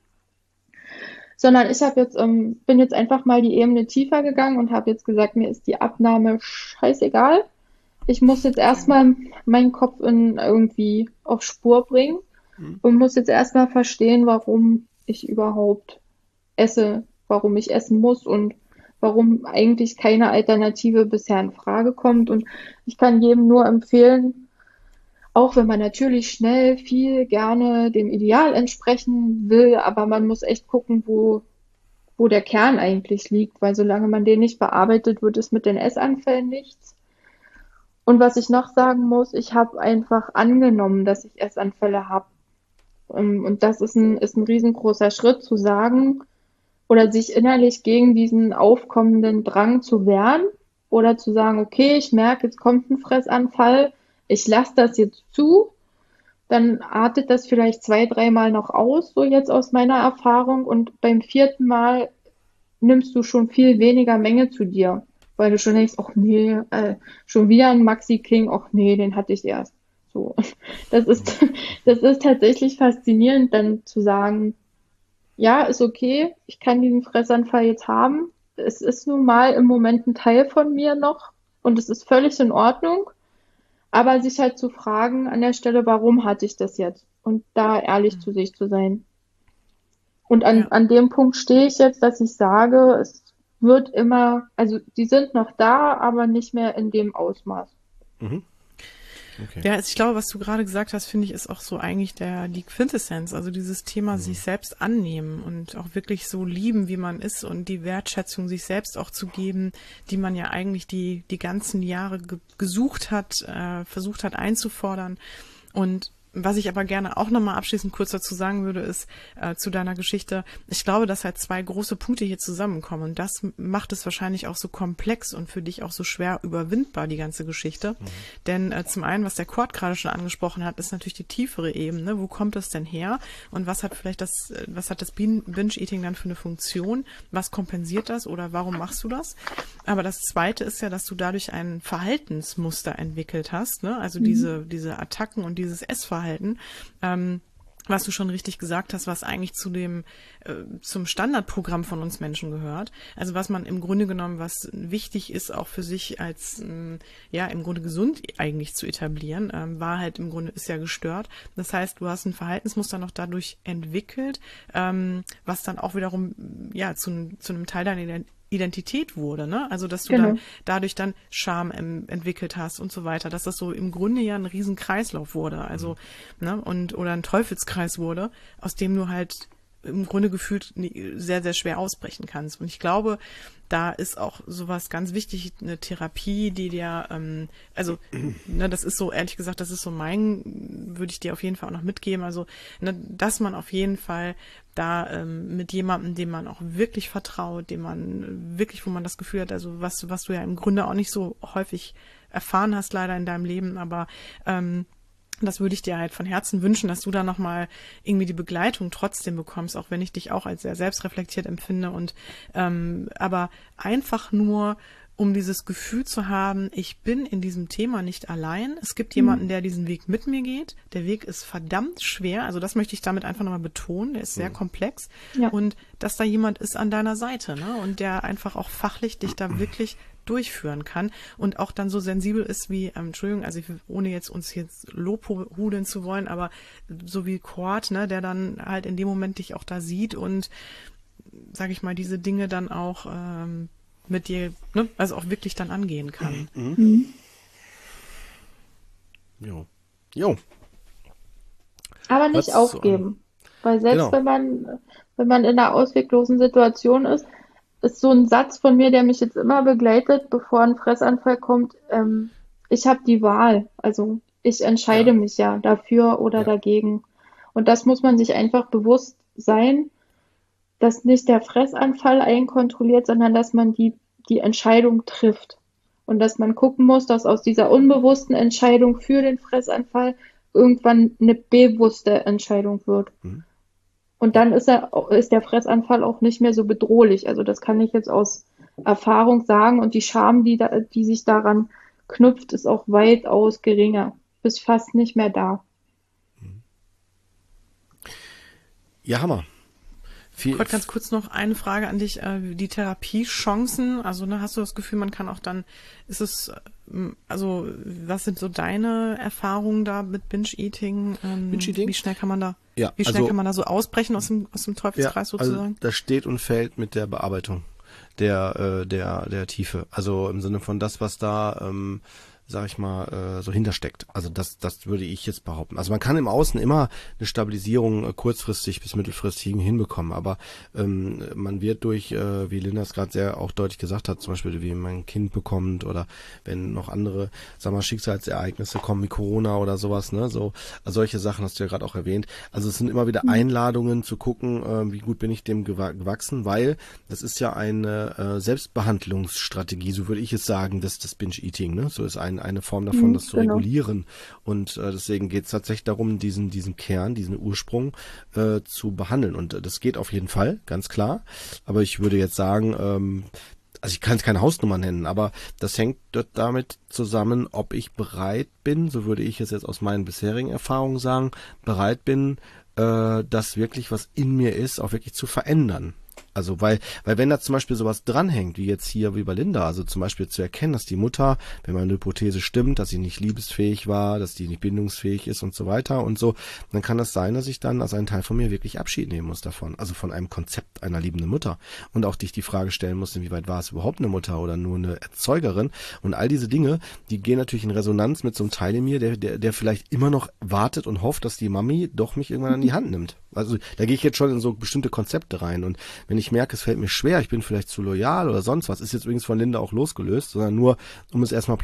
Sondern ich habe bin jetzt einfach mal die Ebene tiefer gegangen und habe jetzt gesagt, mir ist die Abnahme scheißegal. Ich muss jetzt erstmal meinen Kopf irgendwie auf Spur bringen und muss jetzt erstmal verstehen, warum ich überhaupt esse, warum ich essen muss und warum eigentlich keine Alternative bisher in Frage kommt. Und ich kann jedem nur empfehlen, auch wenn man natürlich schnell, viel, gerne dem Ideal entsprechen will, aber man muss echt gucken, wo der Kern eigentlich liegt, weil solange man den nicht bearbeitet, wird es mit den Essanfällen nichts. Und was ich noch sagen muss, ich habe einfach angenommen, dass ich Essanfälle habe. Und das ist ein riesengroßer Schritt zu sagen oder sich innerlich gegen diesen aufkommenden Drang zu wehren oder zu sagen, okay, ich merke, jetzt kommt ein Fressanfall, ich lasse das jetzt zu, dann artet das vielleicht 2-3 Mal noch aus, so jetzt aus meiner Erfahrung, und beim 4. Mal nimmst du schon viel weniger Menge zu dir, weil du schon denkst, ach nee, schon wieder ein Maxi King, ach nee, den hatte ich erst. So, das ist tatsächlich faszinierend, dann zu sagen, ja, ist okay, ich kann diesen Fressanfall jetzt haben. Es ist nun mal im Moment ein Teil von mir noch und es ist völlig in Ordnung. Aber sich halt zu fragen an der Stelle, warum hatte ich das jetzt? Und da ehrlich zu sich zu sein. Und an dem Punkt stehe ich jetzt, dass ich sage, es wird immer, also die sind noch da, aber nicht mehr in dem Ausmaß. Mhm. Okay. Ja, ich glaube, was du gerade gesagt hast, finde ich, ist auch so eigentlich die Quintessenz. Also dieses Thema sich selbst annehmen und auch wirklich so lieben, wie man ist und die Wertschätzung sich selbst auch zu geben, die man ja eigentlich die ganzen Jahre gesucht hat, versucht hat einzufordern. Und Was ich aber gerne auch nochmal abschließend kurz dazu sagen würde, ist zu deiner Geschichte, ich glaube, dass halt zwei große Punkte hier zusammenkommen und das macht es wahrscheinlich auch so komplex und für dich auch so schwer überwindbar, die ganze Geschichte. Denn zum einen, was der Kurt gerade schon angesprochen hat, ist natürlich die tiefere Ebene. Wo kommt das denn her und was hat das Binge-Eating dann für eine Funktion? Was kompensiert das oder warum machst du das? Aber das Zweite ist ja, dass du dadurch ein Verhaltensmuster entwickelt hast, ne? Also diese Attacken und dieses Essverhalten, was du schon richtig gesagt hast, was eigentlich zum Standardprogramm von uns Menschen gehört. Also was man im Grunde genommen, was wichtig ist, auch für sich als, im Grunde gesund eigentlich zu etablieren, war halt im Grunde, ist ja gestört. Das heißt, du hast ein Verhaltensmuster noch dadurch entwickelt, was dann auch wiederum, zu einem Teil deiner Identität wurde, ne? Also, dass du dann dadurch dann Scham entwickelt hast und so weiter, dass das so im Grunde ja ein Riesenkreislauf wurde, also, ne? Oder ein Teufelskreis wurde, aus dem du halt im Grunde gefühlt sehr, sehr schwer ausbrechen kannst. Und ich glaube, da ist auch sowas ganz wichtig, eine Therapie, die dir, das ist so, ehrlich gesagt, das ist so würde ich dir auf jeden Fall auch noch mitgeben, also, ne, dass man auf jeden Fall da mit jemandem, dem man auch wirklich vertraut, dem man wirklich, wo man das Gefühl hat, also was du ja im Grunde auch nicht so häufig erfahren hast, leider in deinem Leben, aber das würde ich dir halt von Herzen wünschen, dass du da nochmal irgendwie die Begleitung trotzdem bekommst, auch wenn ich dich auch als sehr selbstreflektiert empfinde und aber einfach nur, um dieses Gefühl zu haben, ich bin in diesem Thema nicht allein. Es gibt jemanden, der diesen Weg mit mir geht. Der Weg ist verdammt schwer. Also das möchte ich damit einfach nochmal betonen. Der ist sehr komplex. Ja. Und dass da jemand ist an deiner Seite, ne? Und der einfach auch fachlich dich da wirklich durchführen kann und auch dann so sensibel ist wie, Entschuldigung, also ohne uns jetzt lobhudeln zu wollen, aber so wie Kurt, ne, der dann halt in dem Moment dich auch da sieht und, sage ich mal, diese Dinge dann auch mit dir, ne, also auch wirklich dann angehen kann. Jo. Aber nicht aufgeben. Weil selbst wenn man in einer ausweglosen Situation ist so ein Satz von mir, der mich jetzt immer begleitet, bevor ein Fressanfall kommt, ich habe die Wahl. Also ich entscheide mich ja dafür oder dagegen. Und das muss man sich einfach bewusst sein, dass nicht der Fressanfall einen kontrolliert, sondern dass man die Entscheidung trifft. Und dass man gucken muss, dass aus dieser unbewussten Entscheidung für den Fressanfall irgendwann eine bewusste Entscheidung wird. Und dann ist der Fressanfall auch nicht mehr so bedrohlich. Also das kann ich jetzt aus Erfahrung sagen. Und die Scham, die sich daran knüpft, ist auch weitaus geringer. Bis fast nicht mehr da. Ja, Hammer. Kurt, ganz kurz noch eine Frage an dich. Die Therapiechancen, also ne, hast du das Gefühl, man kann auch dann, was sind so deine Erfahrungen da mit Binge-Eating? Binge-Eating? Wie schnell kann man da so ausbrechen aus dem Teufelskreis sozusagen? Also das steht und fällt mit der Bearbeitung der Tiefe. Also im Sinne von das, was da sag ich mal, so hintersteckt. Also das würde ich jetzt behaupten. Also man kann im Außen immer eine Stabilisierung kurzfristig bis mittelfristig hinbekommen, aber man wird durch, wie Linda es gerade sehr auch deutlich gesagt hat, zum Beispiel wie man ein Kind bekommt oder wenn noch andere, sag mal, Schicksalsereignisse kommen wie Corona oder sowas, ne, so solche Sachen hast du ja gerade auch erwähnt. Also es sind immer wieder Einladungen zu gucken, wie gut bin ich dem gewachsen, weil das ist ja eine Selbstbehandlungsstrategie, so würde ich es sagen, das Binge-Eating, ne, so ist eine Form davon, das zu regulieren. Und deswegen geht es tatsächlich darum, diesen Kern, diesen Ursprung zu behandeln. Und das geht auf jeden Fall, ganz klar. Aber ich würde jetzt sagen, also ich kann es keine Hausnummer nennen, aber das hängt damit zusammen, ob ich bereit bin, so würde ich es jetzt aus meinen bisherigen Erfahrungen sagen, bereit bin, das wirklich, was in mir ist, auch wirklich zu verändern. Also weil wenn da zum Beispiel sowas dranhängt, wie jetzt hier wie bei Linda, also zum Beispiel zu erkennen, dass die Mutter, wenn meine Hypothese stimmt, dass sie nicht liebesfähig war, dass die nicht bindungsfähig ist und so weiter und so, dann kann es sein, dass ich dann als ein Teil von mir wirklich Abschied nehmen muss davon, also von einem Konzept einer liebenden Mutter und auch dich die Frage stellen muss, inwieweit war es überhaupt eine Mutter oder nur eine Erzeugerin und all diese Dinge, die gehen natürlich in Resonanz mit so einem Teil in mir, der vielleicht immer noch wartet und hofft, dass die Mami doch mich irgendwann an die Hand nimmt. Also da gehe ich jetzt schon in so bestimmte Konzepte rein und wenn ich merke, es fällt mir schwer, ich bin vielleicht zu loyal oder sonst was, ist jetzt übrigens von Linda auch losgelöst, sondern nur, um es erstmal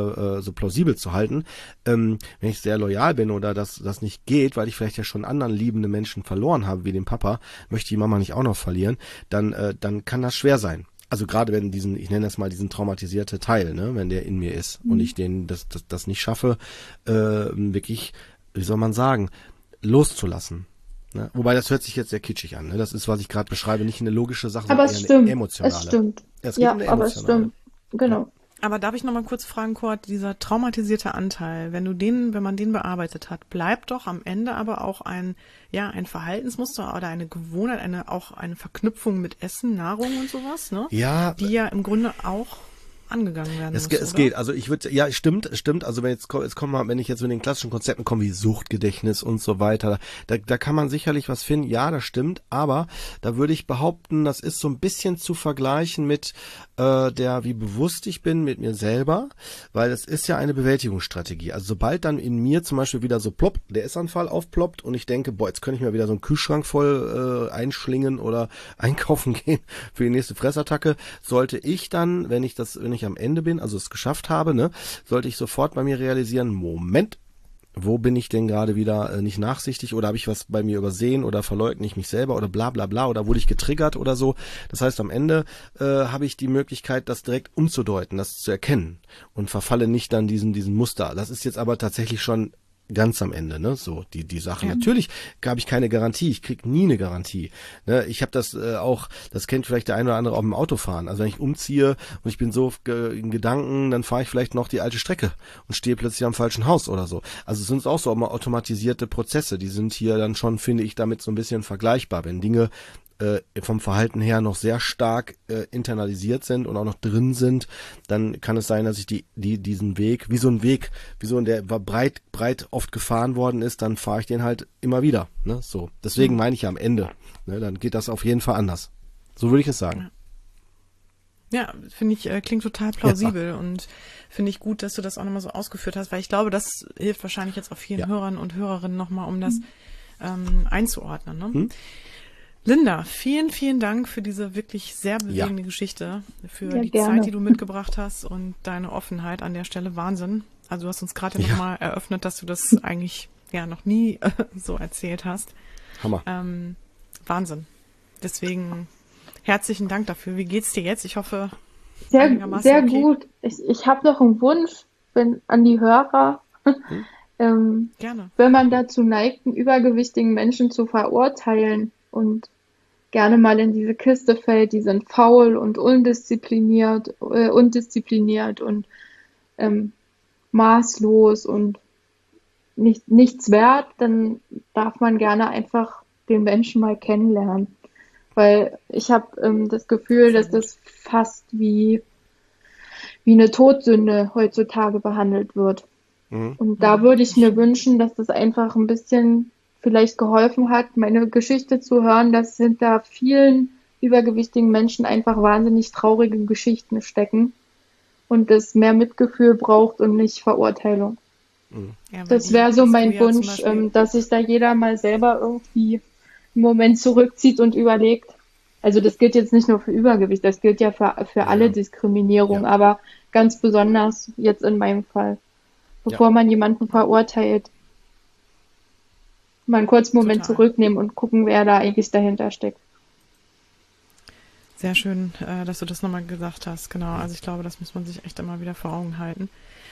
so plausibel zu halten, wenn ich sehr loyal bin oder das nicht geht, weil ich vielleicht ja schon anderen liebende Menschen verloren habe, wie den Papa, möchte die Mama nicht auch noch verlieren, dann kann das schwer sein. Also gerade wenn ich nenne das mal diesen traumatisierte Teil, ne, wenn der in mir ist und ich das nicht schaffe, wirklich, wie soll man sagen, loszulassen. Ne? Wobei das hört sich jetzt sehr kitschig an. Ne? Das ist, was ich gerade beschreibe, nicht eine logische Sache, Aber sondern es eher stimmt. eine emotionale. Es stimmt. Ja, es geht Ja, um eine aber es emotionale. stimmt. Genau. Aber darf ich noch mal kurz fragen, Kurt, dieser traumatisierte Anteil, wenn man den bearbeitet hat, bleibt doch am Ende aber auch ein Verhaltensmuster oder eine Gewohnheit, auch eine Verknüpfung mit Essen, Nahrung und sowas, ne? Ja. Die ja im Grunde auch angegangen werden muss, Es geht, also ich würde, ja, stimmt, also wenn jetzt kommen wir, wenn ich jetzt mit den klassischen Konzepten komme, wie Suchtgedächtnis und so weiter, da kann man sicherlich was finden, ja, das stimmt, aber da würde ich behaupten, das ist so ein bisschen zu vergleichen mit wie bewusst ich bin mit mir selber, weil es ist ja eine Bewältigungsstrategie, also sobald dann in mir zum Beispiel wieder so plopp, der Essanfall aufploppt und ich denke, boah, jetzt könnte ich mir wieder so einen Kühlschrank voll einschlingen oder einkaufen gehen für die nächste Fressattacke, sollte ich dann, wenn ich am Ende bin, also es geschafft habe, ne, sollte ich sofort bei mir realisieren, Moment, wo bin ich denn gerade wieder nicht nachsichtig oder habe ich was bei mir übersehen oder verleugne ich mich selber oder bla bla bla oder wurde ich getriggert oder so. Das heißt, am Ende habe ich die Möglichkeit, das direkt umzudeuten, das zu erkennen und verfalle nicht dann diesen Muster. Das ist jetzt aber tatsächlich schon ganz am Ende, ne, so die Sache. Ja. Natürlich habe ich keine Garantie, ich krieg nie eine Garantie. Ne, ich habe das auch, das kennt vielleicht der eine oder andere auch im Autofahren. Also wenn ich umziehe und ich bin so in Gedanken, dann fahre ich vielleicht noch die alte Strecke und stehe plötzlich am falschen Haus oder so. Also es sind auch so automatisierte Prozesse, die sind hier dann schon, finde ich, damit so ein bisschen vergleichbar, wenn Dinge vom Verhalten her noch sehr stark internalisiert sind und auch noch drin sind, dann kann es sein, dass ich diesen Weg, wie so ein der breit oft gefahren worden ist, dann fahre ich den halt immer wieder. Ne? So. Deswegen meine ich ja am Ende. Ne? Dann geht das auf jeden Fall anders. So würde ich es sagen. Ja, finde ich, klingt total plausibel und finde ich gut, dass du das auch nochmal so ausgeführt hast, weil ich glaube, das hilft wahrscheinlich jetzt auch vielen Hörern und Hörerinnen nochmal, um das einzuordnen. Ne? Linda, vielen, vielen Dank für diese wirklich sehr bewegende Geschichte, für die Zeit, die du mitgebracht hast und deine Offenheit an der Stelle. Wahnsinn. Also du hast uns gerade nochmal eröffnet, dass du das eigentlich noch nie so erzählt hast. Hammer. Wahnsinn. Deswegen herzlichen Dank dafür. Wie geht's dir jetzt? Ich hoffe, sehr gut. Ich habe noch einen Wunsch an die Hörer. Gerne. Wenn man dazu neigt, einen übergewichtigen Menschen zu verurteilen und gerne mal in diese Kiste fällt, die sind faul und undiszipliniert und maßlos und nichts wert, dann darf man gerne einfach den Menschen mal kennenlernen. Weil ich habe das Gefühl, dass das fast wie eine Todsünde heutzutage behandelt wird. Und da würde ich mir wünschen, dass das einfach ein bisschen vielleicht geholfen hat, meine Geschichte zu hören, dass hinter vielen übergewichtigen Menschen einfach wahnsinnig traurige Geschichten stecken und es mehr Mitgefühl braucht und nicht Verurteilung. Ja, das wäre so mein Wunsch, dass sich da jeder mal selber irgendwie einen Moment zurückzieht und überlegt. Also das gilt jetzt nicht nur für Übergewicht, das gilt ja für alle Diskriminierung, aber ganz besonders jetzt in meinem Fall. Bevor man jemanden verurteilt, mal einen kurzen Moment zurücknehmen und gucken, wer da eigentlich dahinter steckt. Sehr schön, dass du das nochmal gesagt hast. Genau, also ich glaube, das muss man sich echt immer wieder vor Augen halten.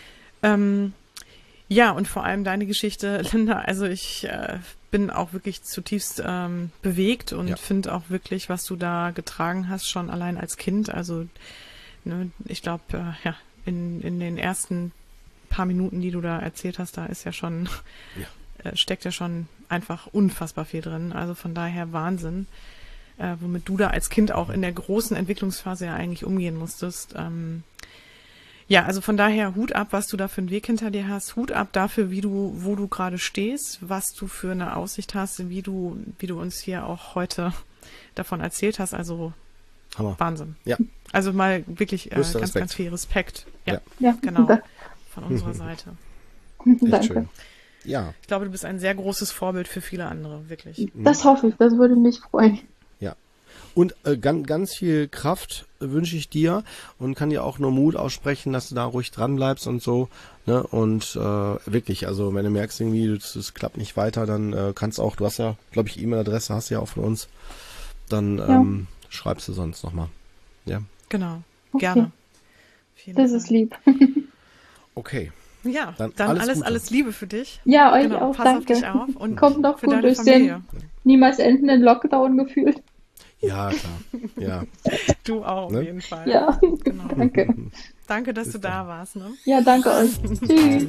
Ja, und vor allem deine Geschichte, Linda, also ich bin auch wirklich zutiefst bewegt und finde auch wirklich, was du da getragen hast, schon allein als Kind. Also ne, ich glaube, in den ersten paar Minuten, die du da erzählt hast, da ist ja schon, steckt ja schon einfach unfassbar viel drin. Also von daher Wahnsinn, womit du da als Kind auch in der großen Entwicklungsphase ja eigentlich umgehen musstest. Also von daher Hut ab, was du da für einen Weg hinter dir hast. Hut ab dafür, wo du gerade stehst, was du für eine Aussicht hast, wie du uns hier auch heute davon erzählt hast. Also Hammer. Wahnsinn. Ja. Also mal wirklich ganz viel Respekt. Ja, genau. Von unserer Seite. Danke. Schön. Ja. Ich glaube, du bist ein sehr großes Vorbild für viele andere, wirklich. Das hoffe ich, das würde mich freuen. Ja. Und ganz viel Kraft wünsche ich dir und kann dir auch nur Mut aussprechen, dass du da ruhig dran bleibst und so. Ne? Und wirklich, also wenn du merkst irgendwie, es klappt nicht weiter, dann kannst auch, du hast ja, glaube ich, E-Mail-Adresse hast du ja auch von uns, dann schreibst du sonst nochmal. Ja. Genau, Okay. gerne. Vielen Das Dank. ist lieb. Okay. Ja, Dann dann alles Gute. alles Liebe für dich. Ja, euch Genau, auch, pass danke. auf dich auf und Kommt noch für gut deine durch Familie. den niemals endenden Lockdown gefühlt. Ja, klar. Ja. Du auch, Ne? auf jeden Fall. Ja, Genau. danke. Danke, dass Bis du dann. da warst. Ne? Ja, danke euch. Tschüss.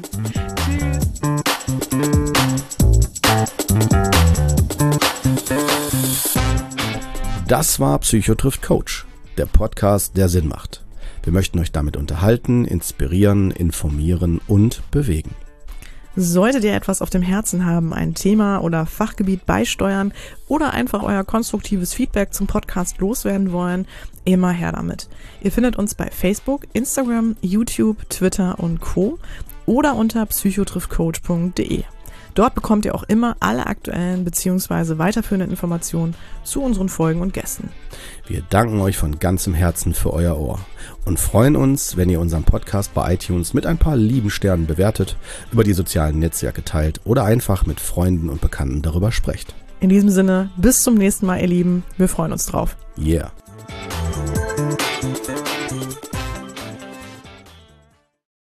Das war Psycho trifft Coach, der Podcast, der Sinn macht. Wir möchten euch damit unterhalten, inspirieren, informieren und bewegen. Solltet ihr etwas auf dem Herzen haben, ein Thema oder Fachgebiet beisteuern oder einfach euer konstruktives Feedback zum Podcast loswerden wollen, immer her damit. Ihr findet uns bei Facebook, Instagram, YouTube, Twitter und Co. oder unter psychotrifftcoach.de. Dort bekommt ihr auch immer alle aktuellen bzw. weiterführenden Informationen zu unseren Folgen und Gästen. Wir danken euch von ganzem Herzen für euer Ohr und freuen uns, wenn ihr unseren Podcast bei iTunes mit ein paar lieben Sternen bewertet, über die sozialen Netzwerke teilt oder einfach mit Freunden und Bekannten darüber sprecht. In diesem Sinne, bis zum nächsten Mal, ihr Lieben. Wir freuen uns drauf. Yeah.